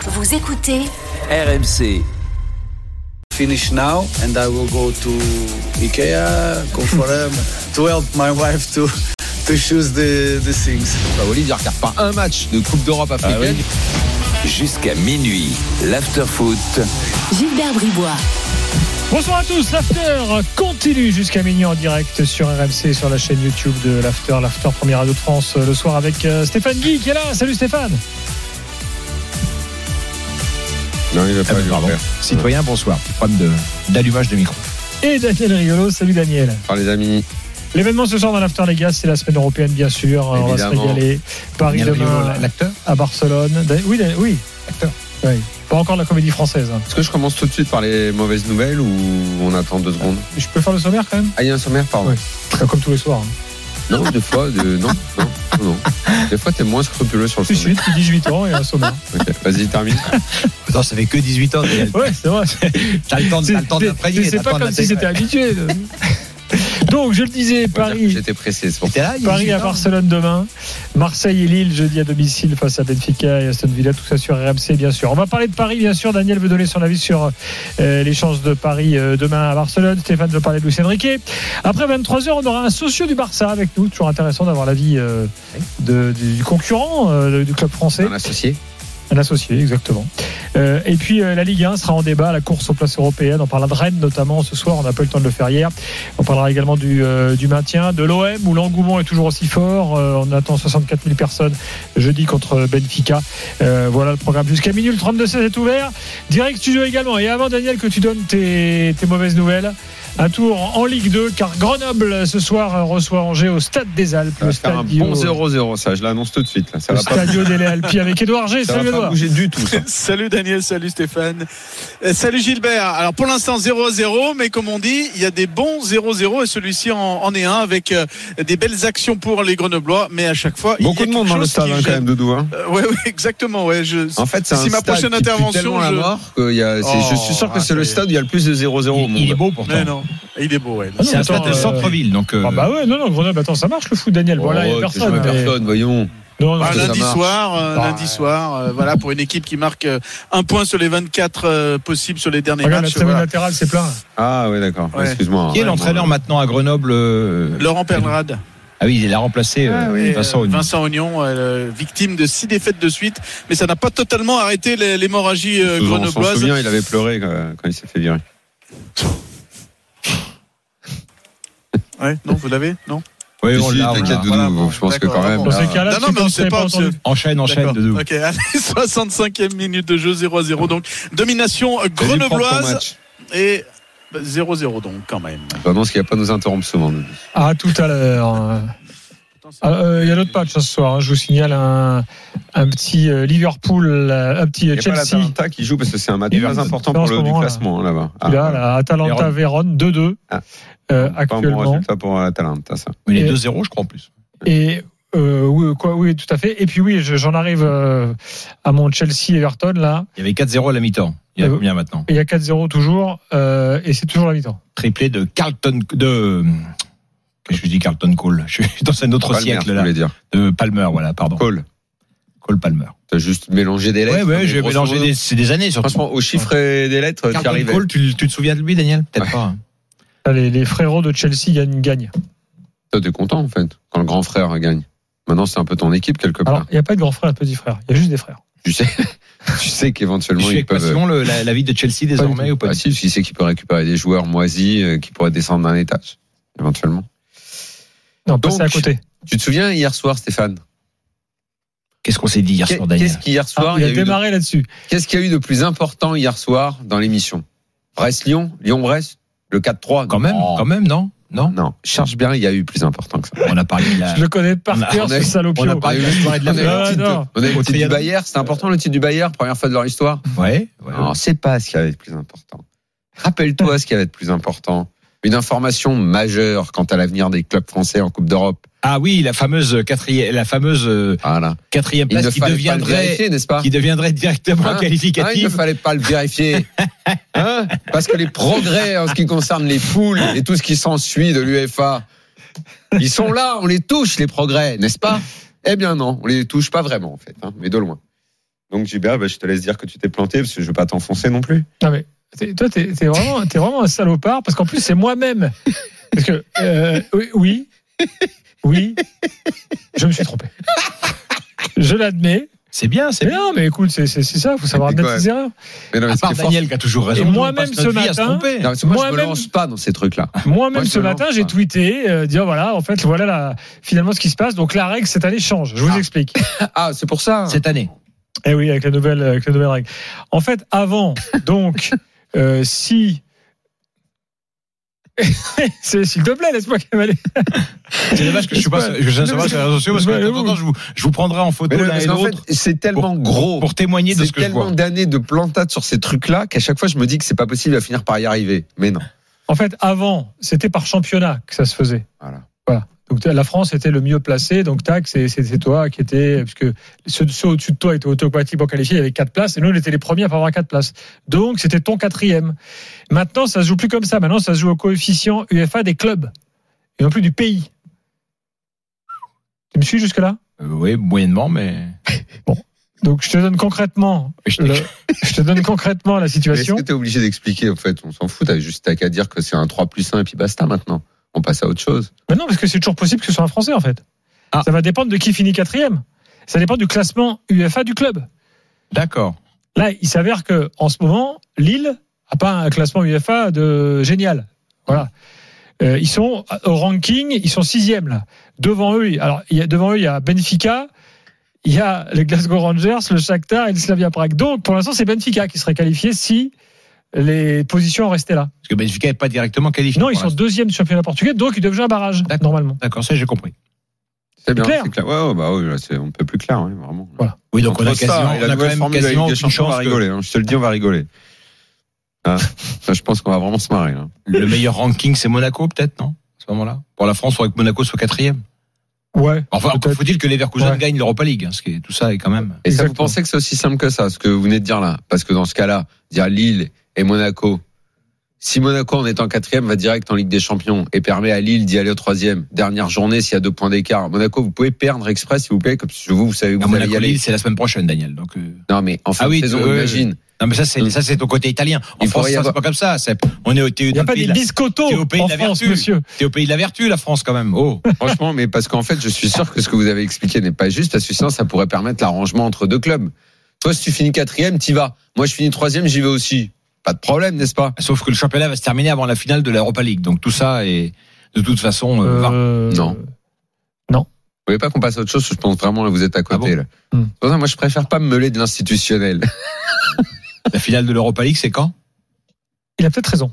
Vous écoutez RMC. Finish now and I will go to IKEA, Conforem, to help my wife to choose the things. Olivier regarde pas un match de Coupe d'Europe africaine. Jusqu'à minuit, l'after-foot. Gilbert Bribois. Bonsoir à tous, l'After continue jusqu'à minuit en direct sur RMC, sur la chaîne YouTube de l'After Première Radio de France, le soir avec Stéphane Guy qui est là. Salut Stéphane. Non, il va pas lui. Citoyen, bonsoir. Problème d'allumage de micro. Et Daniel Riolo, salut Daniel. Bonsoir les amis. L'événement ce soir dans l'After, les gars, c'est la semaine européenne, bien sûr. Évidemment. On va se régaler. Paris Daniel demain, Riolo, l'acteur à Barcelone. Oui, Acteur. oui. Pas encore de la comédie française. Est-ce que je commence tout de suite par les mauvaises nouvelles ou on attend 2 secondes? Je peux faire le sommaire quand même? Ah, il y a un sommaire, pardon. Oui. Comme tous les soirs. Non, des fois, non. Des fois, t'es moins scrupuleux sur le Tout de sommaire. suite, depuis 18 ans, il y a un sommaire. Okay. Vas-y, termine. Non, ça fait que 18 ans. Ouais, c'est vrai. T'as le temps d'imprégner. C'est pas comme si c'était habitué. Donc, je le disais, Paris. J'étais pressé, c'est pour ça. Paris à Barcelone demain, Marseille et Lille jeudi à domicile face à Benfica et Aston Villa, tout ça sur RMC bien sûr. On va parler de Paris bien sûr, Daniel veut donner son avis sur les chances de Paris demain à Barcelone, Stéphane veut parler de Luis Enrique. Après 23h on aura un socio du Barça avec nous, toujours intéressant d'avoir l'avis du concurrent du club français. Un associé, exactement. Et puis la Ligue 1 sera en débat, la course aux places européennes. On parlera de Rennes notamment ce soir, on n'a pas eu le temps de le faire hier. On parlera également du maintien, de l'OM où l'engouement est toujours aussi fort. On attend 64 000 personnes jeudi contre Benfica. Voilà le programme jusqu'à minuit. Le 32-16 est ouvert. Direct studio également. Et avant Daniel que tu donnes tes mauvaises nouvelles, un tour en Ligue 2 car Grenoble ce soir reçoit Angers au Stade des Alpes. Ça va faire un bon 0-0, ça je l'annonce tout de suite là. Ça le va pas Stadio delle Alpi avec Édouard G. ça Salut va pas Édouard. bouger du tout ça. Salut Daniel, salut Stéphane, salut Gilbert. Alors pour l'instant 0-0, mais comme on dit, il y a des bons 0-0 et celui-ci en est un avec des belles actions pour les Grenoblois, mais à chaque fois beaucoup de monde dans le stade quand même, Doudou. Ouais, exactement. Ouais, en fait, c'est si un ma stade prochaine qui pue intervention, tellement la mort que je suis sûr que c'est le stade où il y a le plus de 0-0 au monde. Il est beau pourtant. Mais non, il est beau. Ouais. C'est un stade de centre-ville, donc. Ah bah ouais, non, Grenoble, attends, ça marche le foot, Daniel. Voilà, il y a personne. Voyons. Non, Lundi soir, voilà, pour une équipe qui marque un point sur les 24 possibles sur les derniers regarde, matchs. La tribune latérale, c'est plein. Ah oui, d'accord. Ouais. Excuse-moi. Qui est l'entraîneur maintenant à Grenoble? Laurent Perlrade. Ah oui, il a remplacé Vincent Ognon, victime de 6 défaites de suite, mais ça n'a pas totalement arrêté l'hémorragie grenobloise. On se souvient, il avait pleuré quand il s'est fait virer. Ouais, non, vous l'avez? Non? Oui, on l'a. T'inquiète, Doudou. Je pense que quand même. Dans ces cas-là, non, mais on ne sait pas. Enchaîne, Doudou. Ok, allez, 65e minute de jeu, 0-0. Donc, domination grenobloise. Et 0-0, donc, quand même. Vraiment, ce qu'il n'y a pas nous interrompre souvent. Ah, tout à l'heure. Il y a d'autres matchs ce soir. Je vous signale un petit Liverpool, un petit Chelsea. Il n'y a pas l'Atalanta qui joue parce que c'est un match très important pour le classement là-bas. Là, Atalanta Vérone 2-2 actuellement. Pas un bon résultat pour l'Atalanta, ça. Il est 2-0, je crois en plus. Et oui, tout à fait. Et puis oui, j'en arrive à mon Chelsea Everton là. Il y avait 4-0 à la mi-temps. Il y a combien maintenant? Il y a 4-0 toujours, et c'est toujours la mi-temps. Triplé de Carlton Qu'est-ce que je dis, Carlton Cole? Je suis dans un autre Palmer, siècle là. De Palmer, voilà, pardon. Cole Palmer. T'as juste mélangé des lettres. Ouais, j'ai mélangé c'est des années surtout. Franchement, au chiffre et des lettres qui Carlton arrivaient. Cole, tu te souviens de lui, Daniel? Peut-être pas. Les frérots de Chelsea gagnent. Toi, t'es content en fait quand le grand frère gagne. Maintenant, c'est un peu ton équipe quelque part. Alors, il n'y a pas de grand frère et de petit frère. Il y a juste des frères. Tu sais qu'éventuellement ils peuvent. Selon la vie de Chelsea désormais ou pas? Ah si, tu sais qu'il peut récupérer des joueurs moisis qui pourraient descendre d'un étage éventuellement. Non, passer à côté. Tu te souviens hier soir, Stéphane? Qu'est-ce qu'on s'est dit hier soir, Daniel? Qu'est-ce qu'hier soir il a démarré là-dessus. Qu'est-ce qu'il y a eu de plus important hier soir dans l'émission? Brest-Lyon, Lyon-Brest, le 4-3. Quand même, non? Non, cherche bien, il y a eu plus important que ça. On a parlé de la... Je le connais par cœur, ce salopio. On a parlé de la soirée de la On a eu le titre du Bayern, c'était important le titre du Bayern, première fois de leur histoire. Ouais. Non, c'est pas ce qui avait de plus important. Rappelle-toi ce qui avait de plus important. Une information majeure quant à l'avenir des clubs français en Coupe d'Europe. Ah oui, la fameuse quatrième place qui deviendrait, n'est-ce pas? Qui deviendrait directement qualificative. Il ne fallait pas le vérifier. Parce que les progrès en ce qui concerne les poules et tout ce qui s'ensuit de l'UEFA, ils sont là, on les touche les progrès, n'est-ce pas? Eh bien non, on les touche pas vraiment en fait, mais de loin. Donc Gilbert, je te laisse dire que tu t'es planté parce que je veux pas t'enfoncer non plus. Non mais toi t'es vraiment un salopard parce qu'en plus c'est moi-même. Parce que oui, je me suis trompé. Je l'admets. C'est bien. Mais non, mais écoute, c'est ça, il faut savoir admettre ses erreurs. Mais non, mais À part Daniel qui a toujours raison. Et moi-même ce matin, non, moi je me lance pas dans ces trucs-là. Moi-même ce matin, j'ai tweeté, dire voilà, en fait, voilà finalement ce qui se passe. Donc la règle cette année change. Je vous explique. Ah, c'est pour ça. Cette année. Eh oui, avec la nouvelle règle. En fait, avant, donc, si s'il te plaît, laisse-moi cavaler. C'est dommage que je suis pas sur les réseaux sociaux parce que de temps en temps, je vous prendrai en photo l'un et l'autre. C'est tellement gros pour témoigner de ce que je vois. C'est tellement d'années de plantade sur ces trucs-là qu'à chaque fois je me dis que c'est pas possible, il va finir par y arriver. Mais non. En fait, avant, c'était par championnat que ça se faisait. Voilà. Donc la France était le mieux placé, donc tac, c'est toi qui étais, parce que ceux au-dessus de toi étaient automatiquement qualifiés, il y avait 4 places, et nous on était les premiers à avoir 4 places. Donc c'était ton 4e. Maintenant ça se joue plus comme ça, maintenant ça se joue au coefficient UEFA des clubs, et non plus du pays. Tu me suis jusque-là ? Oui, moyennement, mais... Bon. Donc je te donne concrètement la situation. Est-ce que tu es obligé d'expliquer, en fait ? On s'en fout, t'as juste qu'à dire que c'est un 3+1 et puis basta maintenant. On passe à autre chose. Mais non, parce que c'est toujours possible que ce soit un Français, en fait. Ça va dépendre de qui finit 4e. Ça dépend du classement UEFA du club. D'accord. Là, il s'avère que en ce moment, Lille n'a pas un classement UEFA de génial. Voilà. Ils sont au ranking, ils sont 6e là. Devant eux, il y a Benfica, il y a les Glasgow Rangers, le Shakhtar et le Slavia Prague. Donc, pour l'instant, c'est Benfica qui serait qualifié si les positions restaient là. Parce que Benfica n'est pas directement qualifié. Non, ils sont 2e du championnat portugais, donc ils doivent jouer un barrage, normalement. D'accord, ça j'ai compris. C'est bien, clair. c'est clair. Ouais, c'est un peu plus clair, ouais, vraiment. Voilà. Oui, donc on a quand même quasiment une chance. On va rigoler, je te le dis, on va rigoler. Je pense qu'on va vraiment se marrer. Hein. Le meilleur ranking, c'est Monaco, peut-être, non ? À ce moment-là. Pour la France, il faudrait que Monaco soit 4e. Ouais. Enfin, faut-il que Leverkusen gagne l'Europa League, parce que tout ça est quand même. Et ça, vous pensez que c'est aussi simple que ça, ce que vous venez de dire là ? Parce que dans ce cas-là, dire Lille et Monaco. Si Monaco, en étant 4e, va direct en Ligue des Champions et permet à Lille d'y aller au 3e, dernière journée, s'il y a 2 points d'écart, Monaco, vous pouvez perdre exprès, s'il vous plaît, comme vous savez que vous allez y aller. Lille, c'est la semaine prochaine, Daniel. Donc, non, mais en fin de saison, imagine. Non, mais ça, c'est ton côté italien. En France, ça, c'est pas comme ça. On est il n'y a pas des biscottos en France, monsieur. T'es au pays de la vertu, la France, quand même. Oh. Franchement, mais parce qu'en fait, je suis sûr que ce que vous avez expliqué n'est pas juste, parce que sinon, ça pourrait permettre l'arrangement entre 2 clubs. Toi, si tu finis 4e, t'y vas. Moi, je finis 3e, j'y vais aussi. Pas de problème, n'est-ce pas ? Sauf que le championnat va se terminer avant la finale de l'Europa League. Donc tout ça est de toute façon Non. Vous voulez pas qu'on passe à autre chose ? Je pense vraiment que vous êtes à côté. Là. Moi, je préfère pas me mêler de l'institutionnel. La finale de l'Europa League, c'est quand ? Il a peut-être raison.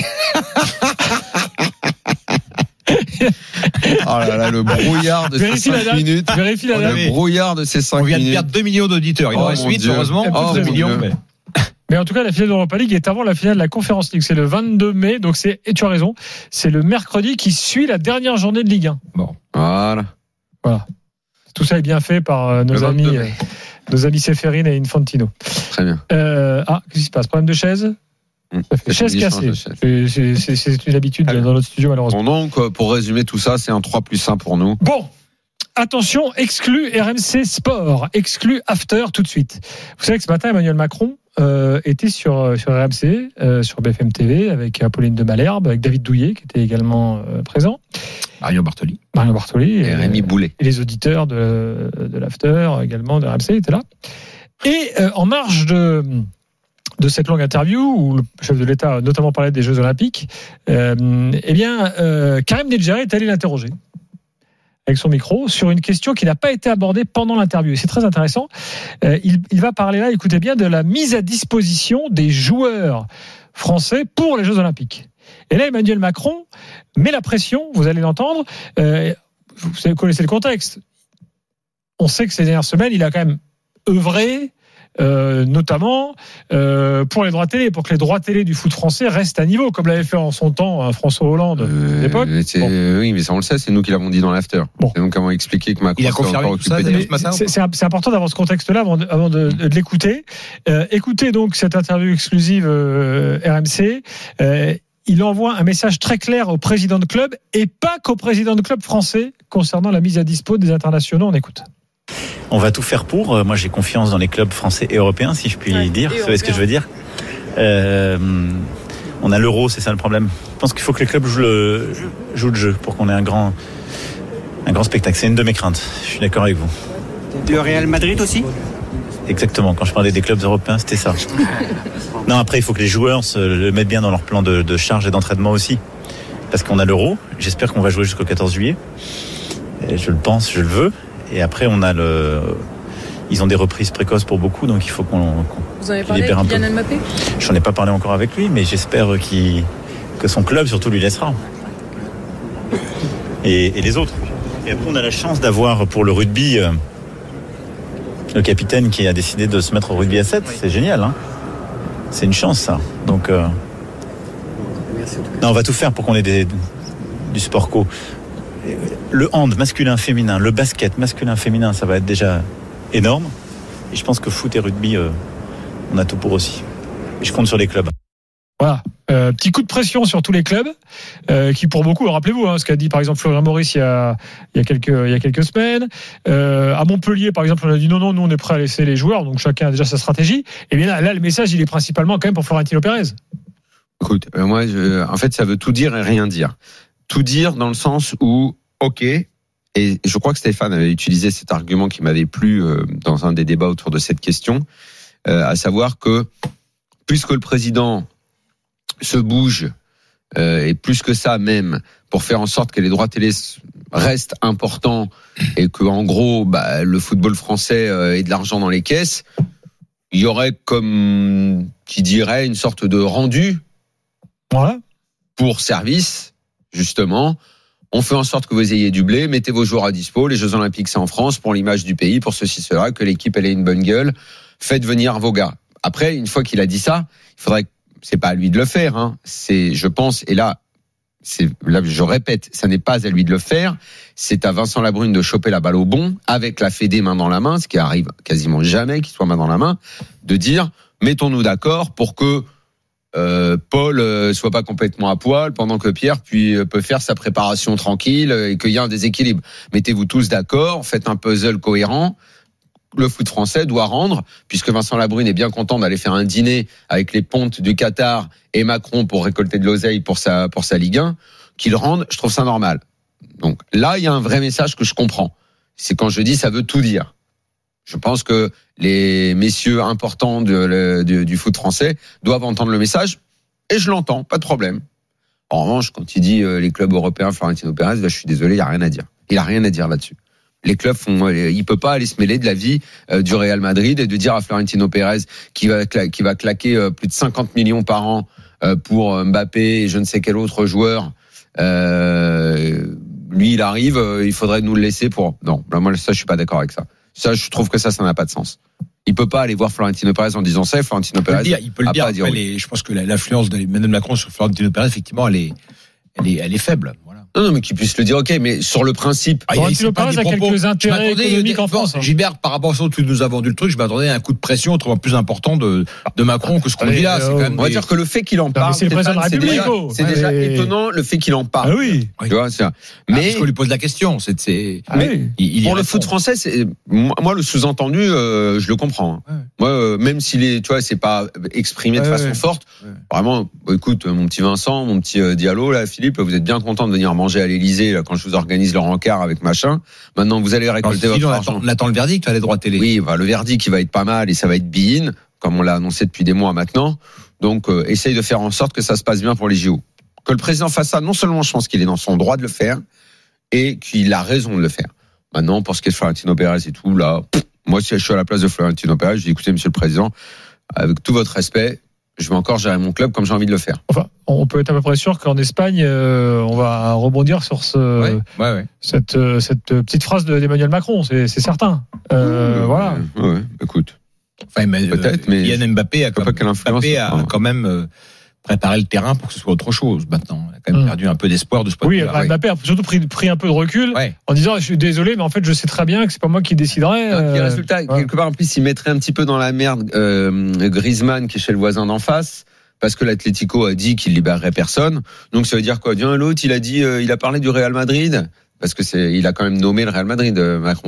Oh là là, le brouillard de ces 5 minutes. Le brouillard de ces 5 minutes. On vient de perdre 2 millions d'auditeurs. Il en reste 8, heureusement. 2 millions. Mais en tout cas, la finale de l'Europa League est avant la finale de la Conference League. C'est le 22 mai, donc et tu as raison, c'est le mercredi qui suit la dernière journée de Ligue 1. Bon, voilà. Tout ça est bien fait par nos amis Séphérine et Infantino. Très bien. Qu'est-ce qui se passe ? Problème de chaise ? Chaise cassée. C'est une habitude dans notre studio, malheureusement. Bon, donc, pour résumer tout ça, c'est un 3+1 pour nous. Bon. Attention, exclu RMC Sport, exclu After tout de suite. Vous savez que ce matin, Emmanuel Macron était sur RMC, sur BFM TV, avec Apolline de Malherbe, avec David Douillet, qui était également présent. Mario Bartoli et Rémi Boulet. Et les auditeurs de l'After, également de RMC, étaient là. Et en marge de cette longue interview, où le chef de l'État a notamment parlé des Jeux Olympiques, Karim Nedjari est allé l'interroger avec son micro sur une question qui n'a pas été abordée pendant l'interview. Et c'est très intéressant. Il va parler là, écoutez bien, de la mise à disposition des joueurs français pour les Jeux Olympiques. Et là, Emmanuel Macron met la pression, vous allez l'entendre. Vous connaissez le contexte. On sait que ces dernières semaines, il a quand même œuvré, notamment pour les droits télé, pour que les droits télé du foot français restent à niveau, comme l'avait fait en son temps François Hollande à l'époque. Oui, mais ça on le sait, c'est nous qui l'avons dit dans l'after. Bon. C'est donc comment expliquer que Macron il a confirmé tout ça ce matin. C'est important d'avoir ce contexte-là avant de l'écouter. Écoutez donc cette interview exclusive RMC. Il envoie un message très clair au président de club et pas qu'au président de club français concernant la mise à dispo des internationaux. On écoute. On va tout faire pour. Moi, j'ai confiance dans les clubs français et européens, si je puis dire. Vous savez ce que je veux dire ? On a l'Euro, c'est ça le problème. Je pense qu'il faut que les clubs jouent le jeu pour qu'on ait un grand spectacle. C'est une de mes craintes. Je suis d'accord avec vous. Le Real Madrid aussi ? Exactement. Quand je parlais des clubs européens, c'était ça. Non, après, il faut que les joueurs se le mettent bien dans leur plan de charge et d'entraînement aussi. Parce qu'on a l'Euro. J'espère qu'on va jouer jusqu'au 14 juillet. Et je le pense, je le veux. Et après, ils ont des reprises précoces pour beaucoup, donc il faut qu'on Vous en avez parlé avec Kylian Mbappé ? J'en ai pas parlé encore avec lui, mais j'espère que son club surtout lui laissera. Et les autres. Et après, on a la chance d'avoir pour le rugby le capitaine qui a décidé de se mettre au rugby à 7. C'est génial, hein ? C'est une chance, ça. Donc, non, on va tout faire pour qu'on ait du sport co. Le hand masculin, féminin, le basket masculin, féminin, ça va être déjà énorme. Et je pense que foot et rugby, on a tout pour aussi. Et je compte sur les clubs. Voilà. Petit coup de pression sur tous les clubs, qui pour beaucoup, rappelez-vous, ce qu'a dit par exemple Florian Maurice il y a quelques semaines. À Montpellier, par exemple, on a dit non, nous on est prêt à laisser les joueurs, donc chacun a déjà sa stratégie. Et bien là, le message, il est principalement quand même pour Florentino Pérez. Écoute, moi, en fait, ça veut tout dire et rien dire. Tout dire dans le sens où, ok, et je crois que Stéphane avait utilisé cet argument qui m'avait plu dans un des débats autour de cette question, à savoir que puisque le président se bouge, et plus que ça même, pour faire en sorte que les droits télé restent importants et que en gros le football français ait de l'argent dans les caisses, il y aurait comme qui dirait une sorte de rendu pour service, justement. On fait en sorte que vous ayez du blé, mettez vos joueurs à dispo, les Jeux Olympiques c'est en France, pour l'image du pays, pour ceci, cela, que l'équipe elle ait une bonne gueule, faites venir vos gars. Après, une fois qu'il a dit ça, il faudrait, c'est pas à lui de le faire, hein. C'est, je pense, et là, je répète, ça n'est pas à lui de le faire, c'est à Vincent Labrune de choper la balle au bon, avec la Fédé main dans la main, ce qui arrive quasiment jamais qu'il soit main dans la main, de dire, mettons-nous d'accord pour que Paul soit pas complètement à poil pendant que Pierre peut faire sa préparation tranquille et qu'il y a un déséquilibre. Mettez-vous tous d'accord, faites un puzzle cohérent. Le foot français doit rendre, puisque Vincent Labrune est bien content d'aller faire un dîner avec les pontes du Qatar et Macron pour récolter de l'oseille pour sa Ligue 1, qu'il rende, je trouve ça normal. Donc là, il y a un vrai message que je comprends. C'est quand je dis ça veut tout dire. Je pense que les messieurs importants du foot français doivent entendre le message, et je l'entends, pas de problème. En revanche, quand il dit les clubs européens, Florentino Pérez, je suis désolé, il n'y a rien à dire. Il n'a rien à dire là-dessus. Les clubs il peut pas aller se mêler de la vie du Real Madrid et de dire à Florentino Pérez qui va claquer plus de 50 millions par an pour Mbappé et je ne sais quel autre joueur. Lui, il arrive, il faudrait nous le laisser pour. Non, moi ça, je suis pas d'accord avec ça. Ça, je trouve que ça n'a pas de sens. Il peut pas aller voir Florentino Pérez en disant ça. Florentino Pérez, il peut le dire. Après, oui. Je pense que l'influence d'Emmanuel Macron sur Florentino Pérez, effectivement, elle est faible. Voilà. Non, mais qu'il puisse le dire, ok, mais sur le principe. Florentino Pérez a quelques intérêts économiques en France. Gilbert, par rapport à ce que tu nous as vendu le truc, je m'attendais à un coup de pression autrement plus important de Macron que ce qu'on dit là. C'est quand même on va dire que le fait qu'il en parle, c'est le président de la République. C'est déjà étonnant le fait qu'il en parle. Ah oui. Tu vois, c'est ça. Mais parce qu'on lui pose la question, pour le foot français, moi le sous-entendu, je le comprends. Ouais. Moi, même s'il est, tu vois, c'est pas exprimé de façon forte. Vraiment, écoute, mon petit Vincent, mon petit Diallo, là, Philippe, vous êtes bien content de venir manger à l'Élysée là, quand je vous organise le rencard avec machin. Maintenant, vous allez récolter votre argent. On attend le verdict, les droits télé. Oui, le verdict, il va être pas mal et ça va être be-in, comme on l'a annoncé depuis des mois maintenant. Donc, essaye de faire en sorte que ça se passe bien pour les JO. Que le président fasse ça, non seulement je pense qu'il est dans son droit de le faire et qu'il a raison de le faire. Maintenant, pour ce qui est de Florentino Pérez et tout, là, moi, si je suis à la place de Florentino Pérez, je dis, écoutez, monsieur le président, avec tout votre respect, je vais encore gérer mon club comme j'ai envie de le faire. Enfin, on peut être à peu près sûr qu'en Espagne, on va rebondir sur cette petite phrase d'Emmanuel Macron, c'est certain. Voilà. Ouais, écoute. Enfin, peut-être, mais Kylian Mbappé a quand même préparé le terrain pour que ce soit autre chose maintenant. Il a quand même perdu un peu d'espoir de ce point de vue. Oui, Mbappé a surtout pris un peu de recul en disant je suis désolé, mais en fait je sais très bien que c'est pas moi qui déciderai. Le résultat, quelque part en plus, il mettrait un petit peu dans la merde Griezmann qui est chez le voisin d'en face. Parce que l'Atlético a dit qu'il libérerait personne. Donc ça veut dire quoi? L'autre, il a parlé du Real Madrid. Parce que il a quand même nommé le Real Madrid, Macron.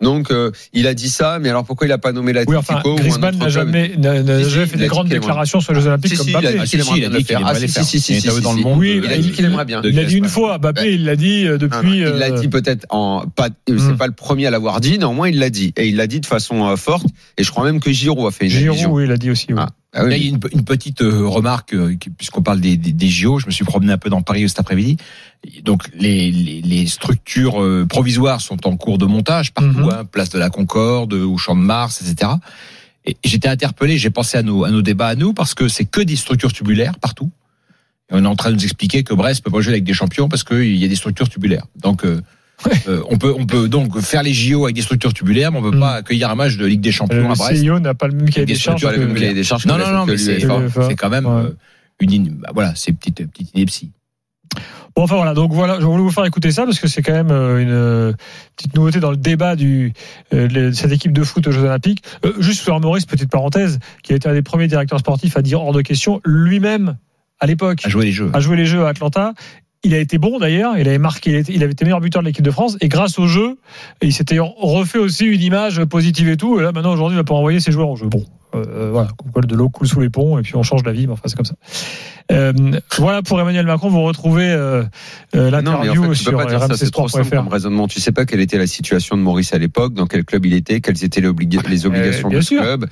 Donc, il a dit ça, mais alors pourquoi il a pas nommé l'Atlético? Griezmann n'a jamais fait des grandes déclarations sur les Jeux Olympiques comme Mbappé. Il a dit qu'il dans le monde. Oui, il a dit qu'il aimerait bien. Il l'a dit une fois. Mbappé, il l'a dit depuis. Il l'a dit peut-être c'est pas le premier à l'avoir dit, néanmoins il l'a dit. Et il l'a dit de façon forte. Et je crois même que Giroud a fait une allusion. Giroud, oui, il l'a dit aussi. Oui. Là, il y a une petite remarque, puisqu'on parle des JO, je me suis promené un peu dans Paris cet après-midi. Donc les structures provisoires sont en cours de montage partout, place de la Concorde, au Champ de Mars, etc. Et j'étais interpellé, j'ai pensé à nos débats à nous, parce que c'est que des structures tubulaires partout. Et on est en train de nous expliquer que Brest peut pas jouer avec des champions parce qu'il y a des structures tubulaires. Donc on peut donc faire les JO avec des structures tubulaires, mais on peut pas accueillir un match de Ligue des Champions à Brest. Le CIO n'a pas le même cahier des charges. Non, mais c'est quand même c'est petite ineptie. Bon, enfin voilà, donc voilà, je voulais vous faire écouter ça parce que c'est quand même une petite nouveauté dans le débat de cette équipe de foot aux Jeux Olympiques. Juste Florent Maurice, petite parenthèse, qui a été un des premiers directeurs sportifs à dire hors de question lui-même à l'époque à jouer les Jeux à Atlanta. Il a été bon d'ailleurs, il avait marqué, il avait été meilleur buteur de l'équipe de France et grâce au jeu, il s'était refait aussi une image positive et tout. Et là maintenant aujourd'hui, il va pouvoir envoyer ses joueurs au jeu. Bon, voilà, de l'eau coule sous les ponts et puis on change la vie. Mais enfin, c'est comme ça. Voilà pour Emmanuel Macron. Vous retrouvez l'interview sur RMC-Sport.fr. Comme raisonnement, tu sais pas quelle était la situation de Maurice à l'époque, dans quel club il était, quelles étaient les obligations de ce club.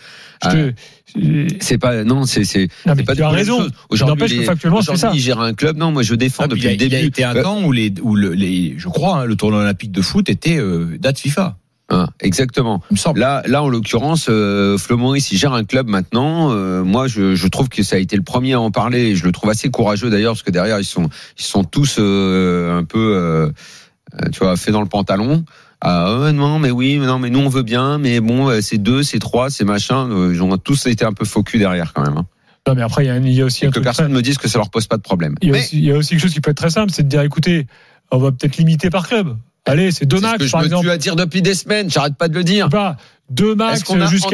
C'est pas pas tu as raison. Aujourd'hui, factuellement, c'est ça. Il gère un club. Non, moi je défends depuis le début. Il y a été un temps où je crois, le tournoi olympique de foot était date FIFA. Exactement. Là, en l'occurrence, Flo Maurice, il gère un club maintenant. Moi, je trouve que ça a été le premier à en parler. Et je le trouve assez courageux d'ailleurs, parce que derrière, ils sont tous un peu, faits dans le pantalon. Non, mais nous on veut bien, mais bon, c'est 2, c'est 3, c'est machin. Ils ont tous été un peu faux cul derrière quand même. Non, mais après, il y a aussi que personne me dise que ça leur pose pas de problème. Il y a aussi quelque chose qui peut être très simple, c'est de dire, écoutez, on va peut-être limiter par club. Allez, c'est 2 max, par exemple. Tu vas dire depuis des semaines, j'arrête pas de le dire. 2 max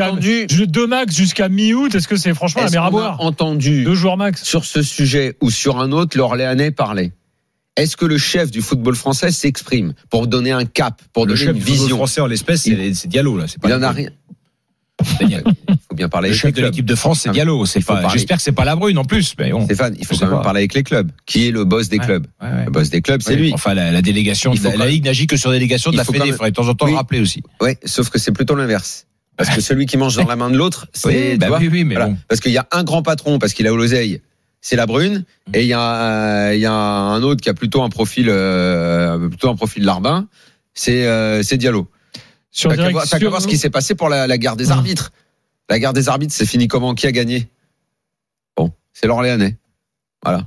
jusqu'à mi-août, est-ce que c'est franchement la mer à boire? Entendu 2 joueurs max sur ce sujet ou sur un autre, l'Orléanais parlait. Est-ce que le chef du football français s'exprime pour donner un cap, pour donner une vision? Le chef du football français en l'espèce, c'est Diallo là. C'est pas il en a rien. Il faut bien parler. Le chef de l'équipe de France, c'est Diallo. J'espère que c'est pas La Brune en plus. Mais bon. Stéphane, il faut quand même parler avec les clubs. Qui est le boss des clubs? Le boss des clubs, c'est lui. Enfin, la délégation, la Ligue n'agit que sur délégation de la Fédé. Il faudrait de temps en temps le rappeler aussi. Oui, sauf que c'est plutôt l'inverse. Parce que celui qui mange dans la main de l'autre, c'est. Oui, mais bon. Parce qu'il y a un grand patron, parce qu'il a l'oseille, c'est La Brune, et il y a un autre qui a plutôt un profil Larbin, c'est Diallo. T'as qu'à voir ce qui s'est passé pour la guerre des arbitres. La guerre des arbitres, c'est fini comment? Qui a gagné? Bon, c'est l'Orléanais. Voilà.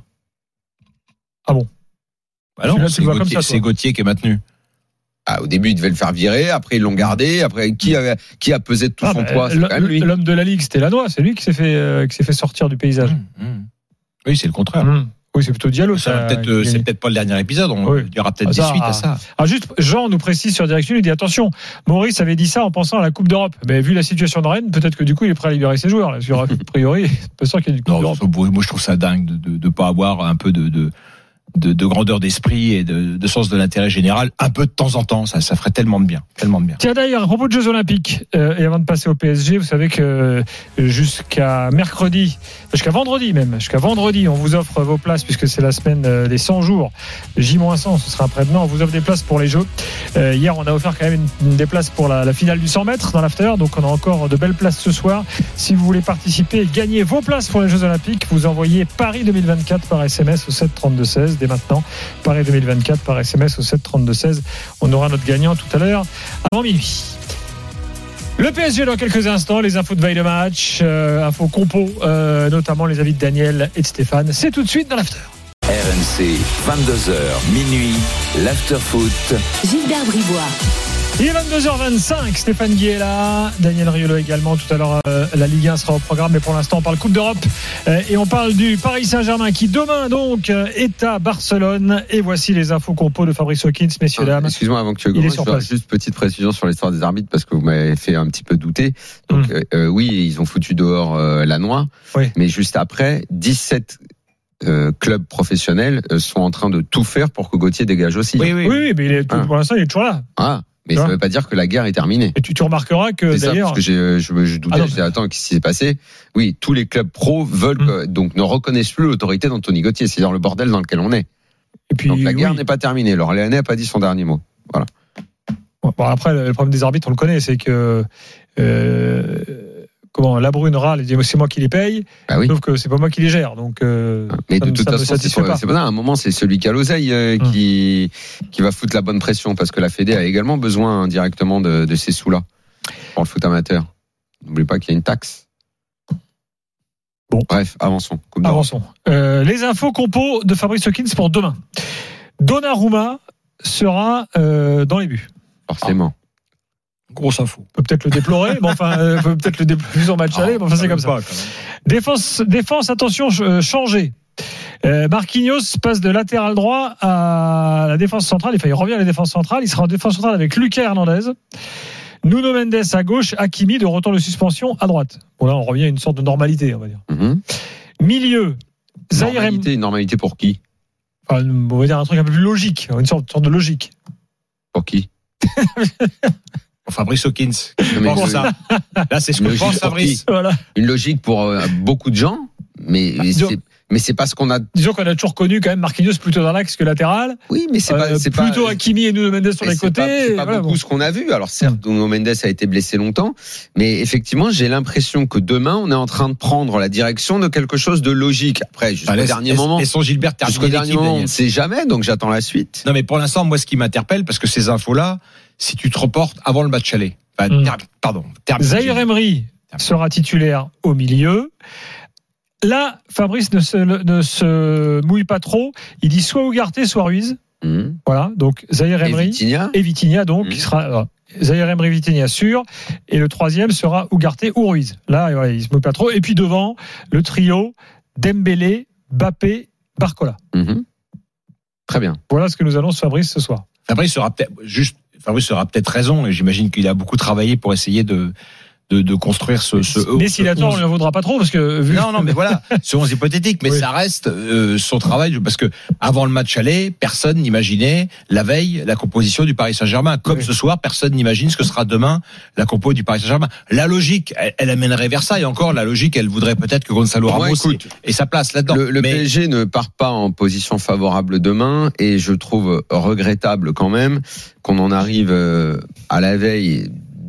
Ah bon? Non, c'est Gauthier qui est maintenu. Au début, ils devaient le faire virer. Après, ils l'ont gardé. Après, qui a pesé de tout son poids? C'est quand même lui. L'homme de la Ligue, c'était Lannoy. C'est lui qui s'est fait sortir du paysage. Oui, c'est le contraire. Oui, c'est plutôt Diallo. C'est peut-être pas le dernier épisode. Il y aura peut-être des suites à ça. Juste, Jean nous précise sur Direct Studio, il dit attention, Maurice avait dit ça en pensant à la Coupe d'Europe. Mais vu la situation de Rennes, peut-être que du coup, il est prêt à libérer ses joueurs. Là. A priori, pas sûr qu'il y ait du Coupe d'Europe. Moi, je trouve ça dingue de pas avoir un peu de grandeur d'esprit et de sens de l'intérêt général un peu de temps en temps, ça ferait tellement de bien. Tiens d'ailleurs, à propos de Jeux Olympiques et avant de passer au PSG, vous savez que jusqu'à vendredi on vous offre vos places puisque c'est la semaine des 100 jours J-100, ce sera après-demain, on vous offre des places pour les Jeux. Hier on a offert quand même des places pour la finale du 100 mètres dans l'after, donc on a encore de belles places ce soir. Si vous voulez participer et gagner vos places pour les Jeux Olympiques, vous envoyez Paris 2024 par SMS au 732-16 dès maintenant. Paris 2024 par SMS au 732-16. On aura notre gagnant tout à l'heure avant minuit. Le PSG dans quelques instants, les infos de veille de match, infos compo, notamment les avis de Daniel et de Stéphane. C'est tout de suite dans l'after. RMC, 22h, minuit, l'after foot. Gilbert Bribois. Il est 22h25, Stéphane Guy est là, Daniel Riolo également. Tout à l'heure, la Ligue 1 sera au programme, mais pour l'instant, on parle Coupe d'Europe et on parle du Paris Saint-Germain qui demain donc est à Barcelone. Et voici les infos compos de Fabrice Hawkins, messieurs dames. Excuse-moi, avant que tu commences, juste petite précision sur l'histoire des arbitres parce que vous m'avez fait un petit peu douter. Donc oui, ils ont foutu dehors Lannoy, mais juste après, 17 clubs professionnels sont en train de tout faire pour que Gauthier dégage aussi. Oui, mais pour l'instant, il est toujours là. Mais ça ne veut pas dire que la guerre est terminée. Et tu remarqueras que c'est d'ailleurs. Ça, parce que je doutais, je disais, attends, qu'est-ce qui s'est passé? Oui, tous les clubs pro veulent donc ne reconnaissent plus l'autorité d'Anthony Gauthier. C'est dans le bordel dans lequel on est. Et puis, donc la guerre n'est pas terminée. L'Orléanais n'a pas dit son dernier mot. Voilà. Bon, après, le problème des arbitres, on le connaît, c'est que Labrune râle et dit c'est moi qui les paye, sauf que c'est pas moi qui les gère. Donc, mais de toute façon, c'est pas ça. À un moment, c'est celui qui a l'oseille qui va foutre la bonne pression, parce que la Fédé a également besoin directement de ces sous-là pour le foot amateur. N'oubliez pas qu'il y a une taxe. Bon. Bref, avançons. Les infos compos de Fabrice Hawkins pour demain. Donnarumma sera dans les buts. Forcément. Grosse info. On peut peut-être le déplorer, mais enfin, peut-être le déplorer en match aller, mais enfin, c'est comme ça. Défense, attention, changée. Marquinhos passe de latéral droit à la défense centrale. Il revient à la défense centrale. Il sera en défense centrale avec Lucas Hernandez. Nuno Mendes à gauche, Hakimi de retour de suspension à droite. Bon, là, on revient à une sorte de normalité, on va dire. Milieu. Une normalité pour qui? Enfin, on va dire un truc un peu plus logique, une sorte de logique. Pour qui? Fabrice Hawkins. Ça. Là, c'est ce que pense Fabrice. Voilà. Une logique pour beaucoup de gens, mais c'est pas ce qu'on a. Disons qu'on a toujours connu quand même Marquinhos plutôt dans l'axe que latéral. Oui, mais c'est plutôt Hakimi et Nuno Mendes sur les côtés. C'est pas beaucoup ce qu'on a vu. Alors certes, Nuno Mendes a été blessé longtemps, mais effectivement, j'ai l'impression que demain, on est en train de prendre la direction de quelque chose de logique. Après, jusqu'au dernier moment. Jusqu'au dernier moment, on ne sait jamais, donc j'attends la suite. Non, mais pour l'instant, moi, ce qui m'interpelle, parce que ces infos-là, si tu te reportes avant le match aller. Zahir Emery sera titulaire au milieu. Là, Fabrice ne se mouille pas trop. Il dit soit Ugarte, soit Ruiz. Voilà, donc Zahir Emery et Vitinha, donc qui sera Zahir Emery, Vitinha sûr. Et le troisième sera Ugarte ou Ruiz. Là, voilà, il se mouille pas trop. Et puis devant, le trio Dembélé, Mbappé, Barcola. Très bien. Voilà ce que nous annonce Fabrice ce soir. Fabrice aura peut-être raison, et j'imagine qu'il a beaucoup travaillé pour essayer de construire ce mais s'il a tort, on ne vaudra pas trop, parce que non, mais voilà, c'est 11 hypothétique, mais ça reste son travail, parce que avant le match aller, personne n'imaginait la veille la composition du Paris Saint-Germain, comme ce soir, personne n'imagine ce que sera demain la compo du Paris Saint-Germain. La logique, elle amènerait vers ça, et encore la logique, elle voudrait peut-être que Gonzalo Ramos ait sa place là-dedans. Le PSG ne part pas en position favorable demain, et je trouve regrettable quand même qu'on en arrive à la veille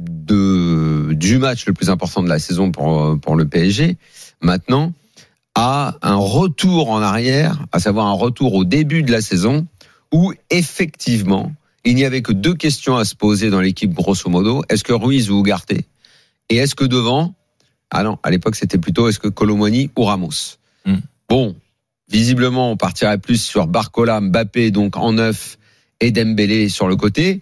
du match le plus important de la saison pour le PSG, maintenant, à un retour en arrière, à savoir un retour au début de la saison, où effectivement, il n'y avait que 2 questions à se poser dans l'équipe, grosso modo. Est-ce que Ruiz ou Ugarte? Et est-ce que devant, non, à l'époque c'était plutôt est-ce que Kolo Muani ou Ramos? Bon, visiblement on partirait plus sur Barcola, Mbappé donc en 9 et Dembélé sur le côté.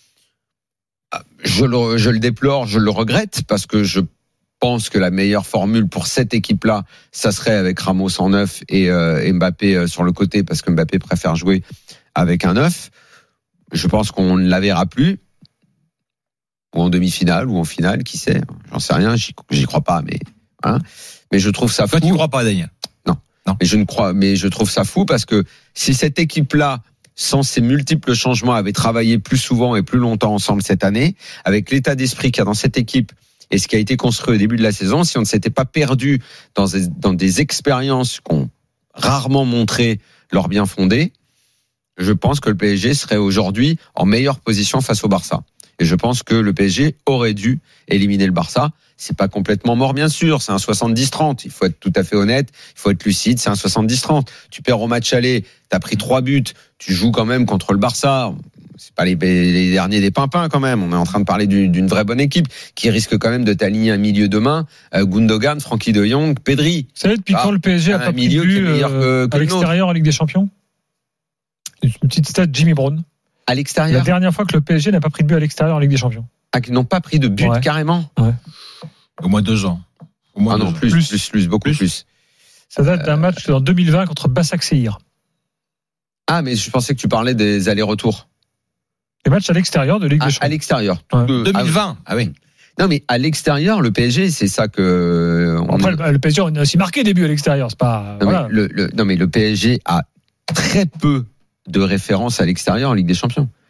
Je le déplore, je le regrette, parce que je pense que la meilleure formule pour cette équipe-là, ça serait avec Ramos en 9 et Mbappé sur le côté, parce que Mbappé préfère jouer avec un 9. Je pense qu'on ne la verra plus, ou en demi-finale, ou en finale, qui sait, j'en sais rien, j'y crois pas, mais je trouve ça fou. Toi, tu crois pas, Daniel? Non. Mais je trouve ça fou, parce que si cette équipe-là, sans ces multiples changements, avait travaillé plus souvent et plus longtemps ensemble cette année, avec l'état d'esprit qu'il y a dans cette équipe et ce qui a été construit au début de la saison, si on ne s'était pas perdu dans des expériences qui ont rarement montré leur bien fondé, je pense que le PSG serait aujourd'hui en meilleure position face au Barça. Et je pense que le PSG aurait dû éliminer le Barça. C'est pas complètement mort, bien sûr. C'est un 70-30. Il faut être tout à fait honnête. Il faut être lucide. C'est un 70-30. Tu perds au match aller. T'as pris 3 buts. Tu joues quand même contre le Barça. C'est pas les derniers des pimpins quand même. On est en train de parler d'une vraie bonne équipe qui risque quand même de t'aligner un milieu demain. Gundogan, Frenkie de Jong, Pedri. Vous savez depuis quand le PSG a pas pris de but à l'extérieur en Ligue des Champions? Une petite stat, Jimmy Brown. À l'extérieur. La dernière fois que le PSG n'a pas pris de but à l'extérieur en Ligue des Champions. Ah, qu'ils n'ont pas pris de but carrément? Ouais. Au moins 2 ans. Beaucoup plus. Ça date d'un match en 2020 contre Başakşehir. Ah, mais je pensais que tu parlais des allers-retours. Les matchs à l'extérieur de Ligue des Champions. À l'extérieur. 2020. Ah oui. Non, mais à l'extérieur, le PSG, c'est ça que. Après, le PSG, on a aussi marqué des buts à l'extérieur. C'est pas. Non, voilà. Mais le PSG a très peu de références à l'extérieur en Ligue des Champions.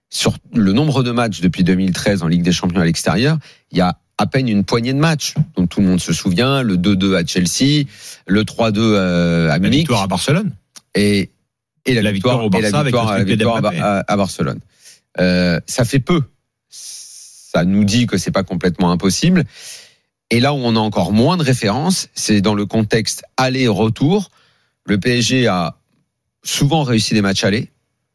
sur le nombre de matchs depuis 2013 en Ligue des Champions à l'extérieur, il y a à peine une poignée de matchs. Donc tout le monde se souvient, le 2-2 à Chelsea, le 3-2 à Munich. La victoire à Barcelone. Et la victoire au Barça à Barcelone. Ça fait peu. Ça nous dit que c'est pas complètement impossible. Et là où on a encore moins de références, c'est dans le contexte aller-retour. Le PSG a souvent réussi des matchs aller.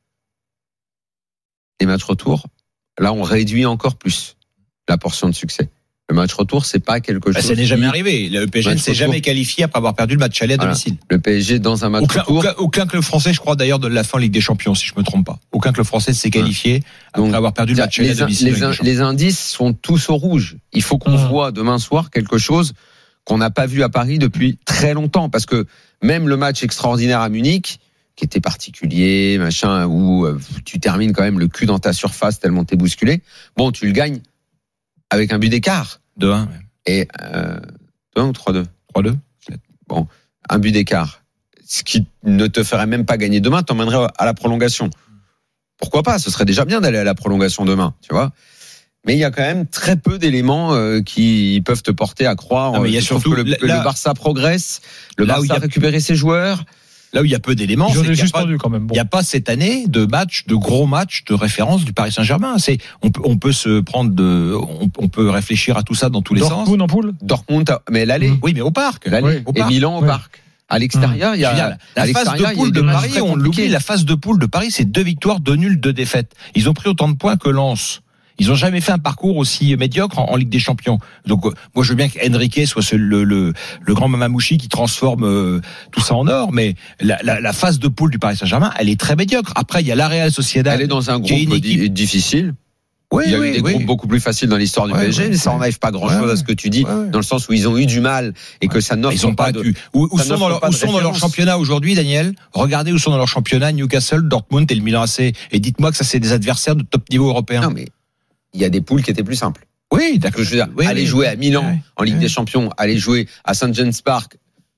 Les matchs retour, là on réduit encore plus la portion de succès. Le match retour, c'est pas quelque chose. Ça n'est jamais arrivé. Le PSG ne s'est jamais qualifié après avoir perdu le match aller à domicile. Le PSG dans un match retour. Aucun club français, je crois d'ailleurs, de la fin Ligue des Champions, si je me trompe pas. Aucun club français s'est qualifié après avoir perdu le match aller à domicile. Les indices sont tous au rouge. Il faut qu'on voit demain soir quelque chose qu'on n'a pas vu à Paris depuis très longtemps, parce que même le match extraordinaire à Munich, qui était particulier, machin, où tu termines quand même le cul dans ta surface tellement t'es bousculé. Bon, tu le gagnes avec un but d'écart. 2-1. Et 2-1 ou 3-2 3-2. Bon, un but d'écart. Ce qui ne te ferait même pas gagner demain, t'emmènerait à la prolongation. Pourquoi pas ? Ce serait déjà bien d'aller à la prolongation demain, tu vois. Mais il y a quand même très peu d'éléments qui peuvent te porter à croire. Non, mais il y a surtout que le Barça progresse, le Barça a récupéré ses joueurs. Là où il y a peu d'éléments, c'est qu'il n'y a pas cette année de gros matchs de référence du Paris Saint-Germain. On peut se prendre on peut réfléchir à tout ça dans tous les sens. Dortmund en poule. Dortmund, mais l'aller. Oui, mais au parc. L'aller. Et Milan au parc. À l'extérieur, il y a la phase de poule de Paris. On l'oublie. La phase de poule de Paris, c'est 2 victoires, 2 nuls, 2 défaites. Ils ont pris autant de points que Lens. Ils n'ont jamais fait un parcours aussi médiocre en Ligue des Champions. Donc moi je veux bien qu'Enrique soit le grand Mamamouchi qui transforme tout ça en or, mais la phase de poule du Paris Saint-Germain, elle est très médiocre. Après il y a la Real Sociedad. Elle est dans un groupe difficile. Oui, il y a eu des groupes beaucoup plus faciles dans l'histoire du PSG, mais ça n'enlève pas grand-chose à ce que tu dis, dans le sens où ils ont eu du mal et que ça n'offre pas de. Où sont dans leur championnat aujourd'hui, Daniel ? Regardez où sont dans leur championnat Newcastle, Dortmund et le Milan AC. Et dites-moi que ça c'est des adversaires de top niveau européen. Non mais il y a des poules qui étaient plus simples. Oui, d'accord. Je veux dire, aller jouer à Milan en Ligue des Champions, aller jouer à St. James Park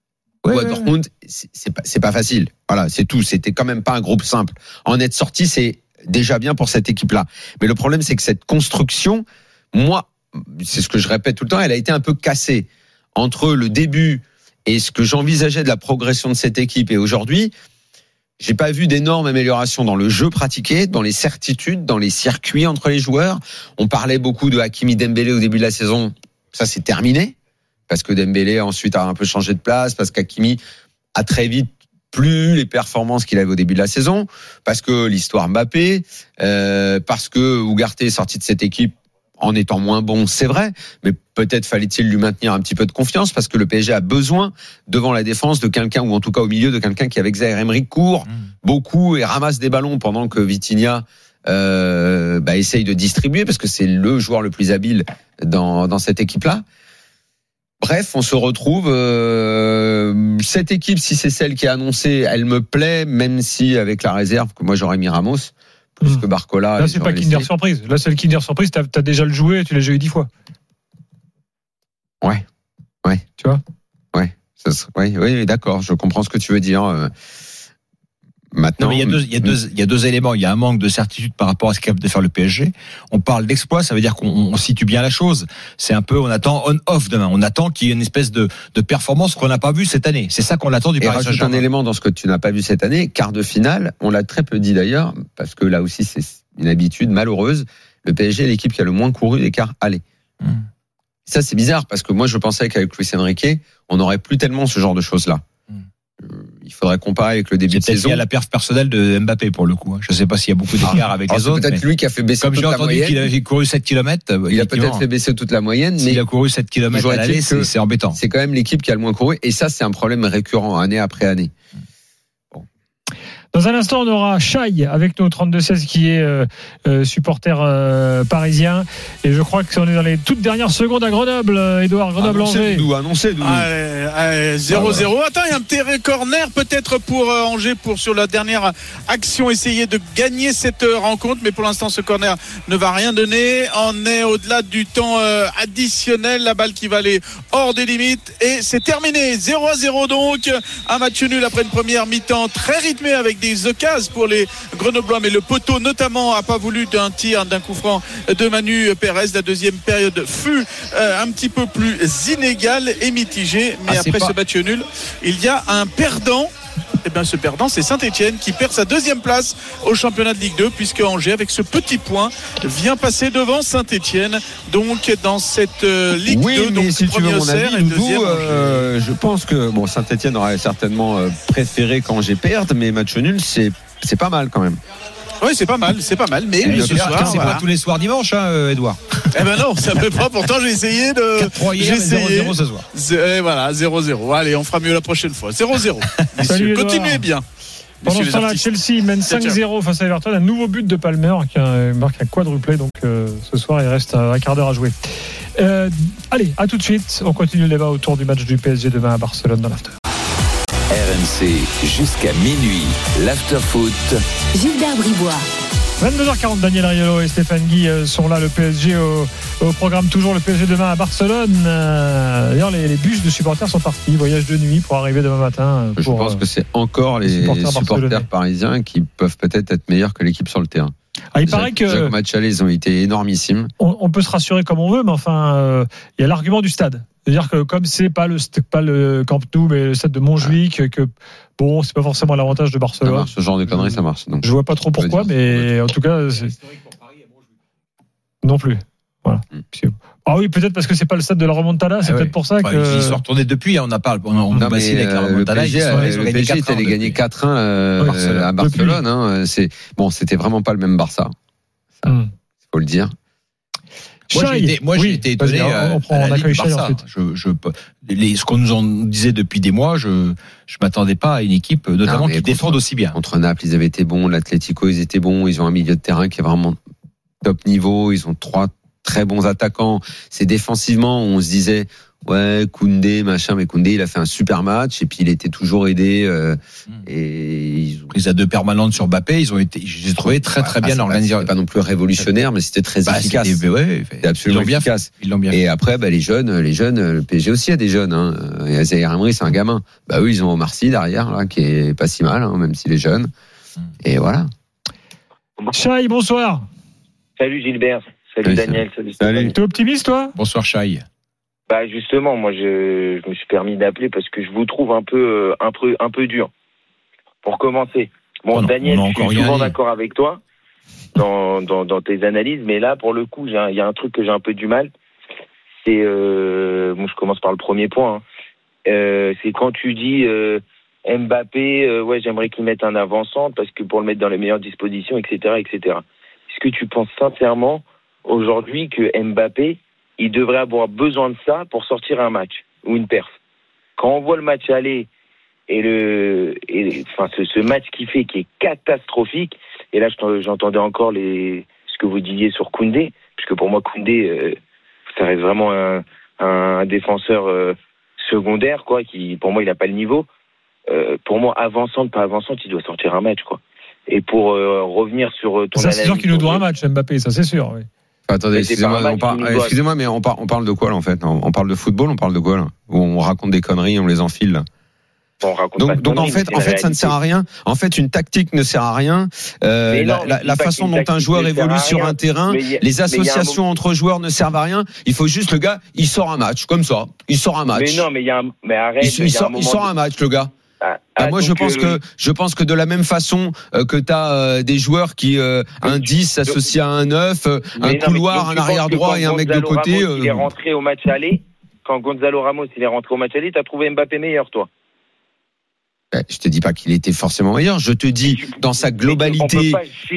ou à Dortmund, c'est pas facile. Voilà, c'est tout. C'était quand même pas un groupe simple. En être sorti, c'est déjà bien pour cette équipe-là. Mais le problème, c'est que cette construction, moi, c'est ce que je répète tout le temps, elle a été un peu cassée entre le début et ce que j'envisageais de la progression de cette équipe et aujourd'hui. J'ai pas vu d'énormes améliorations dans le jeu pratiqué, dans les certitudes, dans les circuits entre les joueurs. On parlait beaucoup de Hakimi Dembélé au début de la saison. Ça, c'est terminé. Parce que Dembélé, ensuite, a un peu changé de place. Parce qu'Hakimi a très vite plus les performances qu'il avait au début de la saison. Parce que l'histoire Mbappé. Parce que Ugarte est sorti de cette équipe en étant moins bon, c'est vrai, mais peut-être fallait-il lui maintenir un petit peu de confiance parce que le PSG a besoin devant la défense de quelqu'un, ou en tout cas au milieu de quelqu'un qui avec Zaïre-Emery court beaucoup et ramasse des ballons pendant que Vitinha essaye de distribuer parce que c'est le joueur le plus habile dans cette équipe-là. Bref, on se retrouve. Cette équipe, si c'est celle qui est annoncée, elle me plaît, même si avec la réserve que moi j'aurais mis Ramos. Plus que Barcola. Là, c'est pas Kinder Surprise. Là, c'est le Kinder Surprise. T'as déjà le joué, tu l'as joué 10 fois. Ouais. Tu vois ? Ouais. Oui, d'accord. Je comprends ce que tu veux dire. Maintenant, non, il y a deux éléments. Il y a un manque de certitude par rapport à ce qu'a de faire le PSG. On parle d'exploit, ça veut dire qu'on situe bien la chose. C'est un peu, on attend on-off demain. On attend qu'il y ait une espèce de performance qu'on n'a pas vue cette année. C'est ça qu'on attend du Paris Saint-Germain. Et rajoute un élément dans ce que tu n'as pas vu cette année. Quart de finale, on l'a très peu dit d'ailleurs, parce que là aussi c'est une habitude malheureuse. Le PSG est l'équipe qui a le moins couru des quarts aller. Ça c'est bizarre parce que moi je pensais qu'avec Luis Enrique, on n'aurait plus tellement ce genre de choses-là. Il faudrait comparer avec le début de saison. Il y a la perf personnelle de Mbappé pour le coup. Je ne sais pas s'il y a beaucoup d'écart avec les autres. C'est peut-être lui qui a fait baisser toute la moyenne. Comme j'ai entendu qu'il avait couru 7 km. Il a peut-être fait baisser toute la moyenne. S'il a couru 7 km à l'aller, c'est embêtant. C'est quand même l'équipe qui a le moins couru. Et ça, c'est un problème récurrent année après année. Dans un instant, on aura Chai avec nous au 32-16 qui est supporter parisien. Et je crois qu'on est dans les toutes dernières secondes à Grenoble. Édouard, Grenoble-Angers. Annoncé d'où. Allez, 0-0. Attends, il y a un petit corner peut-être pour Angers sur la dernière action. Essayer de gagner cette rencontre. Mais pour l'instant, ce corner ne va rien donner. On est au-delà du temps additionnel. La balle qui va aller hors des limites. Et c'est terminé. 0-0 donc. Un match nul après une première mi-temps très rythmée avec des occasions pour les Grenoblois, mais le poteau notamment a pas voulu d'un tir, d'un coup franc de Manu Pérez. La deuxième période fut un petit peu plus inégale et mitigée, mais après ce match nul, il y a un perdant. Et bien ce perdant, c'est Saint-Etienne qui perd sa deuxième place au championnat de Ligue 2, puisque Angers, avec ce petit point, vient passer devant Saint-Etienne, donc dans cette Ligue 2. Oui, mais donc si tu veux mon avis, Doudou, je pense que Saint-Etienne aurait certainement préféré qu'Angers perde, mais match nul, c'est pas mal quand même. Oui, c'est pas mal, mais ce soir, c'est pas tous les soirs dimanche, Edouard. Eh ben non, ça peut pas. Pourtant, j'ai essayé de. 4-3 hier, 0-0 ce soir. Voilà, 0-0. Allez, on fera mieux la prochaine fois. 0-0. Salut, continuez bien. Pendant ce temps-là, Chelsea mène 5-0 face à Everton. Un nouveau but de Palmer qui marque un quadruplé. Donc ce soir, il reste un quart d'heure à jouer. Allez, à tout de suite. On continue le débat autour du match du PSG demain à Barcelone dans l'after. RMC jusqu'à minuit, l'after-foot. Gilbert Bribois. 22h40, Daniel Riolo et Stéphane Guy sont là. Le PSG au programme, toujours le PSG demain à Barcelone. D'ailleurs, les bus de supporters sont partis. Voyage de nuit pour arriver demain matin. Je pense que c'est encore les supporters parisiens qui peuvent peut-être être meilleurs que l'équipe sur le terrain. Il paraît que le match aller, ils ont été énormissimes. On peut se rassurer comme on veut, mais enfin, il y a l'argument du stade. C'est-à-dire que comme c'est pas le Camp Nou, mais le stade de Montjuic, que bon, c'est pas forcément l'avantage de Barcelone. Ça marche, ce genre de conneries, ça marche. Donc, je vois pas trop pourquoi, mais en tout cas, non plus. Voilà. Ah oui, peut-être parce que c'est pas le stade de la remontada, c'est peut-être pour ça que. Ils sont retournés depuis, on vacille avec la remontada. Le PSG est allé gagner 4-1 à Barcelone. C'était vraiment pas le même Barça. Faut le dire. Moi, j'ai été étonné à la Ligue Barça. Ce qu'on nous en disait depuis des mois, je m'attendais pas à une équipe, notamment qui défende aussi bien. Contre Naples, ils avaient été bons. L'Atlético, ils étaient bons. Ils ont un milieu de terrain qui est vraiment top niveau. Ils ont 3 très bons attaquants. C'est défensivement, on se disait, ouais, Koundé, machin, mais Koundé, il a fait un super match et puis il était toujours aidé. Et ils ont pris à 2 permanentes sur Mbappé. J'ai trouvé très bien organisé. C'était pas non plus révolutionnaire, mais c'était très efficace. C'était absolument efficace. Ils l'ont bien fait. Et après, les jeunes, le PSG aussi a des jeunes. Et Zaïre Emery, c'est un gamin. Eux, ils ont Omar Sy derrière, là, qui est pas si mal, même s'il est jeune. Et voilà. Chai, bonsoir. Salut Gilbert. Salut Daniel. Salut. T'es optimiste, toi? Bonsoir Chai. Justement, moi je me suis permis d'appeler parce que je vous trouve un peu dur. Pour commencer. Bon, Daniel, je suis souvent d'accord avec toi dans tes analyses, mais là pour le coup, il y a un truc que j'ai un peu du mal. C'est je commence par le premier point. C'est quand tu dis Mbappé, j'aimerais qu'il mette un avant-centre parce que pour le mettre dans les meilleures dispositions, etc., etc. Est-ce que tu penses sincèrement aujourd'hui que Mbappé, il devrait avoir besoin de ça pour sortir un match ou une perf? Quand on voit le match aller et ce match qu'il fait qui est catastrophique, et là j'entendais encore ce que vous disiez sur Koundé, puisque pour moi Koundé ça reste vraiment un défenseur secondaire, quoi, qui pour moi il n'a pas le niveau. Pour moi, avançante, pas avançante, il doit sortir un match, quoi. Et pour revenir sur ton analyse, c'est sûr qu'il nous doit un match, Mbappé, ça c'est sûr. Oui. Attendez, excusez-moi, mais on parle de quoi là en fait? On parle de football, on parle de quoi là? Où on raconte des conneries, on les enfile là. Donc en fait, ça ne sert à rien. En fait, une tactique ne sert à rien. La façon dont un joueur évolue sur un terrain, les associations entre joueurs ne servent à rien. Il faut juste le gars, il sort un match comme ça. Il sort un match. Mais arrête. Il sort un match, le gars. Moi, je pense que de la même façon que tu as des joueurs qui un 10 s'associe à un 9, un couloir, un arrière droit et un mec de côté. Il est rentré au match aller. Quand Gonzalo Ramos il est rentré au match aller, t'as trouvé Mbappé meilleur, toi? Je te dis pas qu'il était forcément meilleur. Je te dis dans sa globalité,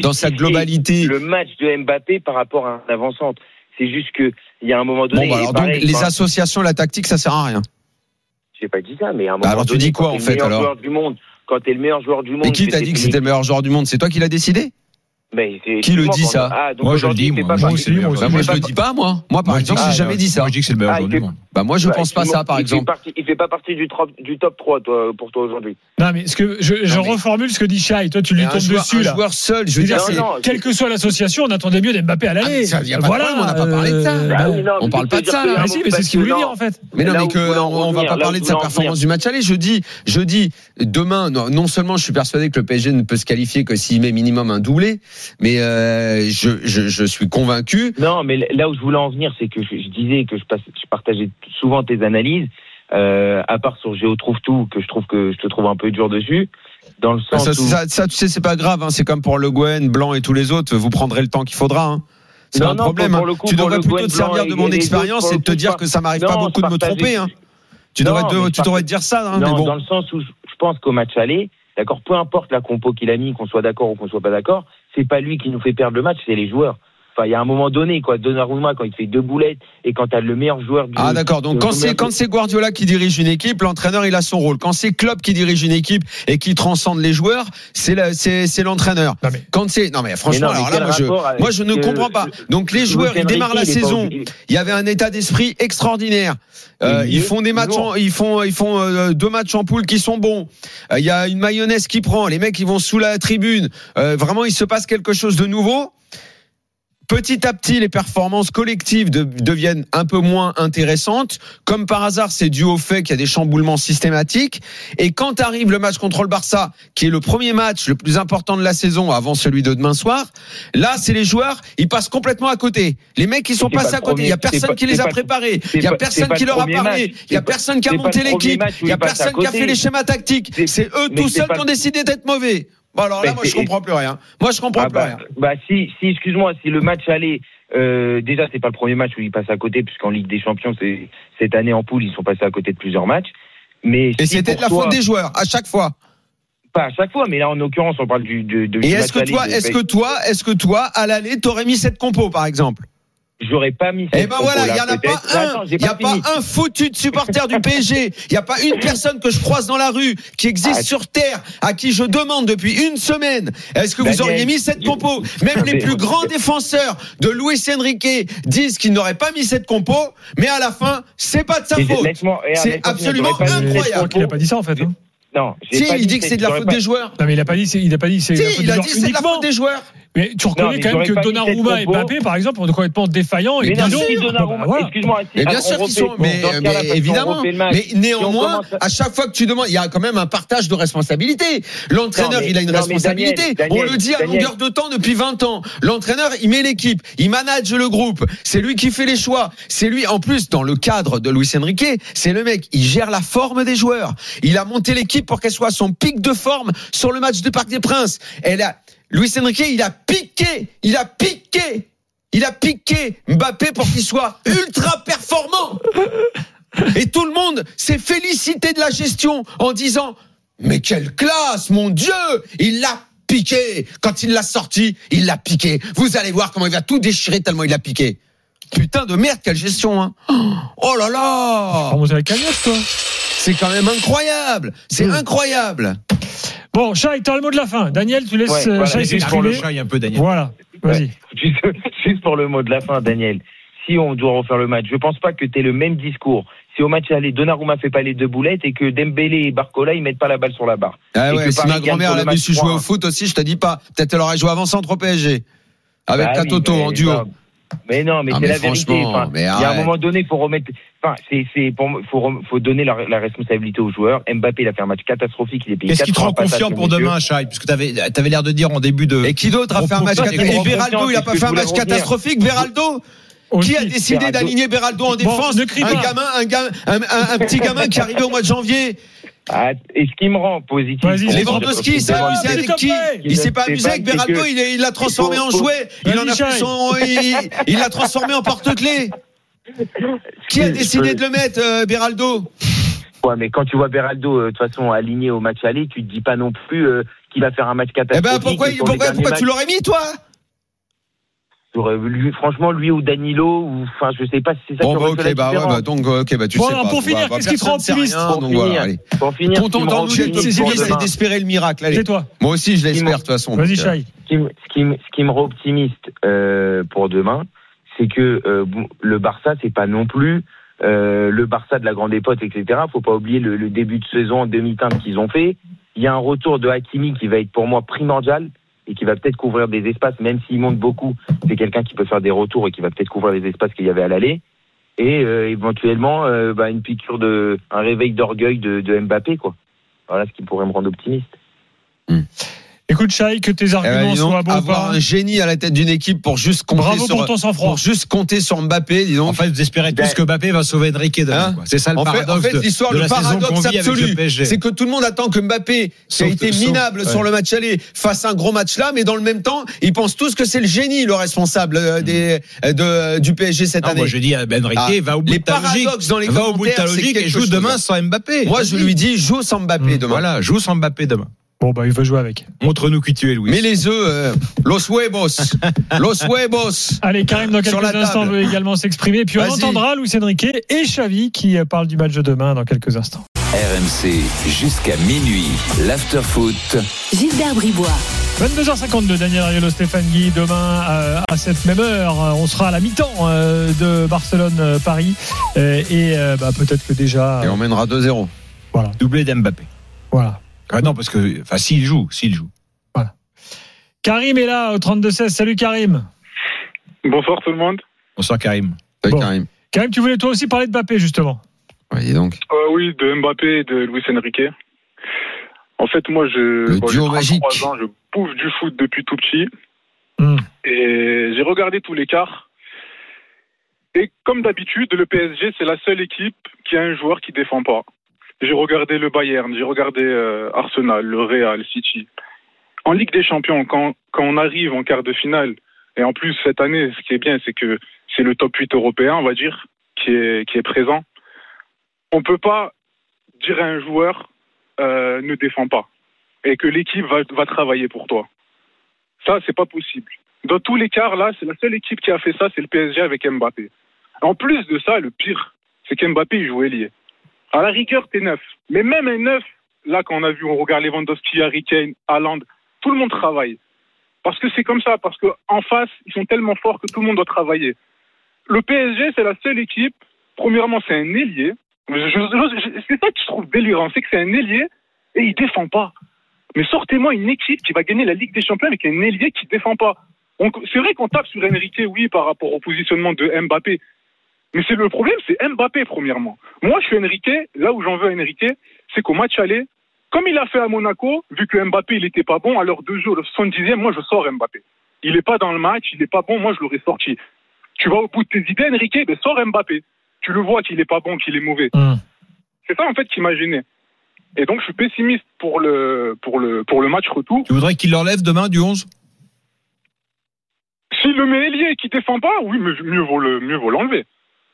le match de Mbappé par rapport à un avant-centre. C'est juste que il y a un moment donné. Les associations, la tactique, ça sert à rien. J'ai pas dit ça, mais à un moment alors donné, tu dis quoi en fait alors? Quand t'es le meilleur joueur du monde. Mais qui t'a dit que c'était le meilleur joueur du monde? C'est toi qui l'as décidé? Mais qui le dit ça? Moi je le dis, moi je le dis pas, moi par exemple, j'ai jamais dit ça. Moi je dis que c'est le meilleur joueur du monde. Moi je pense pas ça, par exemple. Il fait pas partie du top 3 pour toi aujourd'hui. Non mais ce que je reformule ce que dit Chai, toi tu lui tombes dessus là. Un joueur seul, je veux dire, quelle que soit l'association, on attendait mieux d'Mbappé à l'aller. Voilà, on n'a pas parlé de ça. On parle pas de ça là. Mais c'est ce qu'il voulait dire en fait. Mais non, mais on va pas parler de sa performance du match aller. Je dis demain, non seulement je suis persuadé que le PSG ne peut se qualifier que s'il met minimum un doublé, mais je suis convaincu. Non, mais là où je voulais en venir, c'est que je disais que je partageais souvent tes analyses, à part sur Géo trouve tout, que je te trouve un peu dur dessus. Dans le sens ça, tu sais, c'est pas grave. Hein, c'est comme pour Le Guen, Blanc et tous les autres. Vous prendrez le temps qu'il faudra. Hein. C'est un problème. Tu devrais plutôt te servir de mon expérience et de te dire que ça m'arrive pas beaucoup de me tromper. Hein. Tu devrais te dire ça. Hein, non, mais bon. Dans le sens où je pense qu'au match aller, d'accord, peu importe la compo qu'il a mis, qu'on soit d'accord ou qu'on soit pas d'accord, c'est pas lui qui nous fait perdre le match, c'est les joueurs. Enfin, il y a un moment donné, quoi. Donnarumma, quand il fait 2 boulettes et quand t'as le meilleur joueur du. Ah, d'accord. Donc, quand c'est Guardiola qui dirige une équipe, l'entraîneur, il a son rôle. Quand c'est Klopp qui dirige une équipe et qui transcende les joueurs, c'est l'entraîneur. Non, mais franchement, alors là, moi, je ne comprends pas. Donc, les joueurs, ils démarrent la saison. Il y avait un état d'esprit extraordinaire. Ils font des matchs, ils font 2 matchs en poule qui sont bons. Il y a une mayonnaise qui prend. Les mecs, ils vont sous la tribune. Vraiment, il se passe quelque chose de nouveau. Petit à petit, les performances collectives deviennent un peu moins intéressantes. Comme par hasard, c'est dû au fait qu'il y a des chamboulements systématiques. Et quand arrive le match contre le Barça, qui est le premier match le plus important de la saison avant celui de demain soir, là, c'est les joueurs, ils passent complètement à côté. Les mecs, ils sont passés à côté. Il y a personne qui les a préparés. Il y a personne qui leur a parlé. Il y a personne qui a monté l'équipe. Il y a personne qui a fait les schémas tactiques. C'est eux tout seuls qui ont décidé d'être mauvais. Bon, alors là, moi, je comprends plus rien. Si, excuse-moi, si le match allait, déjà, c'est pas le premier match où ils passent à côté, puisqu'en Ligue des Champions, cette année en poule, ils sont passés à côté de plusieurs matchs. Mais et c'était de la faute des joueurs, à chaque fois. Pas à chaque fois, mais là, en l'occurrence, on parle de et est-ce que toi, à l'aller, t'aurais mis cette compo, par exemple? J'aurais pas mis. Eh ben voilà, il y en a pas un. Il y a pas un foutu de supporter du PSG. Il y a pas une personne que je croise dans la rue qui existe sur terre à qui je demande depuis une semaine. Est-ce que vous auriez mis cette compo? Même les plus grands défenseurs de Luis Enrique disent qu'ils n'auraient pas mis cette compo, mais à la fin, c'est pas de sa faute. C'est absolument incroyable. Il a pas dit ça en fait. Non. Si, il dit que c'est de la faute des joueurs. Non, mais il a pas dit. C'est la faute des joueurs. Mais tu reconnais quand même que Donnarumma et Mbappé, par exemple, sont complètement défaillants. Mais non, Donnarumma, excuse-moi. Mais bien sûr qu'ils sont, mais évidemment. Mais néanmoins, à chaque fois que tu demandes, il y a quand même un partage de responsabilité. L'entraîneur, il a une responsabilité. On le dit à longueur de temps depuis 20 ans. L'entraîneur, il met l'équipe, il manage le groupe. C'est lui qui fait les choix. C'est lui, en plus, dans le cadre de Luis Enrique, c'est le mec, il gère la forme des joueurs. Il a monté l'équipe pour qu'elle soit à son pic de forme sur le match du Parc des Princes. Luis Enrique, il a piqué Mbappé pour qu'il soit ultra performant. Et tout le monde s'est félicité de la gestion en disant mais quelle classe, mon Dieu, il l'a piqué. Quand il l'a sorti, il l'a piqué. Vous allez voir comment il va tout déchirer tellement il l'a piqué. Putain de merde, quelle gestion, hein. Oh là là. C'est quand même incroyable. C'est incroyable. Bon, Chai, t'as le mot de la fin. Daniel, tu laisses Chai s'exprimer. Un peu, Daniel. Voilà, vas-y. Juste pour le mot de la fin, Daniel. Si on doit refaire le match, je pense pas que t'aies le même discours. Si au match aller, Donnarumma fait pas les 2 boulettes et que Dembélé et Barcola, ils mettent pas la balle sur la barre. Ah ouais, si ma grand-mère elle avait su jouer au foot aussi, je te dis pas. Peut-être elle aurait joué avant-centre au PSG. Avec Katoto en duo. Mais non, mais c'est la vérité. Enfin, il y a un moment donné, faut remettre. Enfin, faut donner la responsabilité aux joueurs. Mbappé, il a fait un match catastrophique. Il est payé. Est-ce qu'il te rend confiant pour demain, Chai? Puisque t'avais l'air de dire en début de. Et qui d'autre a fait un match catastrophique? Et Beraldo, il a pas fait un match catastrophique, Beraldo? Qui a décidé d'aligner Beraldo en défense? Un petit gamin qui est arrivé au mois de janvier. Et ce qui me rend positif. Lewandowski, c'est avec qui? Il s'est pas amusé avec Beraldo, il l'a transformé en jouet. Il l'a transformé en porte-clés. Qui a décidé de le mettre, Beraldo? Ouais, mais quand tu vois Beraldo, de toute façon, aligné au match aller, tu te dis pas non plus qu'il va faire un match catastrophique. Pourquoi tu l'aurais mis, toi? Franchement, lui ou Danilo, enfin, je sais pas si c'est ça. Bon, tu sais pas. Pour finir, qu'est-ce qui te rend optimiste? Pour finir, contente d'espérer le miracle. Allez. C'est toi. Moi aussi, je l'espère de toute façon. Vas-y, Chai. Ce qui me rend optimiste pour demain, c'est que le Barça, c'est pas non plus le Barça de la grande époque, etc. Faut pas oublier le début de saison en demi-teinte qu'ils ont fait. Il y a un retour de Hakimi qui va être pour moi primordial et qui va peut-être couvrir des espaces, même s'il monte beaucoup. C'est quelqu'un qui peut faire des retours et qui va peut-être couvrir les espaces qu'il y avait à l'aller. Et éventuellement, une piqûre un réveil d'orgueil de Mbappé, quoi. Voilà ce qui pourrait me rendre optimiste. Écoute, Shai, que tes arguments soient bons. Avoir un génie à la tête d'une équipe pour juste compter sur Mbappé, disons. En fait, vous espérez tous que Mbappé va sauver Enrique demain. C'est ça le paradoxe. En fait, l'histoire, le paradoxe absolu, c'est que tout le monde attend que Mbappé, qui a été minable sur le match aller, fasse un gros match là, mais dans le même temps, ils pensent tous que c'est le génie, le responsable du PSG cette année. Moi, je dis à Enrique, va au bout de ta logique et joue demain sans Mbappé. Moi, je lui dis, joue sans Mbappé demain. Voilà, joue sans Mbappé demain. Bon, il va jouer avec. Montre-nous qui tu es, Louis. Mais les œufs, los huevos. Allez, Karim, dans quelques instants, veut également s'exprimer. Puis on entendra Luis Enrique et Xavi qui parlent du match de demain dans quelques instants. RMC, jusqu'à minuit, l'after-foot. Gilbert Bribois. 22h52, Daniel Ariolo, Stéphane Guy. Demain, à cette même heure, on sera à la mi-temps de Barcelone-Paris. Et peut-être que déjà. Et on mènera 2-0. Voilà. Doublé d'Mbappé. Voilà. Ah non, parce que, s'il joue. Voilà. Karim est là au 32-16. Salut Karim. Bonsoir tout le monde. Bonsoir Karim. Salut Karim. Karim, tu voulais toi aussi parler de Mbappé, justement. Oui, donc. Oui, de Mbappé et de Luis Enrique. En fait, moi, le duo magique. 33 ans, je bouffe du foot depuis tout petit. Et j'ai regardé tous les quarts. Et comme d'habitude, le PSG, c'est la seule équipe qui a un joueur qui défend pas. J'ai regardé le Bayern, j'ai regardé Arsenal, le Real, City. En Ligue des Champions, quand on arrive en quart de finale, et en plus cette année, ce qui est bien, c'est que c'est le top 8 européen, on va dire, qui est présent. On peut pas dire à un joueur ne défend pas et que l'équipe va travailler pour toi. Ça, c'est pas possible. Dans tous les quarts, là, c'est la seule équipe qui a fait ça, c'est le PSG avec Mbappé. En plus de ça, le pire, c'est qu'Mbappé, il joue ailier. À la rigueur, t'es neuf. Mais même un neuf, là, quand on regarde Lewandowski, Harry Kane, Haaland, tout le monde travaille. Parce que c'est comme ça, parce qu'en face, ils sont tellement forts que tout le monde doit travailler. Le PSG, c'est la seule équipe, premièrement, c'est un ailier. C'est ça que je trouve délirant, c'est que c'est un ailier et il défend pas. Mais sortez-moi une équipe qui va gagner la Ligue des Champions avec un ailier qui défend pas. C'est vrai qu'on tape sur Enrique, oui, par rapport au positionnement de Mbappé. Mais le problème, c'est Mbappé, premièrement. Moi, je suis Enrique, là où j'en veux à Enrique, c'est qu'au match aller, comme il a fait à Monaco, vu que Mbappé, il était pas bon, à l'heure de jeu, le 70e, moi, je sors Mbappé. Il est pas dans le match, il est pas bon, moi, je l'aurais sorti. Tu vas au bout de tes idées, Enrique, sors Mbappé. Tu le vois qu'il est pas bon, qu'il est mauvais. C'est ça, en fait, qui m'a gêné. Et donc, je suis pessimiste pour le match retour. Tu voudrais qu'il l'enlève demain du 11 ? S'il le met ailier et qu'il défend pas, oui, mais mieux vaut l'enlever.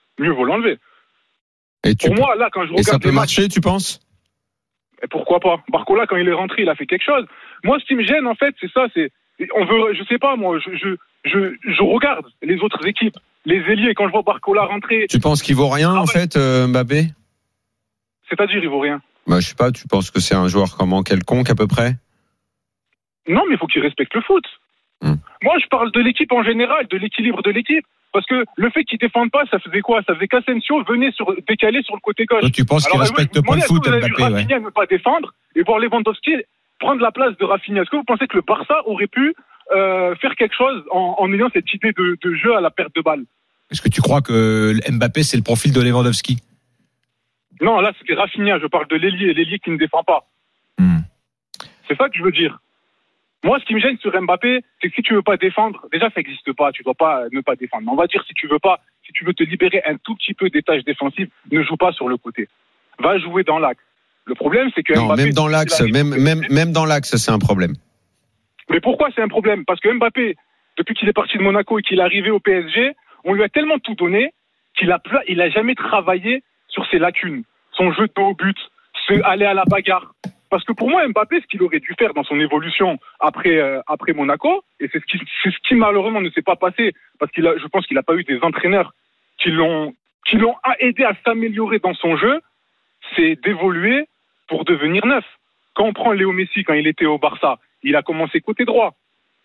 Pour moi, là, quand je regarde. Et ça peut marcher, tu penses ? Et pourquoi pas ? Barcola, quand il est rentré, il a fait quelque chose. Moi, ce qui me gêne, en fait, c'est ça. Je sais pas, moi, je regarde les autres équipes, les ailiers, quand je vois Barcola rentrer. Tu penses qu'il vaut rien, en fait, Mbappé ? C'est-à-dire, il vaut rien. Je sais pas, tu penses que c'est un joueur comment, quelconque, à peu près ? Non, mais il faut qu'il respecte le foot. Moi, je parle de l'équipe en général, de l'équilibre de l'équipe. Parce que le fait qu'ils défendent pas, ça faisait quoi ? Ça faisait qu'Asensio venait décaler sur le côté gauche. Donc tu penses qu'il respecte pas le foot, Mbappé, ouais. Rafinha ne pas défendre et voir Lewandowski prendre la place de Rafinha. Est-ce que vous pensez que le Barça aurait pu faire quelque chose en ayant cette idée de jeu à la perte de balle ? Est-ce que tu crois que Mbappé, c'est le profil de Lewandowski ? Non, là, c'était Rafinha. Je parle de l'ailier qui ne défend pas. C'est ça que je veux dire. Moi, ce qui me gêne sur Mbappé, c'est que si tu veux pas défendre, déjà, ça n'existe pas. Tu dois pas ne pas défendre. Mais on va dire, si tu veux te libérer un tout petit peu des tâches défensives, ne joue pas sur le côté. Va jouer dans l'axe. Le problème, c'est que Mbappé, même dans l'axe, même dans l'axe, c'est un problème. Mais pourquoi c'est un problème ? Parce que Mbappé, depuis qu'il est parti de Monaco et qu'il est arrivé au PSG, on lui a tellement tout donné qu'il a jamais travaillé sur ses lacunes. Son jeu de dos au but, aller à la bagarre. Parce que pour moi, Mbappé, ce qu'il aurait dû faire dans son évolution après Monaco, et c'est ce qui malheureusement ne s'est pas passé, parce je pense qu'il n'a pas eu des entraîneurs qui l'ont aidé à s'améliorer dans son jeu, c'est d'évoluer pour devenir neuf. Quand on prend Léo Messi, quand il était au Barça, il a commencé côté droit.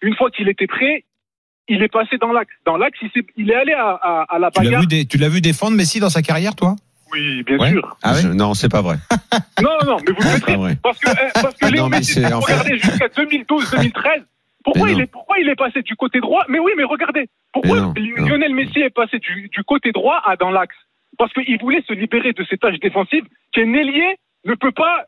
une fois qu'il était prêt, il est passé dans l'axe. Dans l'axe, il est allé à la bagarre. Tu l'as vu défendre Messi dans sa carrière, toi? Oui, bien sûr. Ah ouais non, c'est pas vrai. Non, mais vous le faites parce que Léo Messi, regardez jusqu'à 2012-2013. Pourquoi il est passé du côté droit? Mais oui, mais regardez. Pourquoi Lionel Messi est passé du côté droit à dans l'axe? Parce qu'il voulait se libérer de ses tâches défensives qu'un ailier ne peut pas.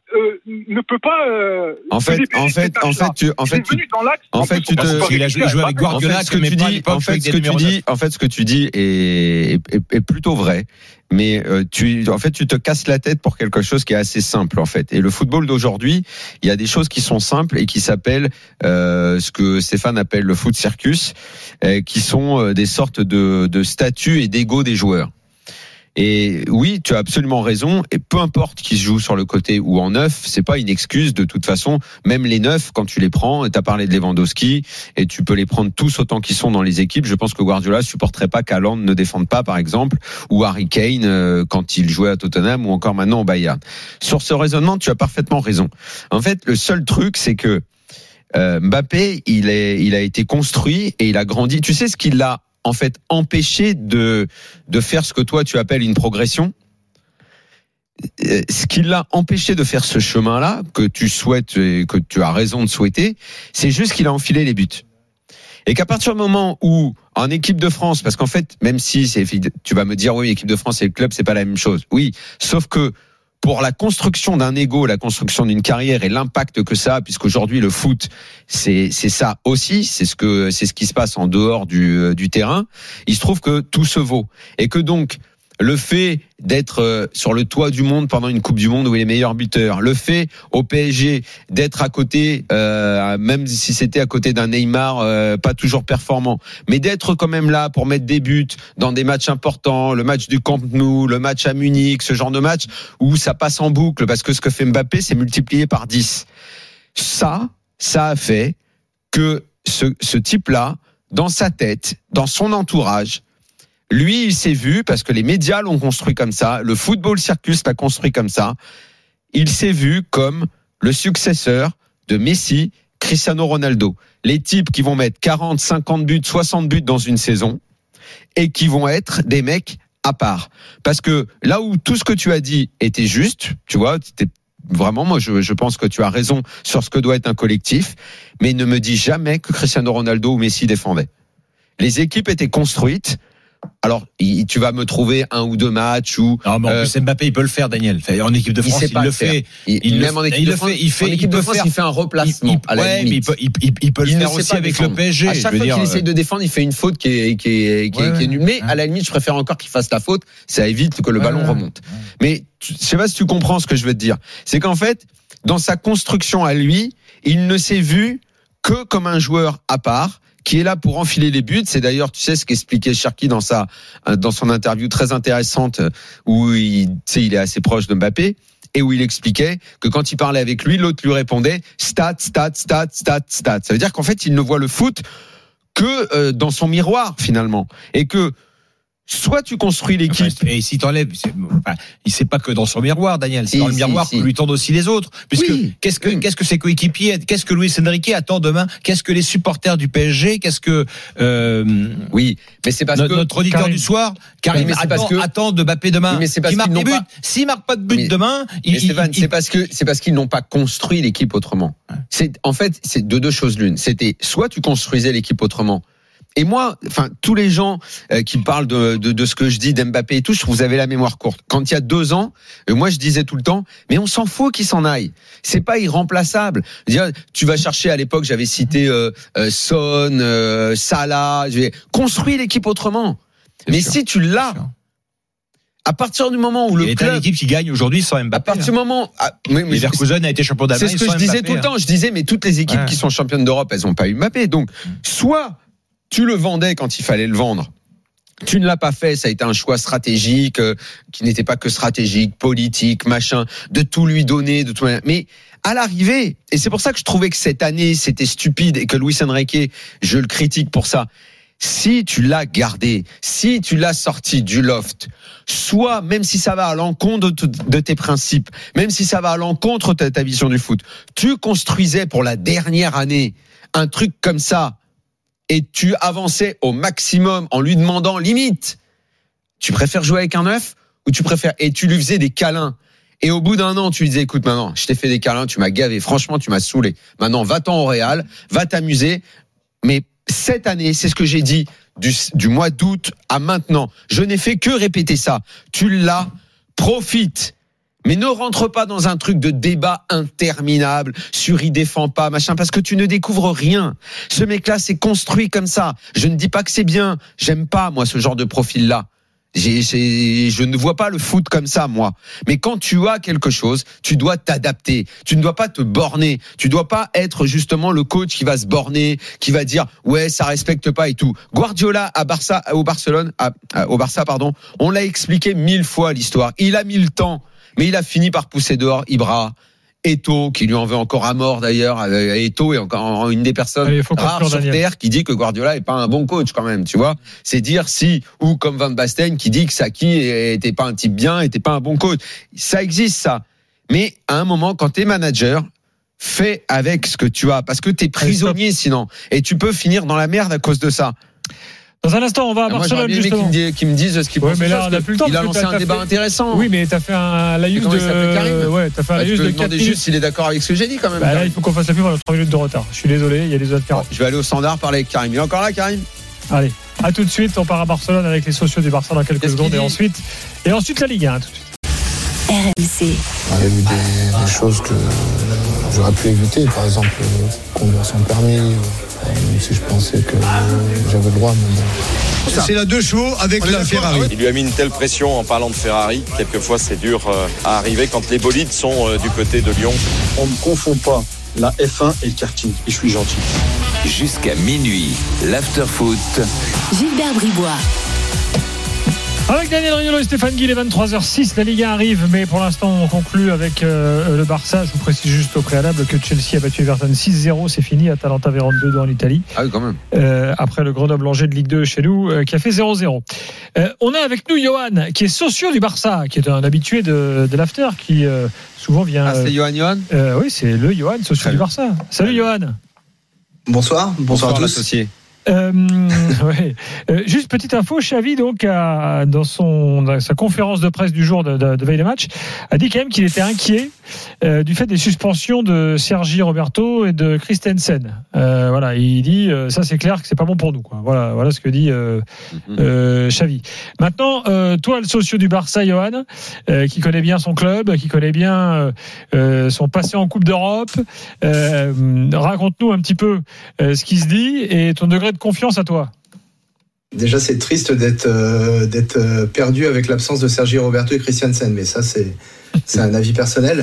Il a joué avec Guardiola. Ce que tu dis est plutôt vrai. Mais tu te casses la tête pour quelque chose qui est assez simple en fait. Et le football d'aujourd'hui, il y a des choses qui sont simples et qui s'appellent ce que Stéphane appelle le foot circus, qui sont des sortes de statuts et d'ego des joueurs. Et oui, tu as absolument raison. Et peu importe qui se joue sur le côté ou en neuf, c'est pas une excuse de toute façon. Même les neufs, quand tu les prends, t'as parlé de Lewandowski, et tu peux les prendre tous autant qu'ils sont dans les équipes. Je pense que Guardiola supporterait pas qu'Haaland ne défende pas, par exemple, ou Harry Kane quand il jouait à Tottenham, ou encore maintenant au Bayern. Sur ce raisonnement, tu as parfaitement raison. En fait, le seul truc, c'est que Mbappé, il a été construit et il a grandi. Tu sais ce qu'il a en fait empêché de faire ce que toi tu appelles une progression? Ce qui l'a empêché de faire ce chemin-là, que tu souhaites et que tu as raison de souhaiter, c'est juste qu'il a enfilé les buts. Et qu'à partir du moment où, en équipe de France, parce qu'en fait, même si tu vas me dire, oui, équipe de France et le club, c'est pas la même chose. Oui, sauf que pour la construction d'un ego, la construction d'une carrière et l'impact que ça a, puisqu'aujourd'hui le foot, c'est ça aussi, c'est ce qui se passe en dehors du terrain. Il se trouve que tout se vaut et que donc le fait d'être sur le toit du monde pendant une Coupe du Monde où il est meilleur buteur, le fait au PSG d'être à côté, même si c'était à côté d'un Neymar pas toujours performant, mais d'être quand même là pour mettre des buts dans des matchs importants, le match du Camp Nou, le match à Munich, ce genre de match où ça passe en boucle, parce que ce que fait Mbappé, c'est multiplié par 10. Ça a fait que ce type-là, dans sa tête, dans son entourage, lui, il s'est vu, parce que les médias l'ont construit comme ça, le football circus l'a construit comme ça, il s'est vu comme le successeur de Messi, Cristiano Ronaldo. Les types qui vont mettre 40, 50 buts, 60 buts dans une saison et qui vont être des mecs à part. Parce que là où tout ce que tu as dit était juste, tu vois, c'était vraiment, moi je pense que tu as raison sur ce que doit être un collectif, mais ne me dis jamais que Cristiano Ronaldo ou Messi défendaient. Les équipes étaient construites. Alors, tu vas me trouver un ou deux matchs où. Non, mais en plus, Mbappé, il peut le faire, Daniel. En équipe de France, il le fait. En équipe de France, il fait un replacement. Mais il peut le faire aussi avec le PSG. À chaque fois qu'il essaie de défendre, il fait une faute qui est nulle. Mais à la limite, je préfère encore qu'il fasse la faute. Ça évite que le ballon remonte. Mais je sais pas si tu comprends ce que je veux te dire. C'est qu'en fait, dans sa construction à lui, il ne s'est vu que comme un joueur à part, qui est là pour enfiler les buts. C'est d'ailleurs, tu sais, ce qu'expliquait Cherki dans son interview très intéressante, où il est assez proche de Mbappé, et où il expliquait que quand il parlait avec lui, l'autre lui répondait stats. Ça veut dire qu'en fait, il ne voit le foot que dans son miroir, finalement. Et que soit tu construis l'équipe. Et si t'enlèves, il sait pas que dans son miroir, Daniel. C'est dans le miroir pour lui tendre aussi les autres. Puisque, qu'est-ce que ses coéquipiers, qu'est-ce que Luis Enrique attend demain? Qu'est-ce que les supporters du PSG? Qu'est-ce que, oui, mais c'est parce que notre auditeur du soir, Karim, attend de Mbappé demain. Oui, mais c'est parce qu'il marque des buts. S'il marque pas de but demain, c'est parce qu'ils n'ont pas construit l'équipe autrement. En fait, c'est de deux choses l'une. C'était soit tu construisais l'équipe autrement. Et moi, enfin, tous les gens qui parlent de ce que je dis d'Mbappé et tout, je trouve que vous avez la mémoire courte. Quand il y a 2 ans, moi je disais tout le temps, mais on s'en fout qu'il s'en aille. C'est pas irremplaçable. Tu vas chercher, à l'époque, j'avais cité Son, Salah. Construis l'équipe autrement. Mais si tu l'as, à partir du moment où le club, l'équipe qui gagne aujourd'hui sans Mbappé. À partir du moment, Leverkusen a été champion d'Allemagne. C'est ce que je disais tout le temps. Je disais, mais toutes les équipes qui sont championnes d'Europe, elles n'ont pas eu Mbappé. Donc, soit tu le vendais quand il fallait le vendre. Tu ne l'as pas fait, ça a été un choix stratégique, qui n'était pas que stratégique, politique, machin, de tout lui donner, de tout. Mais à l'arrivée, et c'est pour ça que je trouvais que cette année c'était stupide et que Luis Enrique, je le critique pour ça. Si tu l'as gardé, si tu l'as sorti du loft, soit, même si ça va à l'encontre de tes principes, même si ça va à l'encontre de ta vision du foot, tu construisais pour la dernière année un truc comme ça, et tu avançais au maximum en lui demandant limite, tu préfères jouer avec un 9 ou tu préfères, et tu lui faisais des câlins. Et au bout d'un an, tu lui disais, écoute, maintenant, je t'ai fait des câlins, tu m'as gavé, franchement, tu m'as saoulé. Maintenant, va-t'en au Real, va t'amuser. Mais cette année, c'est ce que j'ai dit, du mois d'août à maintenant. Je n'ai fait que répéter ça. Tu l'as, profite. Mais ne rentre pas dans un truc de débat interminable sur il défend pas, machin, parce que tu ne découvres rien. Ce mec-là s'est construit comme ça. Je ne dis pas que c'est bien. J'aime pas, moi, ce genre de profil-là. Je ne vois pas le foot comme ça, moi. Mais quand tu as quelque chose, tu dois t'adapter. Tu ne dois pas te borner. Tu ne dois pas être justement le coach qui va se borner, qui va dire ouais, ça respecte pas et tout. Guardiola au Barça, on l'a expliqué 1000 fois l'histoire. Il a mis le temps, mais il a fini par pousser dehors Ibra. Eto'o, qui lui en veut encore à mort d'ailleurs. Eto'o est encore une des personnes rares sur Terre qui dit que Guardiola est pas un bon coach quand même, tu vois. C'est dire si, ou comme Van Basten qui dit que Saki était pas un type bien, était pas un bon coach. Ça existe ça. Mais à un moment, quand t'es manager, fais avec ce que tu as, parce que t'es prisonnier sinon. Et tu peux finir dans la merde à cause de ça. Dans un instant, on va à Barcelone, justement. Qui me disent ce qu'ils pensent. Mais là, on n'a plus le temps. Il a lancé un débat intéressant. Oui, mais t'as fait un laïus de Karim. Ouais, t'as fait un laïus de 4 minutes. Juste s'il est d'accord avec ce que j'ai dit quand même. Là, il faut qu'on fasse la pub, on a 3 minutes de retard. Je suis désolé, il y a les autres 40. Je vais aller au standard parler avec Karim. Il est encore là, Karim? Allez, à tout de suite. On part à Barcelone avec les sociaux du Barça dans quelques secondes. Et ensuite la Ligue 1. Tout de suite. RMC. Il y a eu des choses que j'aurais pu éviter, par exemple conduire sans permis, même si je pensais que j'avais le droit. Mais bon. C'est la deux chevaux avec la Ferrari. Il lui a mis une telle pression en parlant de Ferrari. Quelquefois, c'est dur à arriver quand les bolides sont du côté de Lyon. On ne confond pas la F1 et le karting. Et je suis gentil. Jusqu'à minuit, l'after-foot. Gilbert Bribois. Avec Daniel Riolo et Stéphane Guy, les 23h06, la Ligue 1 arrive, mais pour l'instant on conclut avec le Barça. Je vous précise juste au préalable que Chelsea a battu Everton 6-0, c'est fini. Atalanta Vérone 2 en Italie. Ah oui, quand même. Après le Grenoble-Angers de Ligue 2 chez nous, qui a fait 0-0. On a avec nous Johan, qui est socio du Barça, qui est un habitué de l'after, qui souvent vient. Ah, c'est Johan oui, c'est le Johan, socio du Barça. Salut Johan. Bonsoir à tous. L'associé. Ouais. Juste petite info, Xavi donc dans sa conférence de presse du jour de veille de match a dit quand même qu'il était inquiet du fait des suspensions de Sergi Roberto et de Christensen. Voilà, il dit ça c'est clair que c'est pas bon pour nous quoi. Voilà ce que dit Xavi. Maintenant, toi le socio du Barça, Johan, qui connaît bien son club, qui connaît bien son passé en Coupe d'Europe, raconte-nous un petit peu ce qui se dit et ton degré de confiance à toi. Déjà, c'est triste d'être perdu avec l'absence de Sergi Roberto et Christiansen, mais ça, c'est un avis personnel.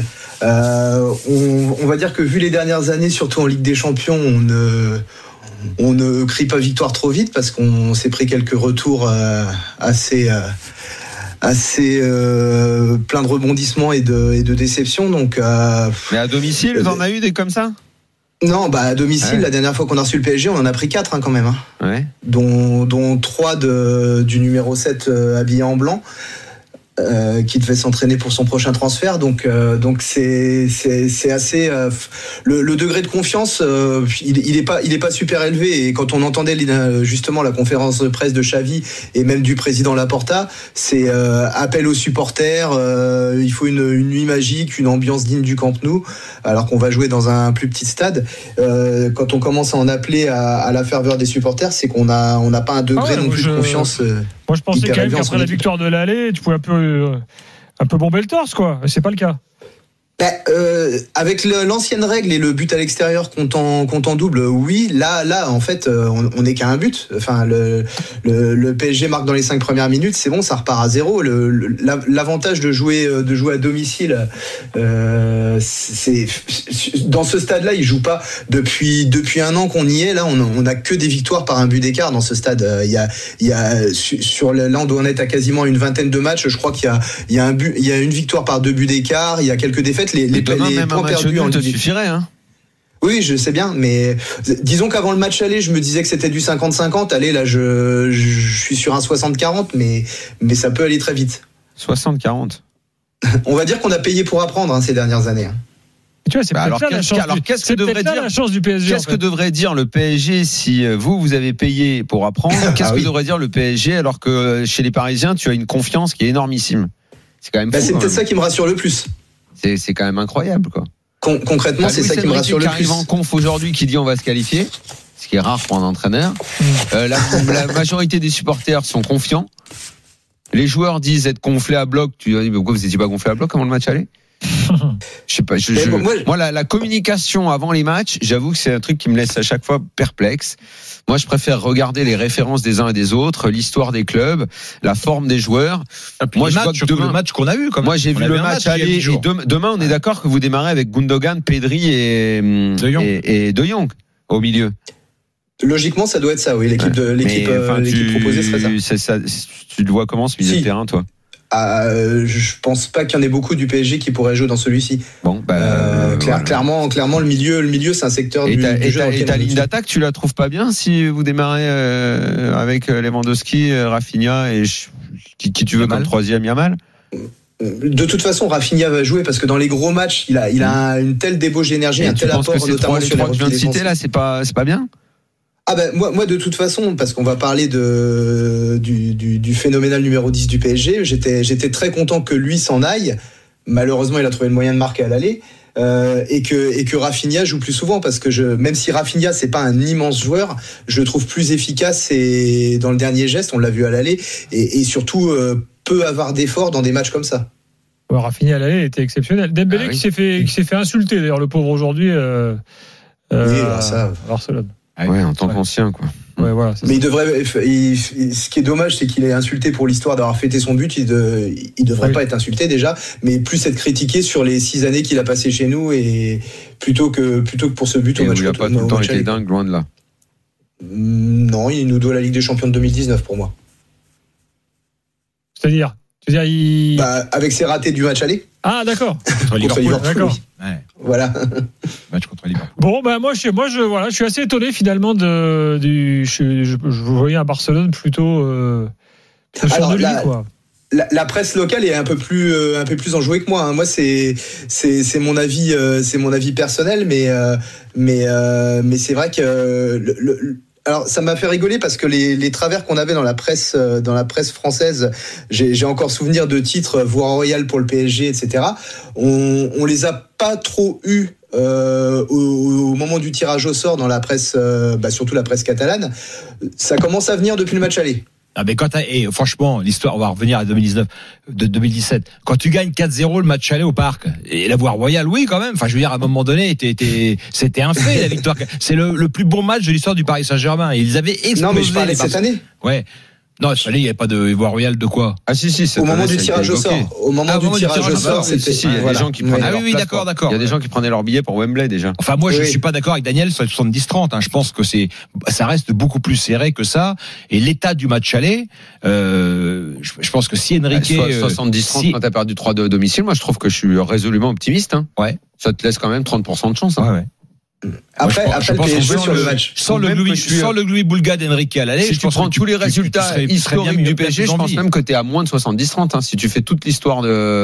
On va dire que vu les dernières années, surtout en Ligue des Champions, on ne crie pas victoire trop vite parce qu'on s'est pris quelques retours assez plein de rebondissements et de déceptions. Donc, mais à domicile, vous en avez eu des comme ça? Non, à domicile, la dernière fois qu'on a reçu le PSG, on en a pris 4 quand même. Ouais. Dont 3 du numéro 7 habillé en blanc. Qui devait s'entraîner pour son prochain transfert, donc c'est assez le degré de confiance il est pas super élevé, et quand on entendait justement la conférence de presse de Xavi et même du président Laporta, c'est appel aux supporters, il faut une nuit magique, une ambiance digne du Camp Nou, alors qu'on va jouer dans un plus petit stade. Quand on commence à en appeler à la ferveur des supporters, c'est qu'on n'a pas un degré non plus de confiance. Moi, je pensais quand même qu'après la victoire de l'aller, tu pouvais un peu bomber le torse, quoi. C'est pas le cas. Avec l'ancienne règle et le but à l'extérieur comptant double, oui. Là, en fait, on n'est qu'à un but. Enfin, le PSG marque dans les 5 premières minutes, c'est bon, ça repart à 0. L'avantage de jouer à domicile, c'est dans ce stade-là, il joue pas depuis un an qu'on y est. Là, on a que des victoires par un but d'écart dans ce stade. Il y a là, on doit en être à quasiment une vingtaine de matchs. Je crois qu'il y a une victoire par 2 buts d'écart. Il y a quelques défaites. Les points perdus en Ligue suffirait, hein. Oui, je sais bien, mais disons qu'avant le match aller, je me disais que c'était du 50-50. Allez, là, je suis sur un 60-40, mais ça peut aller très vite. 60-40. On va dire qu'on a payé pour apprendre ces dernières années. Tu vois, c'est peut-être ça la chance. Alors, qu'est-ce que devrait dire la chance du PSG? Qu'est-ce que devrait dire le PSG si vous avez payé pour apprendre? Qu'est-ce que devrait dire le PSG alors que chez les Parisiens, tu as une confiance qui est énormissime? C'est quand même fou, c'est peut-être ça qui me rassure le plus. C'est quand même incroyable, quoi. Concrètement, c'est ça qui me rassure le plus. Arrive en conf aujourd'hui qui dit on va se qualifier, ce qui est rare pour un entraîneur. La majorité des supporters sont confiants. Les joueurs disent être gonflés à bloc. Tu dis pourquoi vous n'étiez pas gonflés à bloc avant le match aller? Je sais pas. Moi, la communication avant les matchs, j'avoue que c'est un truc qui me laisse à chaque fois perplexe. Moi, je préfère regarder les références des uns et des autres, l'histoire des clubs, la forme des joueurs. Moi, je vois que demain, le match qu'on a vu. Moi, j'ai vu le match aller. Demain, on est d'accord que vous démarrez avec Gundogan, Pedri et De Jong au milieu. Logiquement, ça doit être ça, oui. L'équipe proposée serait ça. Tu le vois comment ce milieu de terrain, toi? Je pense pas qu'il y en ait beaucoup du PSG qui pourraient jouer dans celui-ci. Bon, clairement, le milieu, c'est un secteur du jeu. Et ta ligne d'attaque, tu la trouves pas bien si vous démarrez avec Lewandowski, Rafinha et qui tu veux comme troisième, Yamal? De toute façon, Rafinha va jouer parce que dans les gros matchs, il a une telle débauche d'énergie, un tel apport, notamment sur les trois que je viens de citer là, c'est pas bien? Ah ben moi de toute façon, parce qu'on va parler du phénoménal numéro 10 du PSG, j'étais très content que lui s'en aille. Malheureusement, il a trouvé le moyen de marquer à l'aller. Et que Rafinha joue plus souvent, parce que même si Rafinha c'est pas un immense joueur, je le trouve plus efficace et dans le dernier geste, on l'a vu à l'aller, et surtout peut avoir d'efforts dans des matchs comme ça. Ouais, Rafinha à l'aller était exceptionnel. Dembélé qui s'est fait insulter d'ailleurs, le pauvre, aujourd'hui à Barcelone. Ouais, en tant qu'ancien, quoi. Ouais, voilà, mais ce qui est dommage, c'est qu'il est insulté pour l'histoire d'avoir fêté son but. Il devrait pas être insulté déjà, mais plus être critiqué sur les 6 années qu'il a passé chez nous, et plutôt que pour ce but au match. Il n'a pas tout le temps été dingue, loin de là. Non, il nous doit la Ligue des Champions de 2019 pour moi. C'est-à-dire avec ses ratés du match aller. Ah, d'accord. Contre Liverpool. D'accord. Ouais. Voilà. Match contre Liverpool. Bon, moi je suis assez étonné finalement je voyais un Barcelone plutôt sûr de lui, quoi. La presse locale est un peu plus enjouée que moi. Moi, c'est mon avis personnel, mais c'est vrai que alors ça m'a fait rigoler parce que les travers qu'on avait dans la presse française, j'ai encore souvenir de titres voix royale pour le PSG, etc. On les a pas trop eus au moment du tirage au sort dans la presse, surtout la presse catalane. Ça commence à venir depuis le match aller. Ah mais franchement, l'histoire, on va revenir à 2017. Quand tu gagnes 4-0 le match aller au Parc, et la voix royale, oui quand même. Enfin, je veux dire, à un moment donné, c'était un fait, la victoire. C'est le plus bon match de l'histoire du Paris Saint-Germain. Ils avaient explosé. Non, mais je parlais de cette année. Ouais. Non, il n'y avait pas de voix royale de quoi? Ah si. Au moment du tirage au sort. Au moment du tirage au sort, c'était. Il y a des gens qui prenaient. Ah oui, d'accord. Il y a des gens qui prenaient leur billet pour Wembley déjà. Enfin, moi, je suis pas d'accord avec Daniel sur le 70-30. Je pense que ça reste beaucoup plus serré que ça. Et l'état du match aller, je pense que si Enrique 70-30 quand t'as perdu 3-2 à domicile, moi je trouve que je suis résolument optimiste. Ouais. Ça te laisse quand même 30% de chance. Ouais. Après, le PSG sur le match. Sans le Louis-Boulga d'Enrique à l'aller, si tu prends tous les résultats historiques du PSG, je pense même que t'es à moins de 70-30. Si tu fais toute l'histoire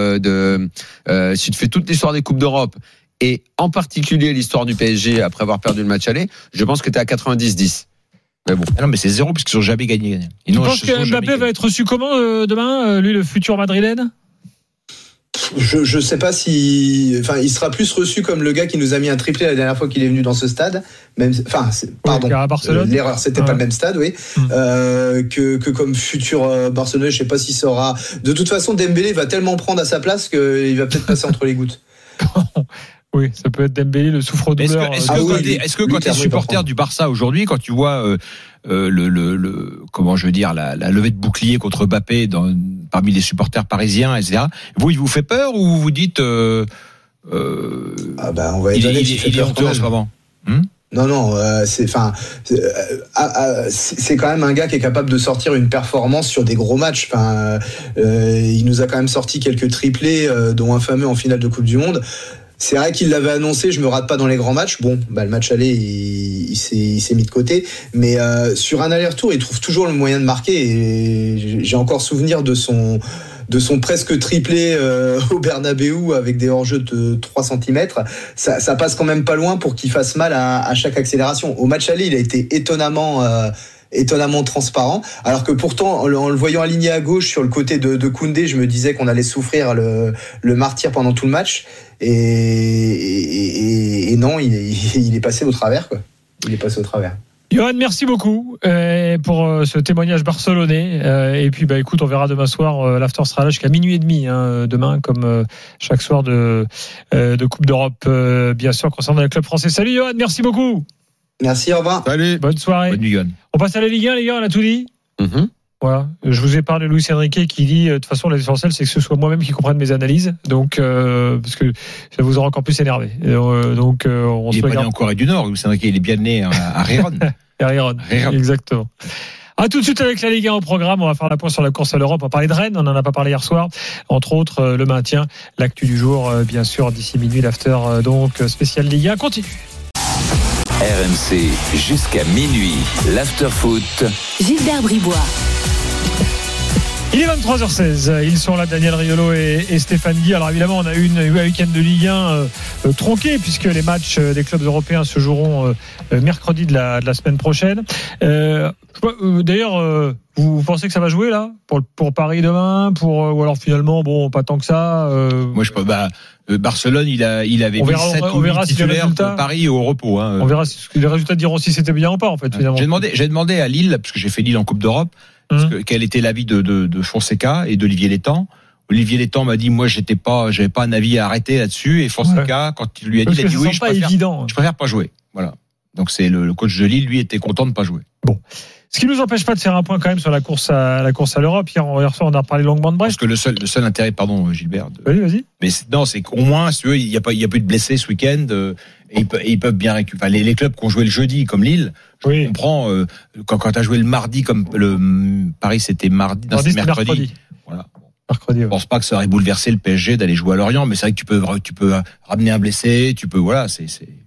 si tu fais toute l'histoire des Coupes d'Europe, et en particulier l'histoire du PSG après avoir perdu le match aller, je pense que t'es à 90-10. Mais bon. Non, mais c'est 0 puisqu'ils n'ont jamais gagné. Tu penses que Mbappé va être reçu comment demain, lui, le futur madrilène? Je sais pas il sera plus reçu comme le gars qui nous a mis un triplé la dernière fois qu'il est venu dans ce stade. À Barcelone. L'erreur, c'était pas le même stade, oui. Que comme futur Barcelonais, je sais pas s'il sera. De toute façon, Dembélé va tellement prendre à sa place qu'il va peut-être passer entre les gouttes. Oui, ça peut être Dembélé, le souffre-douleur. Est-ce que quand tu es supporter du Barça aujourd'hui, quand tu vois comment je veux dire, la levée de bouclier contre Mbappé parmi les supporters parisiens, etc., il vous fait peur ou vous vous dites on va être honnête, il est honteux en ce moment? Non, c'est quand même un gars qui est capable de sortir une performance sur des gros matchs. Il nous a quand même sorti quelques triplés, dont un fameux en finale de Coupe du Monde. C'est vrai qu'il l'avait annoncé, je me rate pas dans les grands matchs. Bon, le match aller, il s'est mis de côté. Mais sur un aller-retour, il trouve toujours le moyen de marquer. Et j'ai encore souvenir de son presque triplé au Bernabéu avec des hors-jeux de 3 cm, ça passe quand même pas loin pour qu'il fasse mal à chaque accélération. Au match aller, il a été étonnamment transparent, alors que pourtant en le voyant aligné à gauche sur le côté de Koundé, je me disais qu'on allait souffrir le martyre pendant tout le match, et non, il est passé au travers, quoi. Il est passé au travers. Johan, merci beaucoup pour ce témoignage barcelonais. Et puis, écoute, on verra demain soir. L'after sera là jusqu'à 00:30 demain, comme chaque soir de Coupe d'Europe, bien sûr, concernant le club français. Salut Johan, merci beaucoup. Merci, au revoir. Salut. Bonne soirée. Bonne nuit, Johan. On passe à la Ligue 1, les gars, on a tout dit. Voilà. Je vous ai parlé de Luis Enrique qui dit, de toute façon, l'essentiel, c'est que ce soit moi-même qui comprenne mes analyses. Donc, parce que ça vous aura encore plus énervé. Donc, on il se est pas regarde. né en Corée du Nord. Luis Enrique, il est bien né à Riron. Riron. Exactement. À tout de suite avec la Ligue 1 au programme. On va faire la pointe sur la course à l'Europe. On va parler de Rennes. On n'en a pas parlé hier soir. Entre autres, le maintien. L'actu du jour, bien sûr, d'ici minuit, l'after, donc, spécial Ligue 1. Continue. RMC jusqu'à minuit, l'after-foot. Gilbert Bribois. Il est 23h16. Ils sont là, Daniel Riolo et Stéphane Guy. Alors évidemment, on a eu un week-end de Ligue 1 tronqué, puisque les matchs des clubs européens se joueront mercredi de la semaine prochaine. D'ailleurs, vous pensez que ça va jouer là pour Paris demain, ou alors finalement, bon, pas tant que ça. Moi, je peux. Barcelone, il avait mis 7 ou 8 titulaires pour Paris au repos. On verra si les résultats diront si c'était bien ou pas, en fait. Finalement. J'ai demandé à Lille, parce que j'ai fait Lille en Coupe d'Europe, quel était l'avis de Fonseca et d'Olivier Létang. Olivier Létang m'a dit, moi, j'avais pas un avis à arrêter là-dessus, et Fonseca, quand il lui a dit, il a dit oui, je préfère pas jouer. Voilà. Donc c'est le coach de Lille, lui, était content de pas jouer. Bon. Ce qui nous empêche pas de faire un point quand même sur la course à l'Europe. Hier soir, on a parlé longuement de Brest. Parce que le seul intérêt, pardon, Gilbert. Vas-y. Mais c'est qu'au moins, il y a pas eu de blessés ce week-end, et ils peuvent bien récupérer. Les clubs qui ont joué le jeudi, comme Lille, je comprends, quand t'as joué le mardi, comme Paris, c'était mardi, c'est mercredi. Voilà. Mercredi, Je pense pas que ça aurait bouleversé le PSG d'aller jouer à Lorient, mais c'est vrai que tu peux ramener un blessé, voilà, c'est.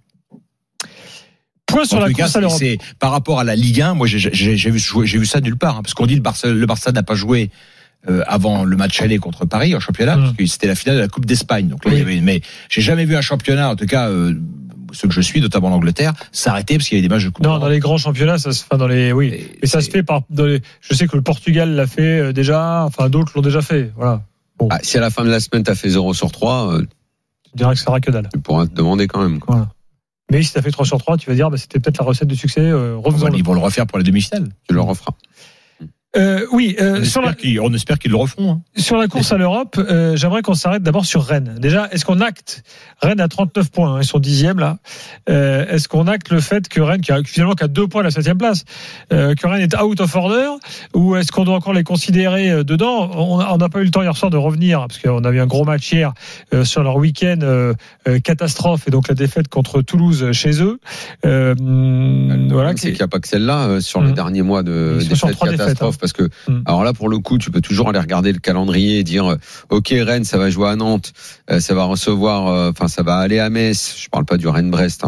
Point sur la course à l'Europe. C'est par rapport à la Ligue 1, moi j'ai vu ça nulle part, parce qu'on dit le Barça n'a pas joué avant le match aller contre Paris en championnat, parce que c'était la finale de la Coupe d'Espagne. Donc là, mais j'ai jamais vu un championnat, en tout cas ceux que je suis, notamment l'Angleterre, s'arrêter parce qu'il y avait des matchs de Coupe. Non, dans les grands championnats, ça se fait mais ça se fait je sais que le Portugal l'a fait déjà, enfin d'autres l'ont déjà fait. Voilà. Bon. Si à la fin de la semaine t'as fait 0 sur 3, tu dirais que ça sera que dalle. Tu pourras te demander quand même. Voilà. Mais si tu as fait 3 sur 3, tu vas dire c'était peut-être la recette du succès. Ils vont le refaire pour la demi-finale. Tu le referas. On espère qu'ils le referont. Hein. Sur la course à l'Europe, j'aimerais qu'on s'arrête d'abord sur Rennes. Déjà, est-ce qu'on acte Rennes à 39 points, ils sont 10e là. Est-ce qu'on acte le fait que Rennes, qui a 2 points à la 7e place, que Rennes est out of order, ou est-ce qu'on doit encore les considérer dedans? On n'a pas eu le temps hier soir de revenir, parce qu'on a eu un gros match hier sur leur week-end catastrophe, et donc la défaite contre Toulouse chez eux. Voilà, c'est qu'il n'y a pas que celle-là sur les derniers mois de défaite catastrophe. Parce que, alors là, pour le coup, tu peux toujours aller regarder le calendrier et dire, ok, Rennes, ça va jouer à Nantes, ça va recevoir, ça va aller à Metz. Je parle pas du Rennes-Brest,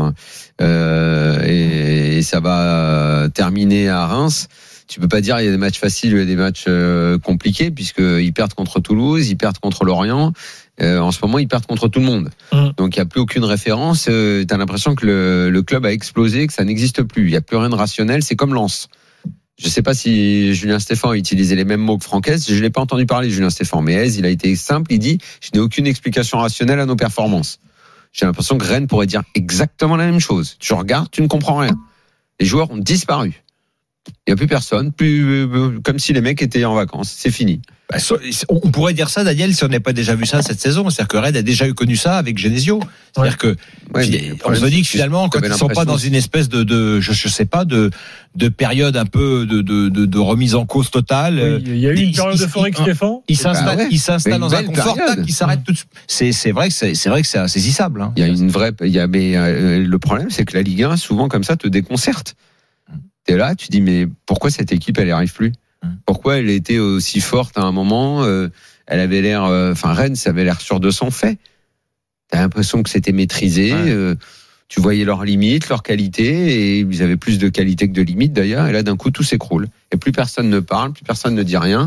et ça va terminer à Reims. Tu peux pas dire il y a des matchs faciles, il y a des matchs compliqués, puisqu'ils perdent contre Toulouse, ils perdent contre Lorient. En ce moment, ils perdent contre tout le monde. Donc, il n'y a plus aucune référence. T'as l'impression que le club a explosé, que ça n'existe plus. Il n'y a plus rien de rationnel. C'est comme Lens. Je ne sais pas si Julien Stéphan a utilisé les mêmes mots que Franquès. Je ne l'ai pas entendu parler, Julien Stéphan. Mais il a été simple. Il dit, je n'ai aucune explication rationnelle à nos performances. J'ai l'impression que Rennes pourrait dire exactement la même chose. Tu regardes, tu ne comprends rien. Les joueurs ont disparu. Il n'y a plus personne, comme si les mecs étaient en vacances. C'est fini. On pourrait dire ça, Daniel, si on n'avait pas déjà vu ça cette saison. C'est-à-dire que Rennes a déjà connu ça avec Genesio. C'est-à-dire que on se dit que finalement, quand ils ne sont pas dans une espèce je sais pas, de période un peu de remise en cause totale. Il y a eu une période euphorique, Stéphane. Il s'installe dans un confort qui s'arrête tout de suite. C'est vrai que c'est insaisissable. Hein. Il y a une vraie. Le problème, c'est que la Ligue 1, souvent comme ça, te déconcerte. T'es là, tu dis mais pourquoi cette équipe elle n'y arrive plus? Pourquoi elle était aussi forte à un moment? Elle avait l'air, Rennes, ça avait l'air sûr de son fait. T'as l'impression que c'était maîtrisé. Tu voyais leurs limites, leurs qualités, et ils avaient plus de qualités que de limites d'ailleurs. Et là, d'un coup, tout s'écroule. Et plus personne ne parle, plus personne ne dit rien.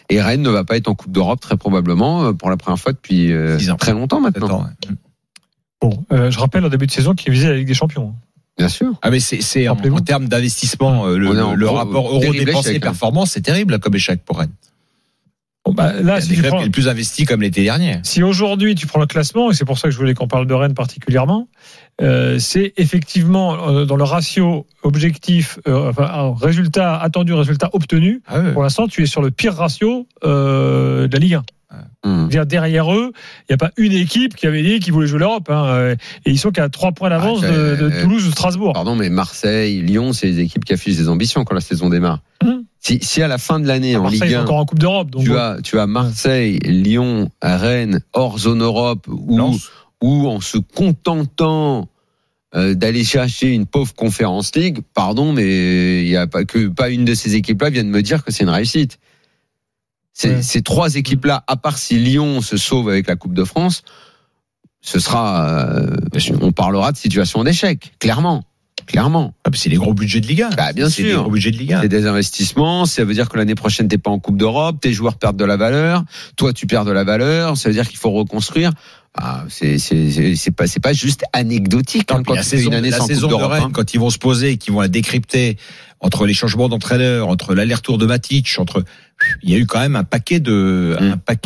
Et Rennes ne va pas être en Coupe d'Europe très probablement pour la première fois depuis très longtemps maintenant. Bon, je rappelle en début de saison qu'il visait la Ligue des Champions. Bien sûr. Ah mais c'est en termes d'investissement, le rapport euro dépensé performance, c'est terrible comme échec pour Rennes. Bon, bah, là, c'est le club qui est le plus investi comme l'été dernier. Si aujourd'hui tu prends le classement, et c'est pour ça que je voulais qu'on parle de Rennes particulièrement, c'est effectivement dans le ratio objectif, résultat attendu, résultat obtenu. Ah ouais. Pour l'instant, tu es sur le pire ratio de la Ligue 1. Derrière eux, il n'y a pas une équipe qui avait dit qu'ils voulaient jouer l'Europe. Et ils sont qu'à 3 points d'avance de Toulouse ou Strasbourg. Pardon, mais Marseille, Lyon, c'est les équipes qui affichent des ambitions quand la saison démarre. Si à la fin de l'année en Ligue 1, encore en Coupe d'Europe, donc tu as Marseille, Lyon, Rennes hors zone Europe, ou en se contentant d'aller chercher une pauvre Conference League, pardon, mais il y a pas une de ces équipes-là vient de me dire que c'est une réussite. Ces 3 équipes-là, à part si Lyon se sauve avec la Coupe de France, ce sera, on parlera de situation d'échec, clairement. C'est les gros budgets de Ligue 1. Bah, bien sûr. C'est des gros budgets de Ligue 1. C'est des investissements. Ça veut dire que l'année prochaine, t'es pas en Coupe d'Europe. Tes joueurs perdent de la valeur. Toi, tu perds de la valeur. Ça veut dire qu'il faut reconstruire. C'est pas juste anecdotique. Non, quand c'est une année sans Coupe d'Europe. Rennes, quand ils vont se poser et qu'ils vont la décrypter entre les changements d'entraîneur, entre l'aller-retour de Matic, il y a eu quand même un paquet de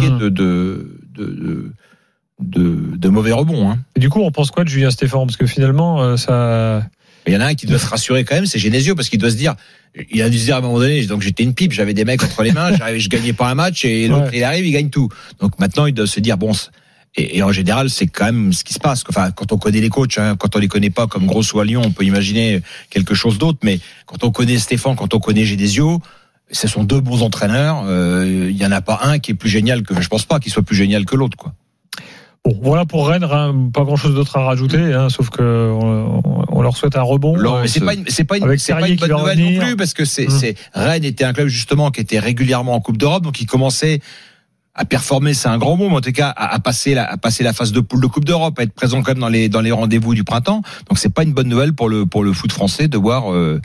mauvais rebonds. Et du coup, on pense quoi de Julien Stéphan? Parce que finalement, ça. Il y en a un qui doit se rassurer quand même, c'est Genesio, parce qu'il doit se dire, il a dû se dire à un moment donné, donc j'étais une pipe, j'avais des mecs entre les mains, je gagnais pas un match, et l'autre il arrive, il gagne tout. Donc maintenant, il doit se dire, bon, et en général, c'est quand même ce qui se passe. Enfin, quand on connaît les coachs, quand on les connaît pas, comme Grosso à Lyon, on peut imaginer quelque chose d'autre, mais quand on connaît Stéphan, quand on connaît Genesio, ce sont 2 bons entraîneurs, il y en a pas un qui est plus génial que, je pense pas qu'il soit plus génial que l'autre, quoi. Bon, voilà pour Rennes, pas grand-chose d'autre à rajouter, sauf que on leur souhaite un rebond. Mais c'est pas une bonne nouvelle non plus, parce que Rennes était un club justement qui était régulièrement en Coupe d'Europe, donc il commençait à performer, c'est un grand mot, mais en tout cas à passer la phase de poule de Coupe d'Europe, à être présent quand même dans les rendez-vous du printemps. Donc c'est pas une bonne nouvelle pour le foot français de voir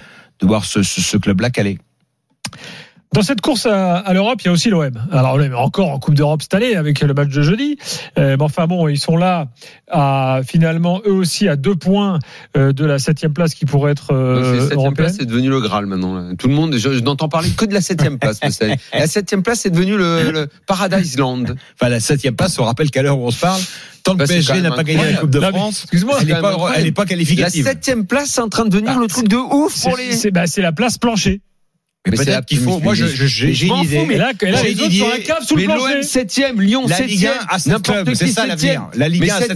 ce club-là caler. Dans cette course à l'Europe, il y a aussi l'OM. Alors l'OM encore en Coupe d'Europe cette année avec le match de jeudi. Mais enfin bon, ils sont là finalement eux aussi à 2 points de la 7e place qui pourrait être européenne. Place, c'est devenu le Graal maintenant. Tout le monde, je n'entends parler que de la 7e place. La 7e place, c'est devenu le Paradise Land. Enfin, la 7e place, on rappelle qu'à l'heure où on se parle, tant que PSG n'a pas gagné la Coupe de France, excuse-moi, elle n'est pas qualificative. La 7e place, c'est en train de devenir le truc de ouf pour les. C'est la place plancher. Mais peut-être qu'il faut. Moi, j'ai une idée. Mais là, les autres sont un cave sous le plancher. L'OM 7e, Lyon 7e, n'importe qui, c'est ça l'avenir. La Ligue 1,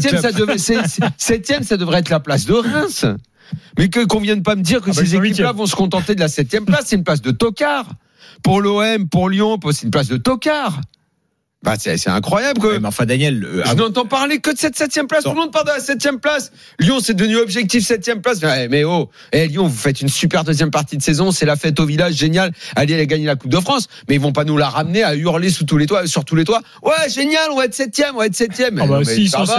7e, ça devrait être la place de Reims. Mais qu'on vienne pas me dire que ces équipes-là vont se contenter de la 7e place. C'est une place de tocard. Pour l'OM, pour Lyon, c'est une place de tocard. Bah, c'est incroyable que. Mais enfin, Daniel, je n'entends parler que de cette 7e place. Tout le monde parle de la 7e place. Lyon, c'est devenu objectif 7e place. Mais Lyon, vous faites une super 2e partie de saison. C'est la fête au village, génial. Allez gagner la Coupe de France. Mais ils vont pas nous la ramener à hurler sur tous les toits. Ouais, génial, on va être 7e, on va être 7e. Ah bah, s'ils sont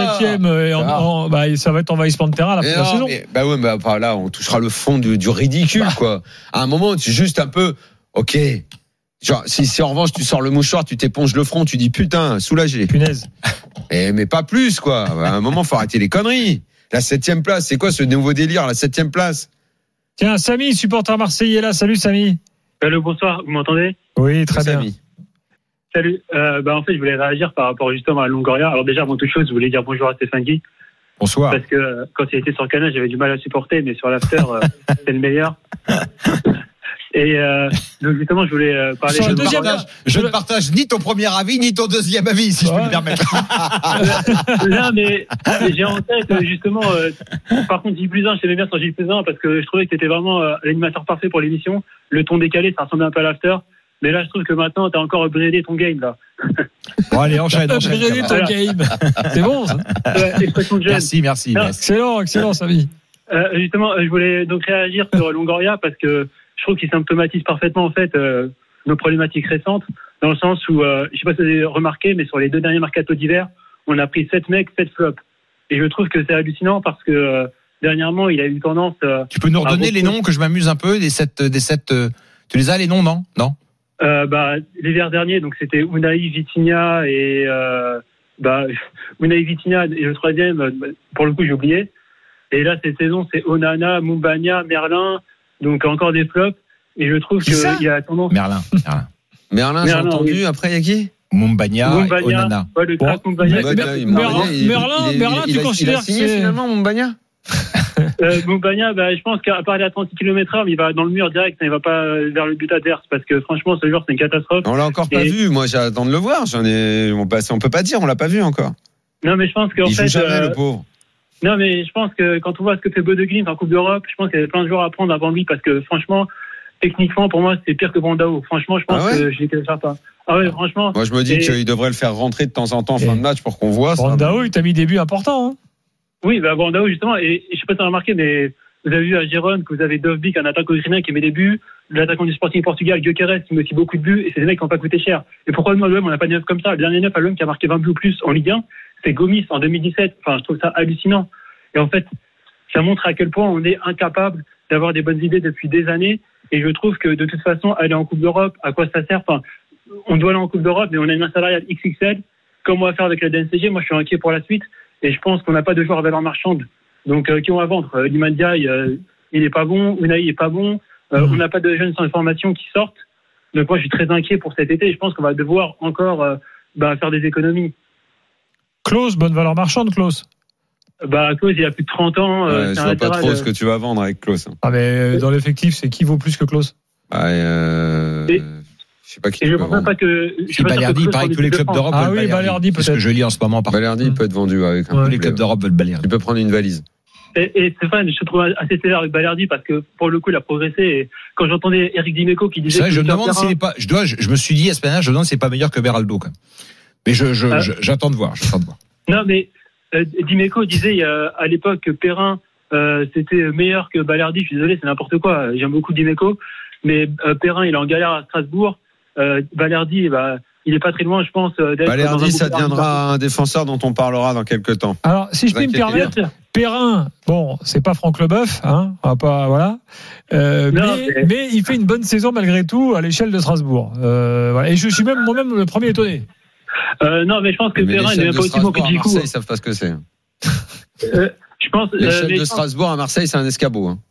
7e, ça va être envahissement de terrain à la fin de la saison. Mais là, on touchera le fond du ridicule, quoi. À un moment, tu juste un peu, ok. Genre, si en revanche tu sors le mouchoir, tu t'éponges le front, tu dis putain, soulagé. Punaise. Mais pas plus, quoi. À un moment, faut arrêter les conneries. La 7e place, c'est quoi ce nouveau délire, la 7e place? Tiens, Samy, supporter marseillais là. Salut, Samy. Allô, bonsoir. Vous m'entendez? Oui, très bien. Samy. Salut. En fait, je voulais réagir par rapport justement à Longoria. Alors déjà, avant toute chose, je voulais dire bonjour à Stéphane Guy. Bonsoir. Parce que quand il était sur le canal, j'avais du mal à supporter, mais sur l'after, c'est le meilleur. Et donc justement, je voulais parler. Je ne partage ni ton premier avis ni ton deuxième avis, si je peux me permettre. Non, mais j'ai en tête justement. Par contre, Gilles Bluzin, je t'aimais bien sur Gilles Bluzin parce que je trouvais que t'étais vraiment l'animateur parfait pour l'émission. Le ton décalé, ça ressemblait un peu à l'after. Mais là, je trouve que maintenant, t'as encore upgradé ton game là. Bon, allez, enchaîne. Upgradé ton game. C'est bon, ça. Expression de jeune. Merci. Excellent, Samy. Justement, je voulais donc réagir sur Longoria parce que je trouve qu'il symptomatise parfaitement en fait nos problématiques récentes, dans le sens où, je sais pas si vous avez remarqué, mais sur les 2 derniers mercatos d'hiver, on a pris 7 mecs, 7 flops. Et je trouve que c'est hallucinant parce que dernièrement, il a eu tendance. Tu peux nous redonner les noms que je m'amuse un peu des 7 tu les as les noms, non? L'hiver dernier, donc c'était Unai, Vitinha et Unai, Vitinha et le troisième, pour le coup j'ai oublié. Et là cette saison c'est Onana, Moumbagna, Merlin, donc encore des flops. Et je trouve qu'il y a tendance. Merlin, j'ai entendu. Après il y a qui? Moumbagna et Onana. Ouais, le crack Moumbagna. Merlin, tu considères que c'est finalement Moumbagna? Moumbagna, je pense qu'à part aller à 30 km/h, il va dans le mur direct, il va pas vers le but adverse parce que franchement, ce joueur c'est une catastrophe. On l'a encore pas vu. Moi, j'attends de le voir. On peut pas dire, on l'a pas vu encore. Non, mais je pense qu'en fait, joue jamais, le pauvre. Non, mais je pense que quand on voit ce que fait Bodeglimt en Coupe d'Europe, je pense qu'il y avait plein de joueurs à prendre avant lui parce que franchement, techniquement, pour moi, c'est pire que Brandao. Franchement, je pense que je ne le faire pas. Ah ouais, franchement. Moi, je me dis qu'il devrait le faire rentrer de temps en temps en fin de match pour qu'on voit. Brandao, il t'a mis des buts importants. Hein. Oui, Brandao, justement, et je sais pas si tu as remarqué, mais vous avez vu à Gérone que vous avez Dovbyk, un attaquant ukrainien qui met des buts, l'attaquant du Sporting Portugal, Gyökeres, qui met aussi beaucoup de buts, et c'est des mecs qui n'ont pas coûté cher. Et pourquoi nous, à l'OM, on n'a pas de neuf comme ça? Le dernier neuf à l'OM qui a marqué 20 buts ou plus en Ligue 1, c'est Gomis en 2017. Enfin, je trouve ça hallucinant. Et en fait, ça montre à quel point on est incapable d'avoir des bonnes idées depuis des années. Et je trouve que de toute façon, aller en Coupe d'Europe, à quoi ça sert? Enfin, on doit aller en Coupe d'Europe, mais on a une masse salariale XXL. Comme on va faire avec la DNCG, moi je suis inquiet pour la suite. Et je pense qu'on n'a pas de joueurs à valeur marchande. Donc, qui ont à vendre? Limandia, il n'est pas bon. Unai est pas bon. On n'a pas de jeunes sans formation qui sortent. Donc, moi, je suis très inquiet pour cet été. Et je pense qu'on va devoir encore faire des économies. Klose, bonne valeur marchande, Klose. Klose, il a plus de 30 ans. Je vois pas trop ce que tu vas vendre avec Klose. Ah, mais dans l'effectif, c'est qui vaut plus que Klose? Je sais pas qui. Et je pense même pas que. Si Balerdi, il paraît que tous les clubs d'Europe veulent Balerdi. Balerdi peut-être. C'est ce que je lis en ce moment. Balerdi peut être vendu avec tous les clubs d'Europe veulent Balerdi. Tu peux prendre une valise. Et Stéphane, je te trouve assez sévère avec Balerdi parce que pour le coup, il a progressé. Et quand j'entendais Eric Dimeco qui disait. Je me demande s'il n'est pas. Je me suis dit à ce moment-là, je me demande si c'est pas meilleur que Beraldo quand même. Mais j'attends de voir. Non, mais Dimeco disait à l'époque que Perrin c'était meilleur que Balerdi. Je suis désolé, c'est n'importe quoi. J'aime beaucoup Dimeco, mais Perrin, il est en galère à Strasbourg. Balerdi, il est pas très loin, je pense. Balerdi, ça deviendra un défenseur dont on parlera dans quelques temps. Alors, si je puis me permettre, Perrin, bon, c'est pas Franck Leboeuf, hein, on va pas, voilà. Mais il fait une bonne saison malgré tout à l'échelle de Strasbourg. Voilà. Et je suis même moi-même le premier étonné. Non, mais je pense que Perrin n'est même pas aussi bon que Djikou. Marseille, ils savent pas ce que c'est. Je pense. L'échelle de Strasbourg à Marseille, c'est un escabeau. Hein.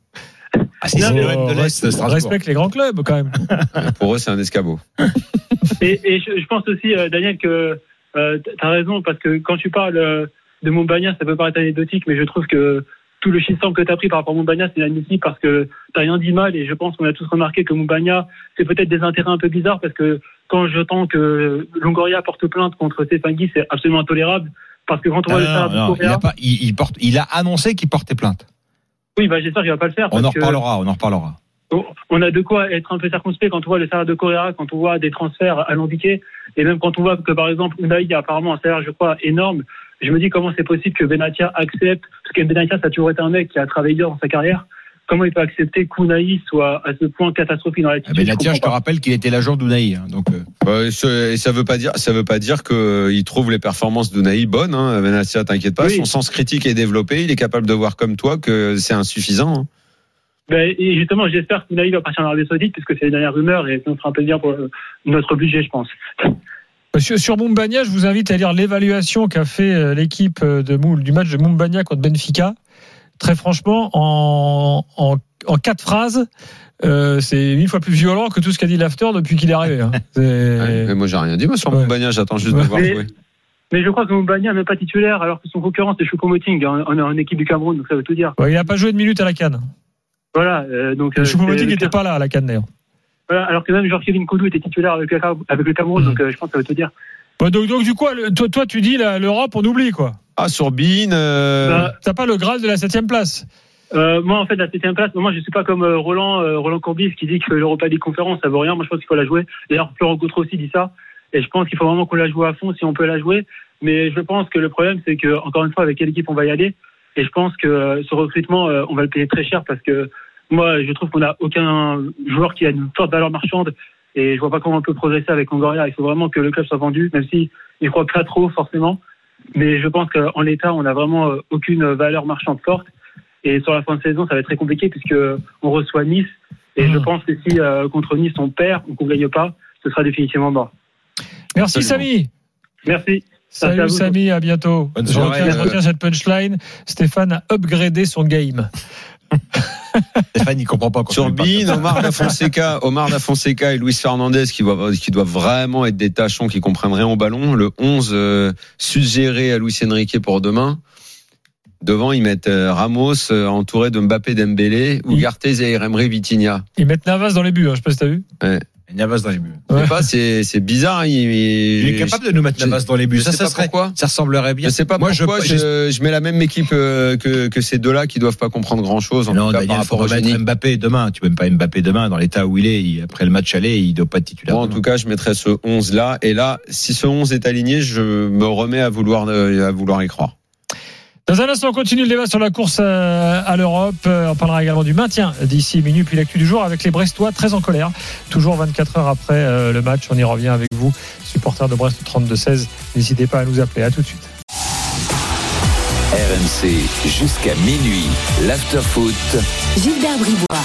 Respecte les grands clubs quand même. Pour eux, c'est un escabeau. Et je pense aussi, Daniel, que t'as raison, parce que quand tu parles de Moumbagna, ça peut paraître anecdotique, mais je trouve que tout le shitstorm que t'as pris par rapport à Moumbagna, c'est inadmissible parce que t'as rien dit mal, et je pense qu'on a tous remarqué que Moumbagna, c'est peut-être des intérêts un peu bizarres, parce que quand j'entends que Longoria porte plainte contre Stéphane Guy, c'est absolument intolérable, parce que quand on voit le salaire de Correa... Il a annoncé qu'il portait plainte. Oui, j'espère qu'il va pas le faire. On en reparlera. On a de quoi être un peu circonspect quand on voit le salaire de Correa, quand on voit des transferts alambiqués, et même quand on voit que, par exemple, Unai a apparemment un salaire, je crois, énorme. Je me dis comment c'est possible que Benatia accepte, parce que Benatia, ça a toujours été un mec qui a travaillé dur dans sa carrière. Comment il peut accepter qu'Unai soit à ce point catastrophique dans l'attitude? Benatia, je te rappelle qu'il était l'agent d'Unai. Donc, ça veut pas dire qu'il trouve les performances d'Unai bonnes. Hein. Benatia, t'inquiète pas, son sens critique est développé. Il est capable de voir comme toi que c'est insuffisant. Hein. Et justement, j'espère qu'Unai va partir en Arabie Saoudite, puisque c'est les dernières rumeurs, et ça fera un peu bien pour notre budget, je pense. Sur Moumbagna, je vous invite à lire l'évaluation qu'a fait l'équipe du match de Moumbagna contre Benfica. Très franchement, en 4 phrases, c'est 1000 fois plus violent que tout ce qu'a dit l'after depuis qu'il est arrivé. Hein. Mais moi, j'ai rien dit sur Moumbagna, j'attends juste de voir jouer. Mais je crois que Moumbagna n'est pas titulaire, alors que son concurrent, c'est Choupo-Moting en équipe du Cameroun, donc ça veut tout dire. Il n'a pas joué de minutes à la CAN. Voilà. Donc Choupo-Moting n'était pas là à la CAN, d'ailleurs. Voilà, alors que même Kevin Koudou était titulaire avec le Cameroun, donc je pense que ça veut tout dire. Donc du coup, toi, tu dis l'Europe, on oublie, quoi. Sur Bein. T'as pas le Graal de la 7e place? Moi, en fait, la 7e place, moi, je suis pas comme Roland Courbis qui dit que l'Europa League Conférence, ça vaut rien. Moi, je pense qu'il faut la jouer. D'ailleurs, Florent Gautreau aussi dit ça. Et je pense qu'il faut vraiment qu'on la joue à fond si on peut la jouer. Mais je pense que le problème, c'est que, encore une fois, avec quelle équipe on va y aller. Et je pense que ce recrutement, on va le payer très cher parce que moi, je trouve qu'on n'a aucun joueur qui a une forte valeur marchande. Et je vois pas comment on peut progresser avec Longoria. Il faut vraiment que le club soit vendu, même si il croit pas trop, forcément. Mais je pense qu'en l'état, on n'a vraiment aucune valeur marchande forte. Et sur la fin de saison, ça va être très compliqué puisque on reçoit Nice. Et je pense que si contre Nice on perd ou qu'on gagne pas, ce sera définitivement mort. Merci Samy. Merci. Salut Samy, à bientôt. Je retiens cette punchline. Stéphane a upgradé son game. Stéphane, il comprend pas. Sur Bein, Omar Da Fonseca et Luis Fernandez qui doivent vraiment être des tâchons qui comprennent rien au ballon. Le 11 suggéré à Luis Enrique pour demain. Devant, ils mettent Ramos entouré de Mbappé, Dembélé, Ugarte, Zaïre Emery, Vitinha. Ils mettent Navas dans les buts, je sais pas si t'as vu. Ouais. Navas dans les buts. Je sais pas, c'est bizarre. Il est capable de nous mettre Navas dans les buts. Ça ressemblerait bien. Je sais pas pourquoi je mets la même équipe que ces deux-là qui doivent pas comprendre grand-chose. Non, Daniel, il faut remettre Mbappé demain. Tu peux même pas Mbappé demain dans l'état où il est. Après le match aller, il doit pas être titulaire. Bon, en tout cas, je mettrais ce 11-là. Et là, si ce 11 est aligné, je me remets à vouloir y croire. Dans un instant, on continue le débat sur la course à l'Europe. On parlera également du maintien d'ici minuit, puis l'actu du jour avec les Brestois très en colère. Toujours 24 heures après le match, on y revient avec vous, supporters de Brest 32-16. N'hésitez pas à nous appeler. À tout de suite. RMC jusqu'à minuit, l'after-foot. Gilbert Bribois.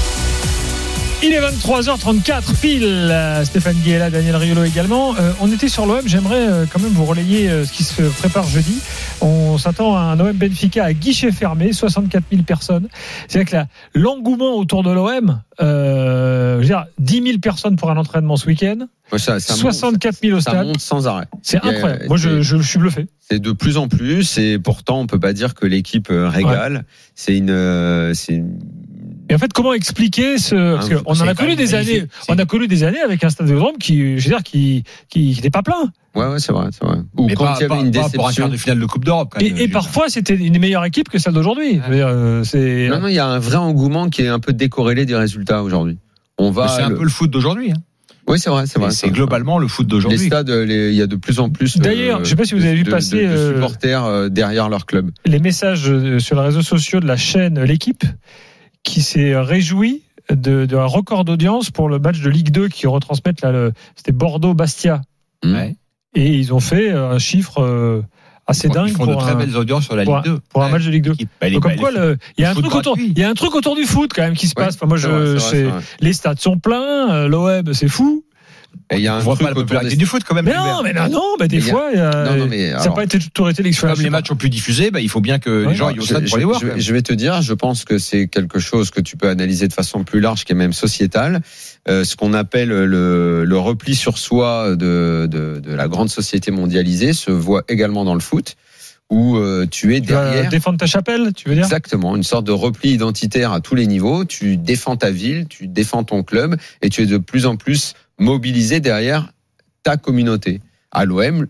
Il est 23h34 pile. Stéphane Guy est là, Daniel Riolo également. On était sur l'OM. J'aimerais quand même vous relayer ce qui se prépare jeudi. On s'attend à un OM Benfica à guichet fermé, 64 000 personnes. C'est-à-dire que l'engouement autour de l'OM, je veux dire, 10 000 personnes pour un entraînement ce week-end. Ouais, ça 64 000 au stade. Ça monte sans arrêt. C'est incroyable. Moi, je suis bluffé. C'est de plus en plus. Et pourtant, on peut pas dire que l'équipe régale. Ouais. Et en fait, comment expliquer parce qu'on en a connu des années, avec un stade de Vélodrome qui n'était pas plein. Ouais, c'est vrai. Ou mais quand il y avait une déception pour un quart de finale de Coupe d'Europe. Et parfois, c'était une meilleure équipe que celle d'aujourd'hui. Non, il y a un vrai engouement qui est un peu décorrélé des résultats aujourd'hui. C'est un peu le foot d'aujourd'hui. Oui, c'est vrai. C'est globalement le foot d'aujourd'hui. Les stades, il y a de plus en plus. D'ailleurs, je ne sais pas si vous avez vu passer de supporters derrière leur club. Les messages sur les réseaux sociaux de la chaîne L'Équipe, qui s'est réjoui d'un record d'audience pour le match de Ligue 2 qui retransmettent c'était Bordeaux-Bastia. Ouais. Et ils ont fait un chiffre assez dingue. Ils font de très belles audiences sur la Ligue 2. Pour un match de Ligue 2. Donc, comme quoi, il y a un truc autour du foot quand même qui se passe. Enfin, moi, les stades sont pleins, l'OM, c'est fou. Et il y a un truc pas la popularité du foot quand même. Mais des fois, ça n'a pas été toujours été l'expérience. Comme les matchs ont pu diffuser, il faut bien que les gens aillent au stade pour les voir. Je vais te dire, je pense que c'est quelque chose que tu peux analyser de façon plus large, qui est même sociétale. Ce qu'on appelle le repli sur soi de la grande société mondialisée se voit également dans le foot, où tu es derrière. Défendre ta chapelle, tu veux dire ? Exactement, une sorte de repli identitaire à tous les niveaux. Tu défends ta ville, tu défends ton club, et tu es de plus en plus mobilisé derrière ta communauté. À l'OM,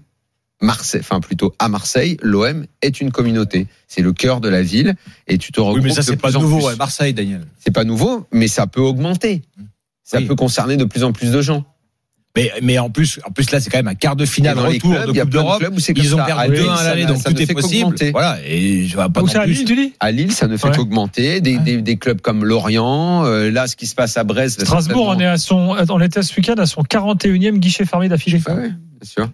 à Marseille, l'OM est une communauté. C'est le cœur de la ville, et tu te regroupes. Oui, mais ça c'est pas nouveau à Marseille, Daniel. C'est pas nouveau, mais ça peut augmenter. Ça peut concerner de plus en plus de gens. Mais en plus là c'est quand même un quart de finale retour de Coupe d'Europe. Ils ont perdu 2-1 à l'aller, donc tout est possible. Voilà, et je vais pas. Où c'est à Lille, tu dis ? À Lille, ça ne fait qu'augmenter. Des clubs comme Lorient, là ce qui se passe à Brest. Strasbourg, on était ce week-end à son 41e guichet fermé d'affilée. Oui, bien sûr.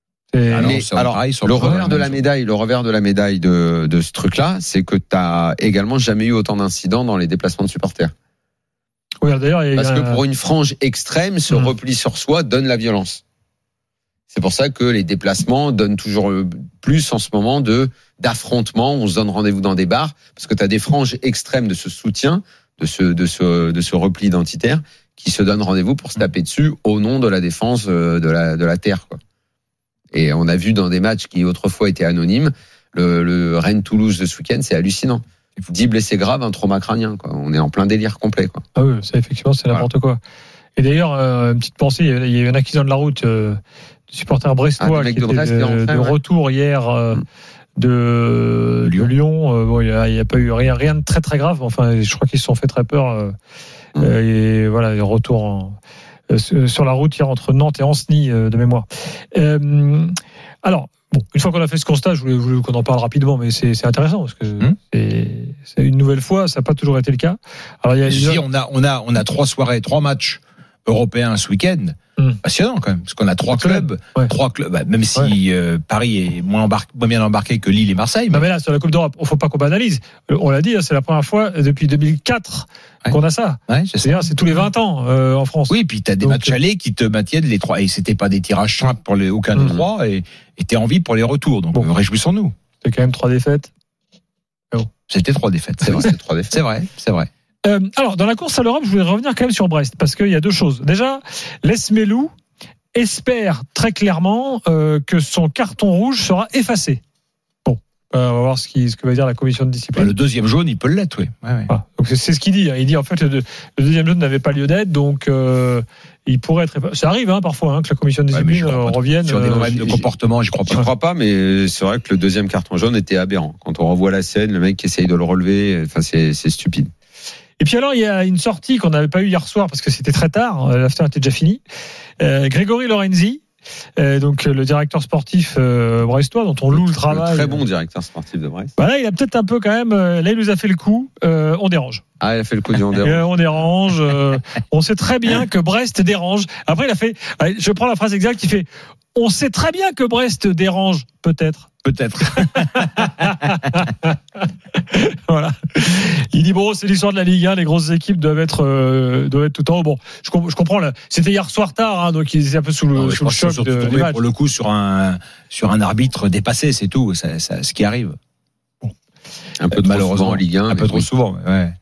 Le revers de la médaille de ce truc-là, c'est que tu n'as également jamais eu autant d'incidents dans les déplacements de supporters. Oui, d'ailleurs, parce que pour une frange extrême, ce repli sur soi donne la violence. C'est pour ça que les déplacements donnent toujours plus en ce moment d'affrontements. On se donne rendez-vous dans des bars parce que tu as des franges extrêmes de ce soutien, de ce repli identitaire qui se donnent rendez-vous pour se taper dessus au nom de la défense de la terre, quoi. Et on a vu dans des matchs qui autrefois étaient anonymes, le Rennes-Toulouse de ce week-end, c'est hallucinant. 10 blessés graves, un trauma crânien, quoi. On est en plein délire complet, quoi. Ah oui, ça effectivement c'est n'importe quoi. Et d'ailleurs, une petite pensée, il y a eu un accident de la route du supporter brestois qui était de retour hier de Lyon. Bon, il n'y a pas eu rien de très très grave. Enfin, je crois qu'ils se sont fait très peur. Et voilà, retour sur la route hier entre Nantes et Ancenis de mémoire. Alors. Bon, une fois qu'on a fait ce constat, je voulais qu'on en parle rapidement, mais c'est intéressant parce que c'est une nouvelle fois, ça n'a pas toujours été le cas. Alors, on a 3 matchs européens ce week-end. Passionnant quand même, parce qu'on a trois clubs, même si Paris est moins bien embarqué que Lille et Marseille. Mais là, sur la Coupe d'Europe, il ne faut pas qu'on banalise. On l'a dit, c'est la première fois depuis 2004 qu'on a ça. C'est-à-dire, c'est tous les 20 ans en France. Oui, puis tu as des matchs allés qui te maintiennent les trois. Et c'était pas des tirages simples pour aucun des trois. Et tu as envie pour les retours. Donc réjouissons-nous. C'était quand même 3 défaites. C'était 3 défaites. C'est vrai. C'est vrai. Alors, dans la course à l'Europe, je voulais revenir quand même sur Brest, parce qu'il y a 2 choses. Déjà, Les Melou espère très clairement que son carton rouge sera effacé. Bon, on va voir ce que va dire la commission de discipline. Le deuxième jaune, il peut l'être, oui. Voilà. Donc c'est ce qu'il dit. Il dit en fait le deuxième jaune n'avait pas lieu d'être, donc il pourrait être. Ça arrive parfois que la commission de discipline revienne sur des problèmes de comportement. Je crois pas. Mais c'est vrai que le deuxième carton jaune était aberrant. Quand on revoit la scène, le mec essaye de le relever. Enfin, c'est stupide. Et puis alors, il y a une sortie qu'on n'avait pas eue hier soir parce que c'était très tard, l'after était déjà fini. Grégory Lorenzi, donc le directeur sportif brestois, dont on loue le travail. Très bon directeur sportif de Brest. Là, il a peut-être un peu quand même. Là, il nous a fait le coup. On dérange. Ah, il a fait le coup du on dérange. On dérange. On sait très bien que Brest dérange. Après, il a fait. Je prends la phrase exacte. Il fait. On sait très bien que Brest dérange, peut-être. Voilà. Il dit c'est l'histoire de la Ligue 1, les grosses équipes doivent être tout en haut. Bon, je comprends là. C'était hier soir tard, donc il était un peu sous le choc du match. Pour le coup sur un arbitre dépassé, c'est tout. Ça, ce qui arrive. Bon. Un peu malheureusement en Ligue 1. Un peu trop souvent. Ouais.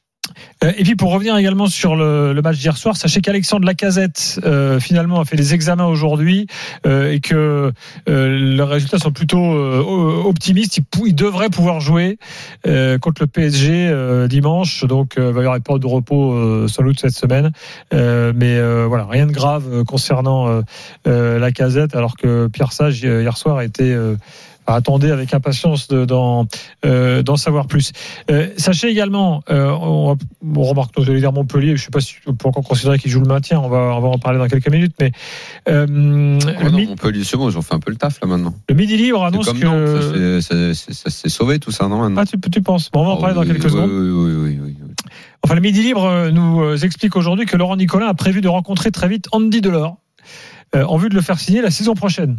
Et puis pour revenir également sur le match d'hier soir, sachez qu'Alexandre Lacazette finalement a fait les examens aujourd'hui et que les résultats sont plutôt optimistes. Il devrait pouvoir jouer contre le PSG dimanche, donc il va y avoir une période de repos sans doute cette semaine. Mais voilà, rien de grave concernant Lacazette, alors que Pierre Sage hier soir a été attendez avec impatience d'en savoir plus. Sachez également, on remarque, j'allais dire Montpellier, je ne sais pas si on peut encore considérer qu'il joue le maintien, on va en parler dans quelques minutes, mais Montpellier, c'est bon, ils ont fait un peu le taf là maintenant. Le Midi Libre annonce que ça s'est sauvé tout ça, non maintenant. Tu penses? Bon, on va en parler dans quelques secondes. Oui. Enfin, le Midi Libre nous explique aujourd'hui que Laurent Nicolin a prévu de rencontrer très vite Andy Delors en vue de le faire signer la saison prochaine.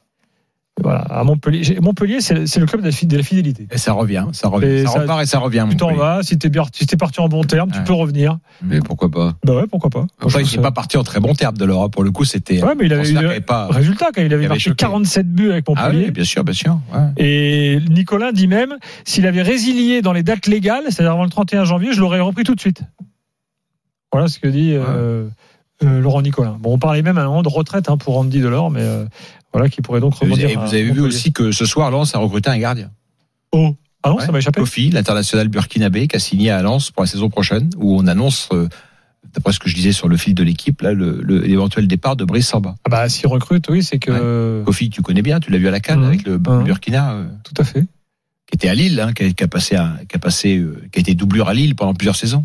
Voilà, à Montpellier. Montpellier, c'est le club de la fidélité. Et ça revient. Ça repart et ça revient. Tu t'en vas, si t'es parti en bon terme, tu peux revenir. Mais pourquoi pas? Bah ouais, pourquoi pas. Enfin, il n'est pas parti en très bon terme de l'Europe. Pour le coup, c'était. Ouais, mais il avait eu résultat quand il avait marqué 47 buts avec Montpellier. Ah oui, bien sûr. Ouais. Et Nicolas dit même, s'il avait résilié dans les dates légales, c'est-à-dire avant le 31 janvier, je l'aurais repris tout de suite. Voilà ce que dit Laurent Nicolin. Bon, on parlait même à un moment de retraite pour Andy Delors, mais voilà, qui pourrait donc rebondir. Et vous avez vu aussi que ce soir, Lens a recruté un gardien. Oh, ah non, ça m'a échappé. Kofi, l'international burkinabé, qui a signé à Lens pour la saison prochaine, où on annonce, d'après ce que je disais sur le fil de l'équipe, là, l'éventuel départ de Brice Samba. Ah bah, s'il recrute, oui, c'est que. Kofi, tu connais bien, tu l'as vu à la CAN avec le Burkina. Tout à fait. Qui était à Lille, qui a été doublure à Lille pendant plusieurs saisons.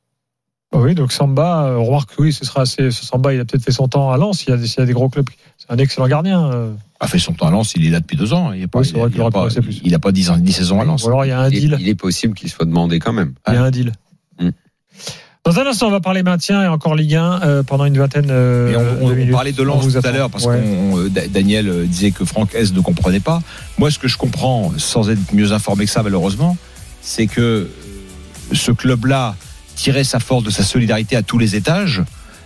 Oui, donc Samba, on remarque que oui, Samba, il a peut-être fait son temps à Lens. Il y a des gros clubs. C'est un excellent gardien. A fait son temps à Lens, il est là depuis 2 ans. Il n'a pas 10 saisons à Lens. Ou alors il y a un deal. Il est possible qu'il soit demandé quand même. Il y a un deal. Dans un instant, on va parler maintien et encore Ligue 1 pendant une vingtaine de minutes. On parlait de Lens tout à l'heure parce que Daniel disait que Franck S ne comprenait pas. Moi, ce que je comprends, sans être mieux informé que ça malheureusement, c'est que ce club-là tirer sa force de sa solidarité à tous les étages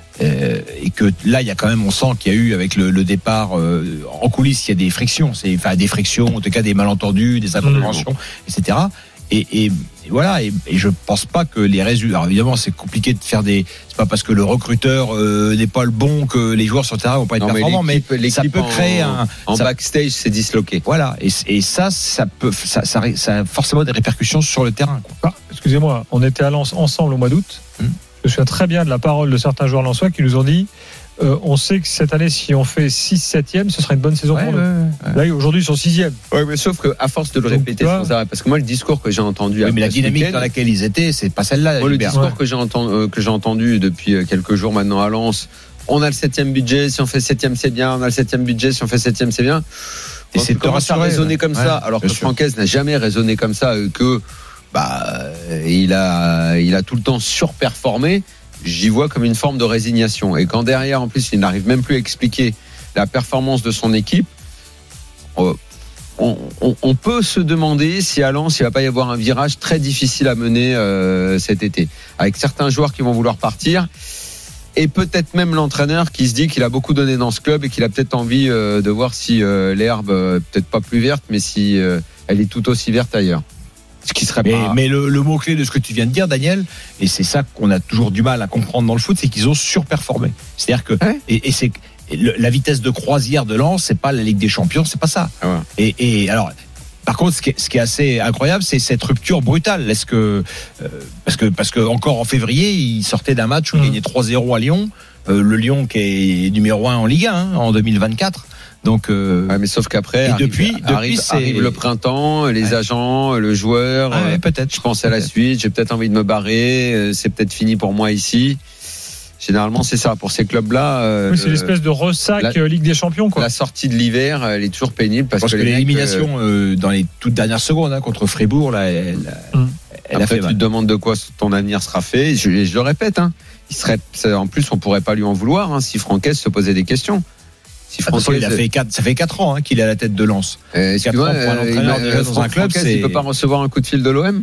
et que là il y a quand même, on sent qu'il y a eu avec le départ en coulisses, il y a des frictions, en tout cas des malentendus, des incompréhensions, etc. Et voilà, et je pense pas que les résultats, alors évidemment c'est compliqué de faire c'est pas parce que le recruteur n'est pas le bon que les joueurs sur le terrain vont pas être performants, mais ça peut créer backstage, c'est disloqué. Voilà, et ça a forcément des répercussions sur le terrain, quoi. Excusez-moi, on était à Lens ensemble au mois d'août. Je me souviens très bien de la parole de certains joueurs lensois qui nous ont dit on sait que cette année, si on fait 6-7e, ce sera une bonne saison pour nous. Là, aujourd'hui, ils sont 6e. Oui, mais sauf qu'à force de le répéter sans arrêt, parce que moi, le discours que j'ai entendu. Oui, mais la dynamique dans laquelle ils étaient, c'est pas celle-là. Moi, le discours que j'ai entendu depuis quelques jours maintenant à Lens, on a le 7e budget, si on fait 7e, c'est bien. On a le 7e budget, si on fait 7e, c'est bien. Et c'est commence à raisonner comme ça, alors que Francaise n'a jamais raisonné comme ça, que il a tout le temps surperformé. j'y vois comme une forme de résignation. Et quand derrière, en plus, il n'arrive même plus à expliquer la performance de son équipe, on peut se demander si à Lens, il va pas y avoir un virage très difficile à mener cet été, avec certains joueurs qui vont vouloir partir. Et peut-être même l'entraîneur qui se dit qu'il a beaucoup donné dans ce club et qu'il a peut-être envie de voir si l'herbe, peut-être pas plus verte, mais si elle est tout aussi verte ailleurs. Ce qui serait pas... Mais le mot-clé de ce que tu viens de dire, Daniel, et c'est ça qu'on a toujours du mal à comprendre dans le foot, c'est qu'ils ont surperformé. C'est-à-dire que et c'est la vitesse de croisière de Lens, c'est pas la Ligue des Champions, c'est pas ça. Ah ouais. Et alors. Par contre, ce qui est assez incroyable, c'est cette rupture brutale. Est-ce que parce que encore en février, il sortait d'un match où il gagnait 3-0 à Lyon, le Lyon qui est numéro 1 en Ligue 1 en 2024. Donc, mais sauf qu'après, arrive le printemps, les agents, le joueur. Peut-être. Je pense à la suite. J'ai peut-être envie de me barrer. C'est peut-être fini pour moi ici. Généralement, c'est ça. Pour ces clubs-là, c'est l'espèce de ressac Ligue des Champions, quoi. La sortie de l'hiver, elle est toujours pénible parce que l'élimination dans les toutes dernières secondes contre Fribourg, là, elle après, a fait mal. Tu te demandes de quoi ton avenir sera fait. Je le répète, en plus, on pourrait pas lui en vouloir si Franquès se posait des questions. Si Franquès, ça fait 4 ans qu'il est à la tête de Lens. 4 ans pour un entraîneur déjà dans un club, il peut pas recevoir un coup de fil de l'OM.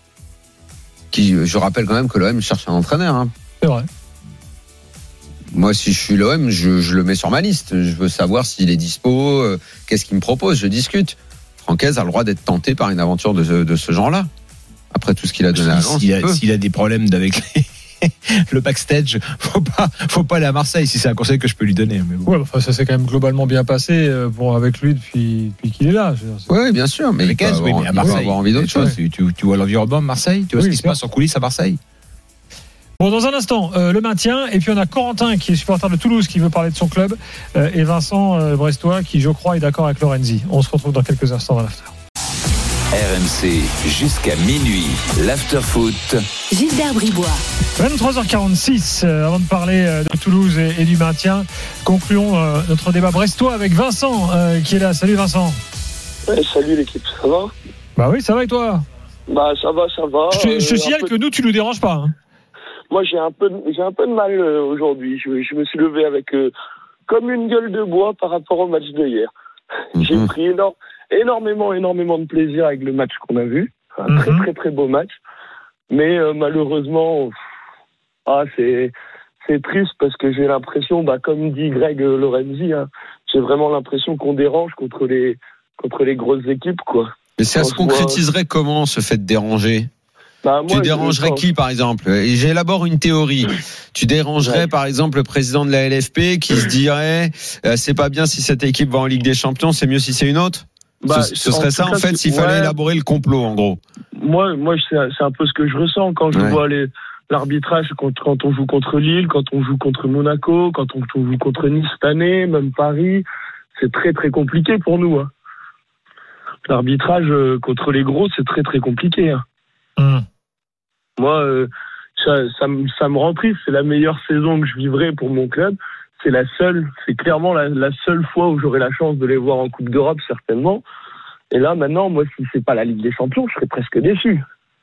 Je rappelle quand même que l'OM cherche un entraîneur. C'est vrai. Moi, si je suis l'OM, je le mets sur ma liste. Je veux savoir s'il est dispo, qu'est-ce qu'il me propose, je discute. Franquès a le droit d'être tenté par une aventure de ce genre-là. Après tout ce qu'il a donné à Lens. S'il a des problèmes avec le backstage, faut pas aller à Marseille, si c'est un conseil que je peux lui donner. Mais bon. Ça s'est quand même globalement bien passé avec lui depuis qu'il est là. Oui, bien sûr. Mais mais à Marseille, avoir envie d'autre chose. Tu vois l'environnement de Marseille, tu vois ce qui se passe en coulisses à Marseille. Bon, dans un instant, le maintien, et puis on a Corentin qui est supporter de Toulouse qui veut parler de son club, et Vincent Brestois qui, je crois, est d'accord avec Lorenzi. On se retrouve dans quelques instants dans l'after. RMC jusqu'à minuit, l'after-foot. Gilbert Bribois. 23h46, avant de parler de Toulouse et du maintien, concluons notre débat brestois avec Vincent qui est là. Salut Vincent. Ouais, salut l'équipe, ça va ? Bah oui, ça va et toi ? Bah ça va. Je te signale que nous, tu nous déranges pas. Moi, j'ai un peu de mal aujourd'hui. Je me suis levé avec comme une gueule de bois par rapport au match de hier. J'ai pris énormément de plaisir avec le match qu'on a vu. Un très très très beau match. Mais malheureusement, c'est triste parce que j'ai l'impression, comme dit Greg Lorenzi, j'ai vraiment l'impression qu'on dérange contre les grosses équipes, quoi. Mais ça se concrétiserait comment, ce fait de déranger ? Tu dérangerais qui, par exemple ? Et j'élabore une théorie. Tu dérangerais, par exemple, le président de la LFP qui se dirait c'est pas bien si cette équipe va en Ligue des Champions, c'est mieux si c'est une autre ? Ce serait ça, en fait, s'il fallait élaborer le complot, en gros. Moi, c'est un peu ce que je ressens quand je vois l'arbitrage quand on joue contre Lille, quand on joue contre Monaco, quand on joue contre Nice cette année, même Paris. C'est très, très compliqué pour nous. L'arbitrage contre les gros, c'est très, très compliqué. Moi, ça me rend triste. C'est la meilleure saison que je vivrai pour mon club. C'est clairement la seule fois où j'aurai la chance de les voir en Coupe d'Europe, certainement. Et là, maintenant, moi, si c'est pas la Ligue des Champions, je serais presque déçu.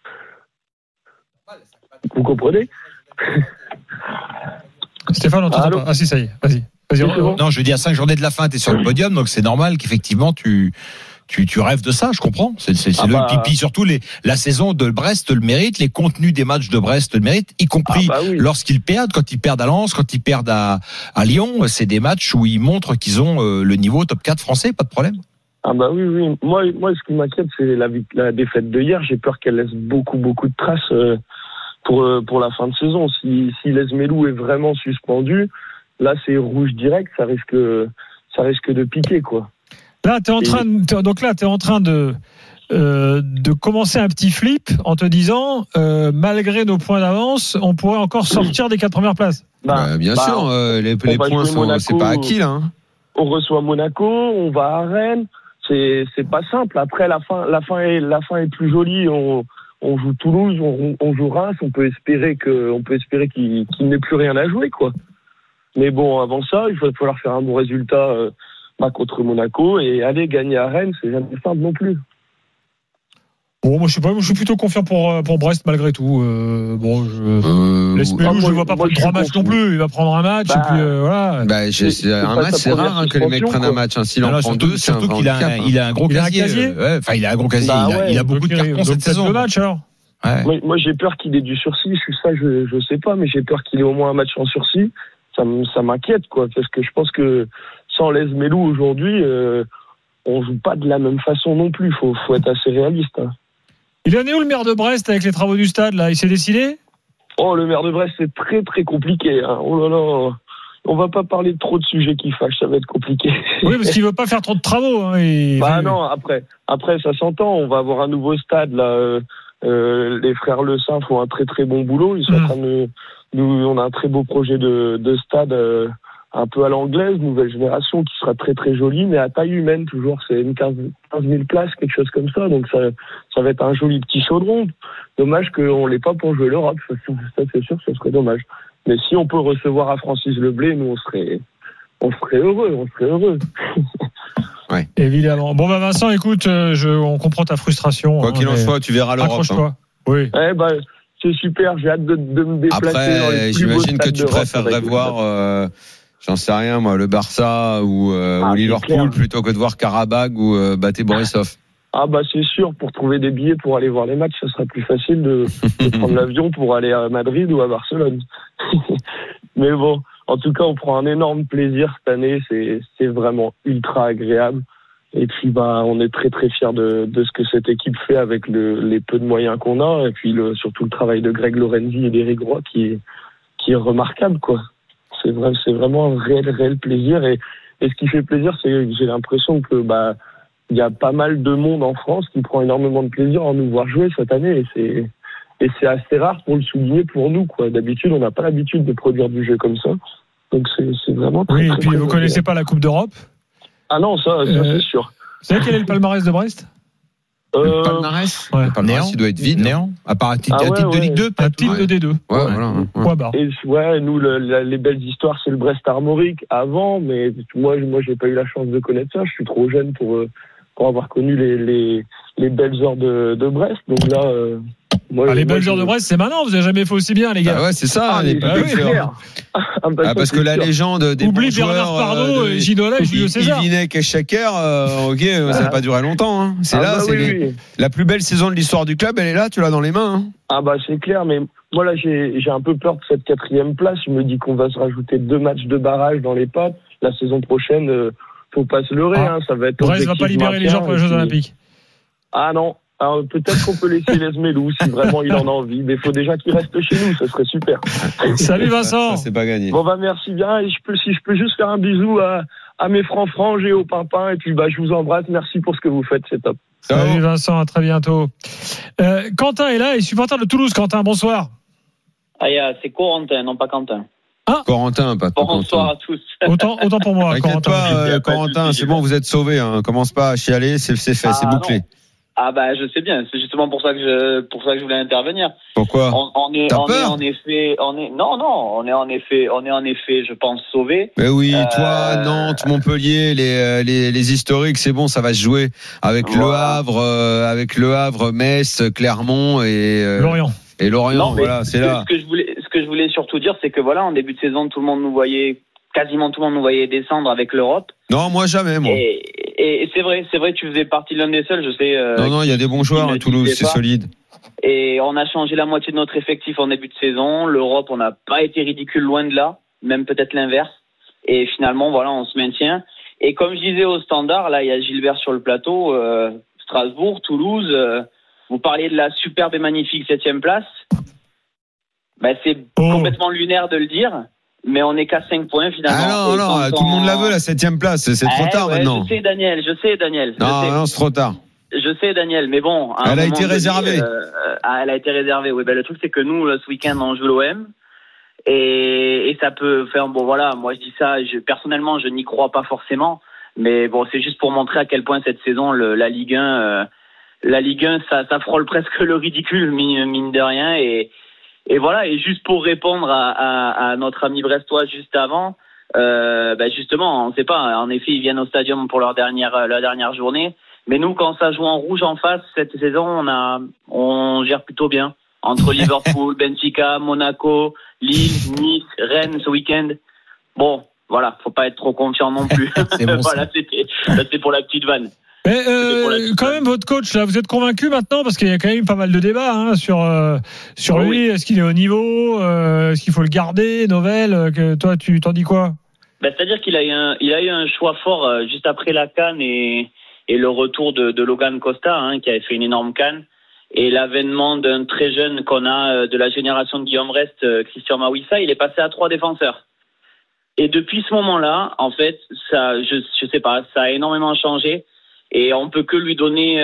Vous comprenez ? Stéphane, on t'entend pas. Ah si, ça y est. Vas-y. Non, je veux dire, 5 journées de la fin, t'es sur le podium, donc c'est normal qu'effectivement tu rêves de ça, je comprends. C'est puis surtout la saison de Brest le mérite, les contenus des matchs de Brest le méritent, y compris lorsqu'ils perdent, quand ils perdent à Lens, quand ils perdent à Lyon, c'est des matchs où ils montrent qu'ils ont le niveau top 4 français, pas de problème. Oui. Moi, ce qui m'inquiète, c'est la défaite de hier. J'ai peur qu'elle laisse beaucoup de traces pour la fin de saison. Si Lesmelou est vraiment suspendu, là c'est rouge direct, ça risque de piquer, quoi. Là, t'es en train de commencer un petit flip en te disant, malgré nos points d'avance, on pourrait encore sortir des 4 premières places. Bien sûr, les points c'est pas acquis là. On reçoit Monaco, on va à Rennes. C'est pas simple. Après, la fin est plus jolie. On joue Toulouse, on joue Reims. On peut espérer qu'il n'ait plus rien à jouer, quoi. Mais bon, avant ça, il va falloir faire un bon résultat. Contre Monaco et aller gagner à Rennes, c'est jamais simple non plus. Bon, moi je sais pas, je suis plutôt confiant pour Brest malgré tout. Laisse Melou, je ne vois pas prendre 3 matchs non plus. Il va prendre un match et puis voilà. Un match, c'est rare que les mecs prennent un match. S'il en prend 2, surtout qu'il a un gros casier. Enfin, il a un gros casier. Il a beaucoup de cartons cette saison. 2 matchs alors. Ouais. Moi, j'ai peur qu'il ait du sursis. Je sais pas, mais j'ai peur qu'il ait au moins un match en sursis. Ça m'inquiète, quoi, parce que je pense que sans Les Melou aujourd'hui, on joue pas de la même façon non plus. Faut être assez réaliste. Hein. Il en est où le maire de Brest avec les travaux du stade là ? Il s'est décidé ? Oh, le maire de Brest, c'est très très compliqué. Hein. Oh là là, on va pas parler de trop de sujets qui fâchent, ça va être compliqué. Oui, parce qu'il veut pas faire trop de travaux. Hein, non, après ça s'entend. On va avoir un nouveau stade là. Les frères Le Saint font un très très bon boulot. Ils sont en train de on a un très beau projet de stade un peu à l'anglaise, nouvelle génération qui sera très très joli, mais à taille humaine toujours. C'est une 15 000 places, quelque chose comme ça. Donc ça va être un joli petit chaudron. Dommage qu'on l'ait pas pour jouer l'Europe. Ça c'est sûr, ça serait dommage. Mais si on peut recevoir à Francis Leblay, nous on serait heureux. Ouais. Évidemment. Bon Vincent, écoute, on comprend ta frustration. Quoi qu'il en soit, tu verras l'Europe. Accroche-toi. Oui. C'est super. J'ai hâte de me déplacer. Après, j'imagine que tu préférerais voir. J'en sais rien, moi, le Barça ou Liverpool plutôt que de voir Karabag ou Bate Borisov. Ah c'est sûr, pour trouver des billets pour aller voir les matchs, ça sera plus facile de prendre l'avion pour aller à Madrid ou à Barcelone. Mais bon, en tout cas, on prend un énorme plaisir cette année, c'est vraiment ultra agréable. Et puis on est très très fiers de ce que cette équipe fait avec les peu de moyens qu'on a, et puis surtout le travail de Greg Lorenzi et d'Éric Roy qui est remarquable, quoi. C'est vraiment un réel plaisir, et ce qui fait plaisir, c'est que j'ai l'impression que il y a pas mal de monde en France qui prend énormément de plaisir à nous voir jouer cette année, et c'est assez rare pour le souligner pour nous, quoi. D'habitude, on n'a pas l'habitude de produire du jeu comme ça, donc c'est vraiment très, oui. très, Et puis très vous connaissez pas la Coupe d'Europe ? Ah non, ça c'est sûr. Vous savez quel est le palmarès de Brest ? Le palmarès, le palmarès, il doit être vide. Néant. À part un titre de Ligue 2, un titre de D2. Voilà. Et nous, les belles histoires, c'est le Brest Armorique avant, mais moi, j'ai pas eu la chance de connaître ça. Je suis trop jeune pour avoir connu les belles heures de Brest. Donc là, les belles heures de Brest, c'est maintenant. Vous avez jamais fait aussi bien, les gars. Ouais, c'est ça. Parce que la légende des oublie bons Bernard joueurs, Pardo, Ginola et Julio César. Yvinek et Chaker, ça n'a pas duré longtemps. Hein. C'est la plus belle saison de l'histoire du club. Elle est là, tu l'as dans les mains. Hein. C'est clair, mais moi là, j'ai un peu peur de cette 4e place. Je me dis qu'on va se rajouter 2 matchs de barrage dans les pattes. La saison prochaine, faut pas se leurrer. Ça va être. Brest va pas libérer les gens pour les Jeux Olympiques. Ah non. Alors, peut-être qu'on peut laisser Les Melou si vraiment il en a envie, mais il faut déjà qu'il reste chez nous, ça serait super. Salut Vincent. Ça, c'est pas gagné. Bon merci bien, et si je peux juste faire un bisou à mes francs-franges et aux pimpins, et puis je vous embrasse, merci pour ce que vous faites, c'est top. Salut Vincent, à très bientôt. Quentin est là, il est supporter de Toulouse. Quentin, bonsoir. C'est Corentin, non pas Quentin. Corentin, pas bonsoir à tous. Autant pour moi. T'inquiète pas, Corentin, c'est bon, vous êtes sauvé. Hein. Commence pas à chialer, c'est fait, c'est bouclé. Non. Je sais bien, c'est justement pour ça que je voulais intervenir. Pourquoi? On est en effet, je pense, sauvé. Mais oui, toi, Nantes, Montpellier, les historiques, c'est bon, ça va se jouer avec Le Havre, Metz, Clermont et Lorient. Et Lorient, voilà, c'est là. Ce que je voulais surtout dire, c'est que en début de saison, quasiment tout le monde nous voyait descendre avec l'Europe. Non, moi jamais, moi. Et c'est vrai, tu faisais partie de l'un des seuls, je sais. Non, il y a des bons joueurs à Toulouse, c'est solide. Et on a changé la moitié de notre effectif en début de saison. L'Europe, on n'a pas été ridicule, loin de là, même peut-être l'inverse. Et finalement, on se maintient. Et comme je disais au standard, là, il y a Gilbert sur le plateau, Strasbourg, Toulouse. Vous parliez de la superbe et magnifique 7e place. C'est complètement lunaire de le dire. Mais on n'est qu'à 5 points finalement. Non, tout le monde la veut, la 7e place. C'est trop tard maintenant. Je sais, Daniel. Non, c'est trop tard. Je sais, Daniel, mais bon. Elle a été réservée. Elle a été réservée, oui. Le truc, c'est que nous, ce week-end, on joue l'OM. Et ça peut faire. Moi, je dis ça. Personnellement, je n'y crois pas forcément. Mais c'est juste pour montrer à quel point cette saison, la Ligue 1, ça frôle presque le ridicule, mine de rien. Et voilà, et juste pour répondre à notre ami brestois juste avant, justement, on ne sait pas. En effet, ils viennent au stadium pour leur dernière journée. Mais nous, quand ça joue en rouge en face, cette saison, on gère plutôt bien. Entre Liverpool, Benfica, Monaco, Lille, Nice, Rennes ce week-end. Bon, voilà, faut pas être trop confiant non plus. Voilà, c'était pour la petite vanne. Mais quand même, votre coach, là, vous êtes convaincu maintenant, parce qu'il y a quand même eu pas mal de débats sur lui. Est-ce qu'il est au niveau, est-ce qu'il faut le garder, Novell, toi, tu t'en dis quoi? C'est-à-dire qu'il a eu un choix fort juste après la CAN et le retour de Logan Costa, qui avait fait une énorme CAN, et l'avènement d'un très jeune qu'on a de la génération de Guillaume Rest, Christian Mawissa. Il est passé à 3 défenseurs. Et depuis ce moment-là, en fait, ça, je sais pas, ça a énormément changé. Et on peut que lui donner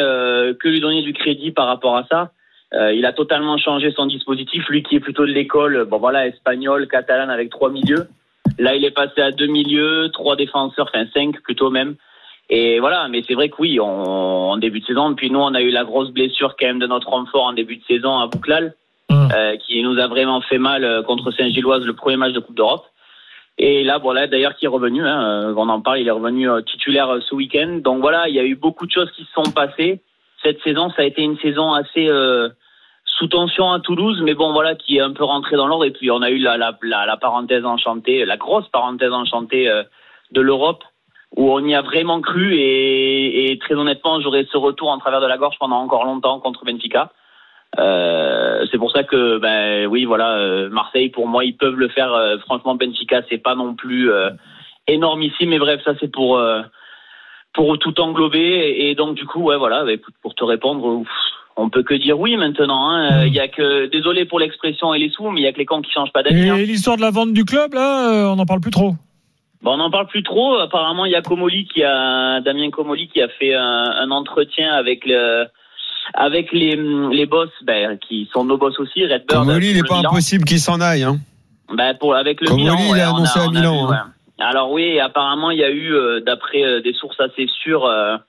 du crédit par rapport à ça. Il a totalement changé son dispositif, lui qui est plutôt de l'école, espagnol, catalane avec 3 milieux. Là, il est passé à 2 milieux, 3 défenseurs, 5 plutôt même. Et voilà, mais c'est vrai que oui, en début de saison, puis nous, on a eu la grosse blessure quand même de notre homme fort en début de saison à Bouclal, qui nous a vraiment fait mal contre Saint-Gilloise, le premier match de Coupe d'Europe. Et là, d'ailleurs, qui est revenu, on en parle, il est revenu titulaire ce week-end. Donc voilà, il y a eu beaucoup de choses qui se sont passées. Cette saison, ça a été une saison assez sous tension à Toulouse, mais qui est un peu rentrée dans l'ordre. Et puis on a eu la parenthèse enchantée, la grosse parenthèse enchantée de l'Europe, où on y a vraiment cru. Et très honnêtement, j'aurais ce retour en travers de la gorge pendant encore longtemps contre Benfica. C'est pour ça que Marseille, pour moi, ils peuvent le faire. Franchement, Benfica, c'est pas non plus énormissime, mais bref, ça c'est pour tout englober. Et donc du coup, pour te répondre, on peut que dire oui maintenant. Il y a que, désolé pour l'expression et les sous, mais il y a que les cons qui changent pas d'avis. Et l'histoire de la vente du club, là, on n'en parle plus trop. On n'en parle plus trop. Apparemment, il y a Damien Comoli qui a fait un entretien avec les boss, qui sont nos boss aussi, Redbird. Comoli, il n'est pas impossible qu'il s'en aille. Avec le Comoli, Milan. il a annoncé à Milan. Alors oui, apparemment, il y a eu, d'après des sources assez sûres,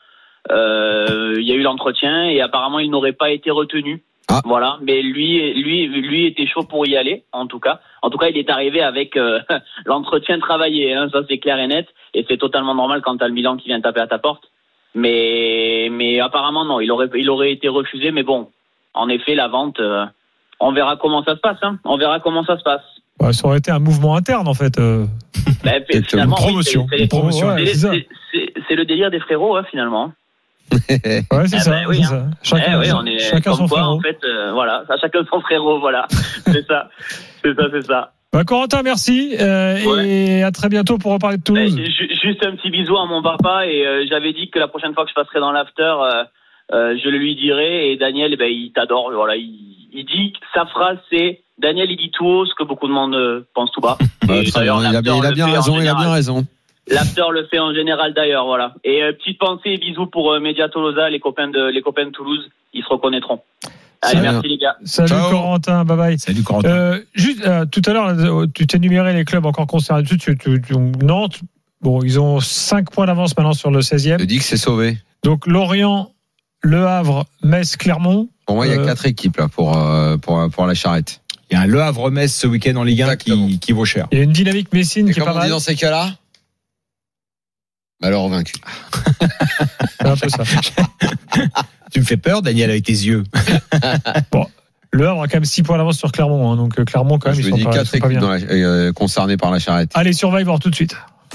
il y a eu l'entretien et apparemment, il n'aurait pas été retenu. Voilà, mais lui était chaud pour y aller, en tout cas. En tout cas, il est arrivé avec l'entretien travaillé, ça c'est clair et net, et c'est totalement normal quand t'as le Milan qui vient taper à ta porte. Mais apparemment non, il aurait été refusé. Mais bon, en effet, la vente, on verra comment ça se passe. On verra comment ça se passe. Ouais, ça aurait été un mouvement interne en fait. Finalement, une promotion. C'est le délire des frérots, finalement. Ouais, c'est ça. Oui, ça. Chacun son frérot. En fait, chacun son frérot. Voilà, c'est ça. Corentin, merci et à très bientôt pour reparler de Toulouse. Juste un petit bisou à mon papa et j'avais dit que la prochaine fois que je passerai dans l'after, je le lui dirai. Et Daniel, il t'adore. Voilà, il dit sa phrase, c'est Daniel, il dit tout haut ce que beaucoup de monde pense tout bas. Il a bien raison. L'after le fait en général d'ailleurs, voilà. Et petite pensée et bisous pour Media Tolosa, les copains de Toulouse, ils se reconnaîtront. Allez, merci les gars. Salut. Ciao. Corentin, bye bye. Salut Corentin. Juste tout à l'heure, tu t'es énuméré les clubs encore concernés. Nantes, ils ont 5 points d'avance maintenant sur le 16e. Je dis que c'est sauvé. Donc Lorient, Le Havre, Metz, Clermont. Pour moi, il y a 4 équipes là pour la charrette. Il y a un Le Havre-Metz ce week-end en Ligue 1 qui vaut cher. Il y a une dynamique Messine qui est pas mal. Comme on dit dans ces cas-là, malheur vaincu. C'est un peu ça. Tu me fais peur, Daniel, avec tes yeux. Bon, Le Havre a quand même 6 points d'avance sur Clermont, donc Clermont quand même ils sont pas, 4 équipes concernées par la charrette. Allez, Survivor tout de suite.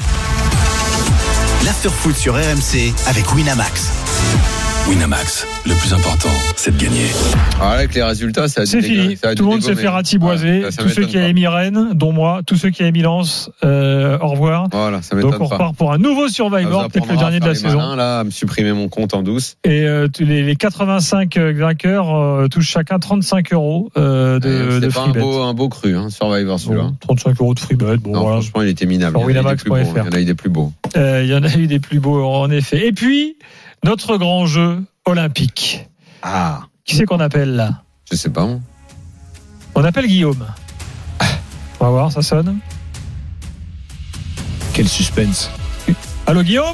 L'after-foot sur RMC avec Winamax. Winamax, le plus important, c'est de gagner. Alors avec les résultats, c'est fini. Tout le monde s'est fait ratiboiser. Tous ceux qui avaient mis Rennes, dont moi, tous ceux qui avaient mis Lens, au revoir. Voilà, ça m'étonne pas. Donc on repart pour un nouveau Survivor, peut-être le dernier de la saison. Là, à me supprimer mon compte en douce. Et les 85 vainqueurs touchent chacun 35 € de free bet. C'est pas un beau cru, Survivor celui-là. 35 € de free bet. Bon, voilà. Franchement, il était minable. Il y en a eu des plus beaux. Il y en a eu des plus beaux, en effet. Et puis, notre grand jeu olympique. Qui c'est qu'on appelle là? Je sais pas. On appelle Guillaume. On va voir, ça sonne. Quel suspense. Allô Guillaume?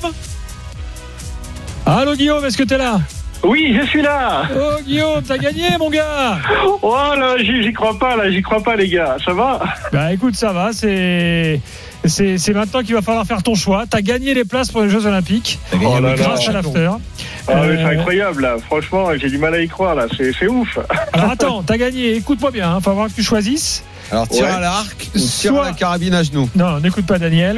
Allô Guillaume, est-ce que t'es là? Oui, je suis là. Oh Guillaume, t'as gagné mon gars. Oh là, j'y crois pas les gars, ça va? Écoute, ça va, c'est maintenant qu'il va falloir faire ton choix. T'as gagné les places pour les Jeux Olympiques grâce à l'after. Ah, mais c'est incroyable, là. Franchement, j'ai du mal à y croire, là. C'est ouf. Alors attends, t'as gagné. Écoute-moi bien. Faut voir que tu choisisses. Alors tire à l'arc ou tire à la carabine à genoux. Non, n'écoute pas Daniel.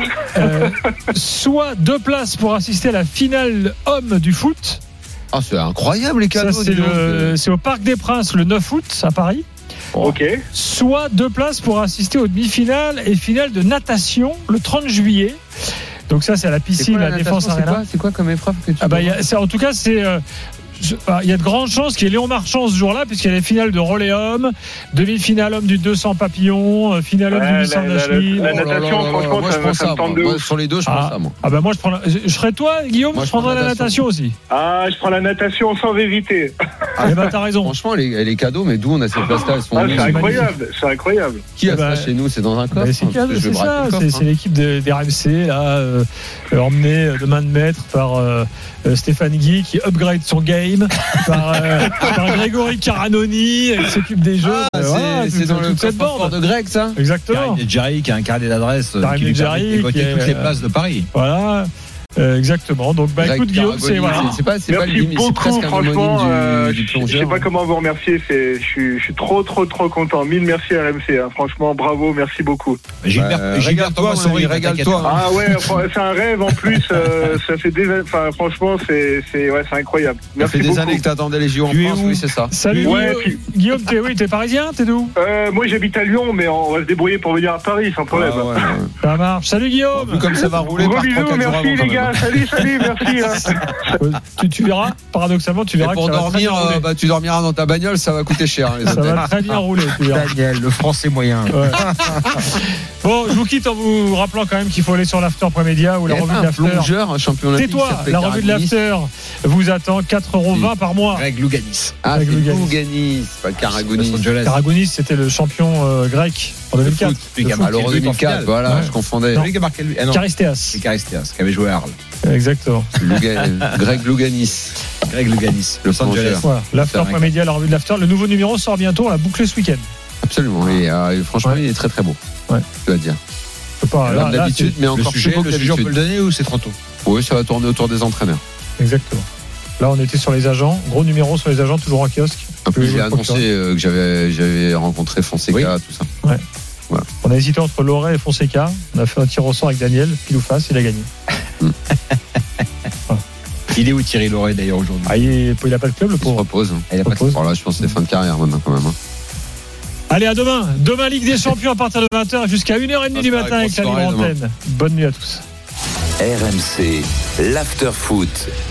Soit 2 places pour assister à la finale homme du foot. Ah, c'est incroyable les cadeaux. Ça, c'est au Parc des Princes le 9 août à Paris. Ok. Soit 2 places pour assister aux demi-finales et finales de natation le 30 juillet. Donc ça, c'est à la piscine, la Défense Arena. C'est quoi comme épreuve que tu en tout cas, il y a de grandes chances qu'il y ait Léon Marchand ce jour-là, puisqu'il y a les finales de relais homme, demi-finale homme du 200 papillon, finale homme du 800 Nashville. La natation, franchement, ça me tente de ouf. Sur les deux, je prends ça, moi. Ah bah moi, je serais toi, Guillaume, je prendrais la natation aussi. Ah, je prends la natation sans hésiter. Ah, bah t'as raison. Franchement, les cadeaux, mais d'où on a ces places-là, elles sont c'est incroyable. Qui a ça chez nous? C'est dans un coffre. C'est ça, c'est l'équipe des RMC, là, emmenée de main de maître par Stéphane Guy, qui upgrade son game, par Grégory Caranoni, qui s'occupe des jeux. C'est dans le cette bande de Greg, ça. Exactement. Et Jerry qui a un carnet d'adresse qui lui permet de négocier toutes les places de Paris. Voilà. Exactement. Donc, écoute, Guillaume, c'est merci beaucoup, franchement. Je sais pas comment vous remercier. Je suis trop content. Mille merci à RMC. Hein. Franchement, bravo, merci beaucoup. Régale-toi, régale-toi. Ah ouais, c'est un rêve en plus. Ça fait franchement, c'est incroyable. Merci beaucoup. Ça fait des années que t'attendais les JO en France. Oui, c'est ça. Salut, Guillaume. T'es parisien, t'es d'où? Moi, j'habite à Lyon, mais on va se débrouiller pour venir à Paris sans problème. Ça marche. Salut, Guillaume. Comme ça va rouler. Gros bisous, merci les gars. Salut, merci. Tu verras, paradoxalement, pour dormir, tu dormiras dans ta bagnole, ça va coûter cher. Ça va très bien rouler. Daniel, le français moyen. Ouais. Bon, je vous quitte en vous rappelant quand même qu'il faut aller sur l'After Prémédia ou la revue de l'After. Tais-toi, la revue de l'After vous attend 4,20€ par mois. Greg Louganis. Ah, c'est Louganis, pas Karagonis. Karagonis, c'était le champion grec en 2004. Alors en 2004, voilà, je confondais. Celui qui a marqué lui. Caristeas. C'est Caristeas qui avait joué à Arles. Exactement. Greg Louganis. Los Angeles. Voilà. L'After Prémédia, la revue de l'After. Le nouveau numéro sort bientôt. On l'a bouclé ce week-end. Absolument. Et franchement, il est très très beau. Ouais. Je dois dire. Pas d'habitude, mais encore le sujet, on peut le donner ou c'est trop tôt? Oui, ça va tourner autour des entraîneurs. Exactement. Là, on était sur les agents. Gros numéro sur les agents, toujours en kiosque. En plus, j'ai annoncé que j'avais rencontré Fonseca, tout ça. Ouais. Voilà. On a hésité entre Loret et Fonseca. On a fait un tir au sort avec Daniel, pile ou face, il a gagné. Il est où Thierry Loret d'ailleurs aujourd'hui? Il n'a pas de club, le pauvre. Il se repose. Alors là, je pense que c'est fin de carrière maintenant quand même. Allez, à demain. Demain, Ligue des Champions à partir de 20h jusqu'à 1h30 du matin avec la libre antenne. Bonne nuit à tous. RMC, l'After Foot.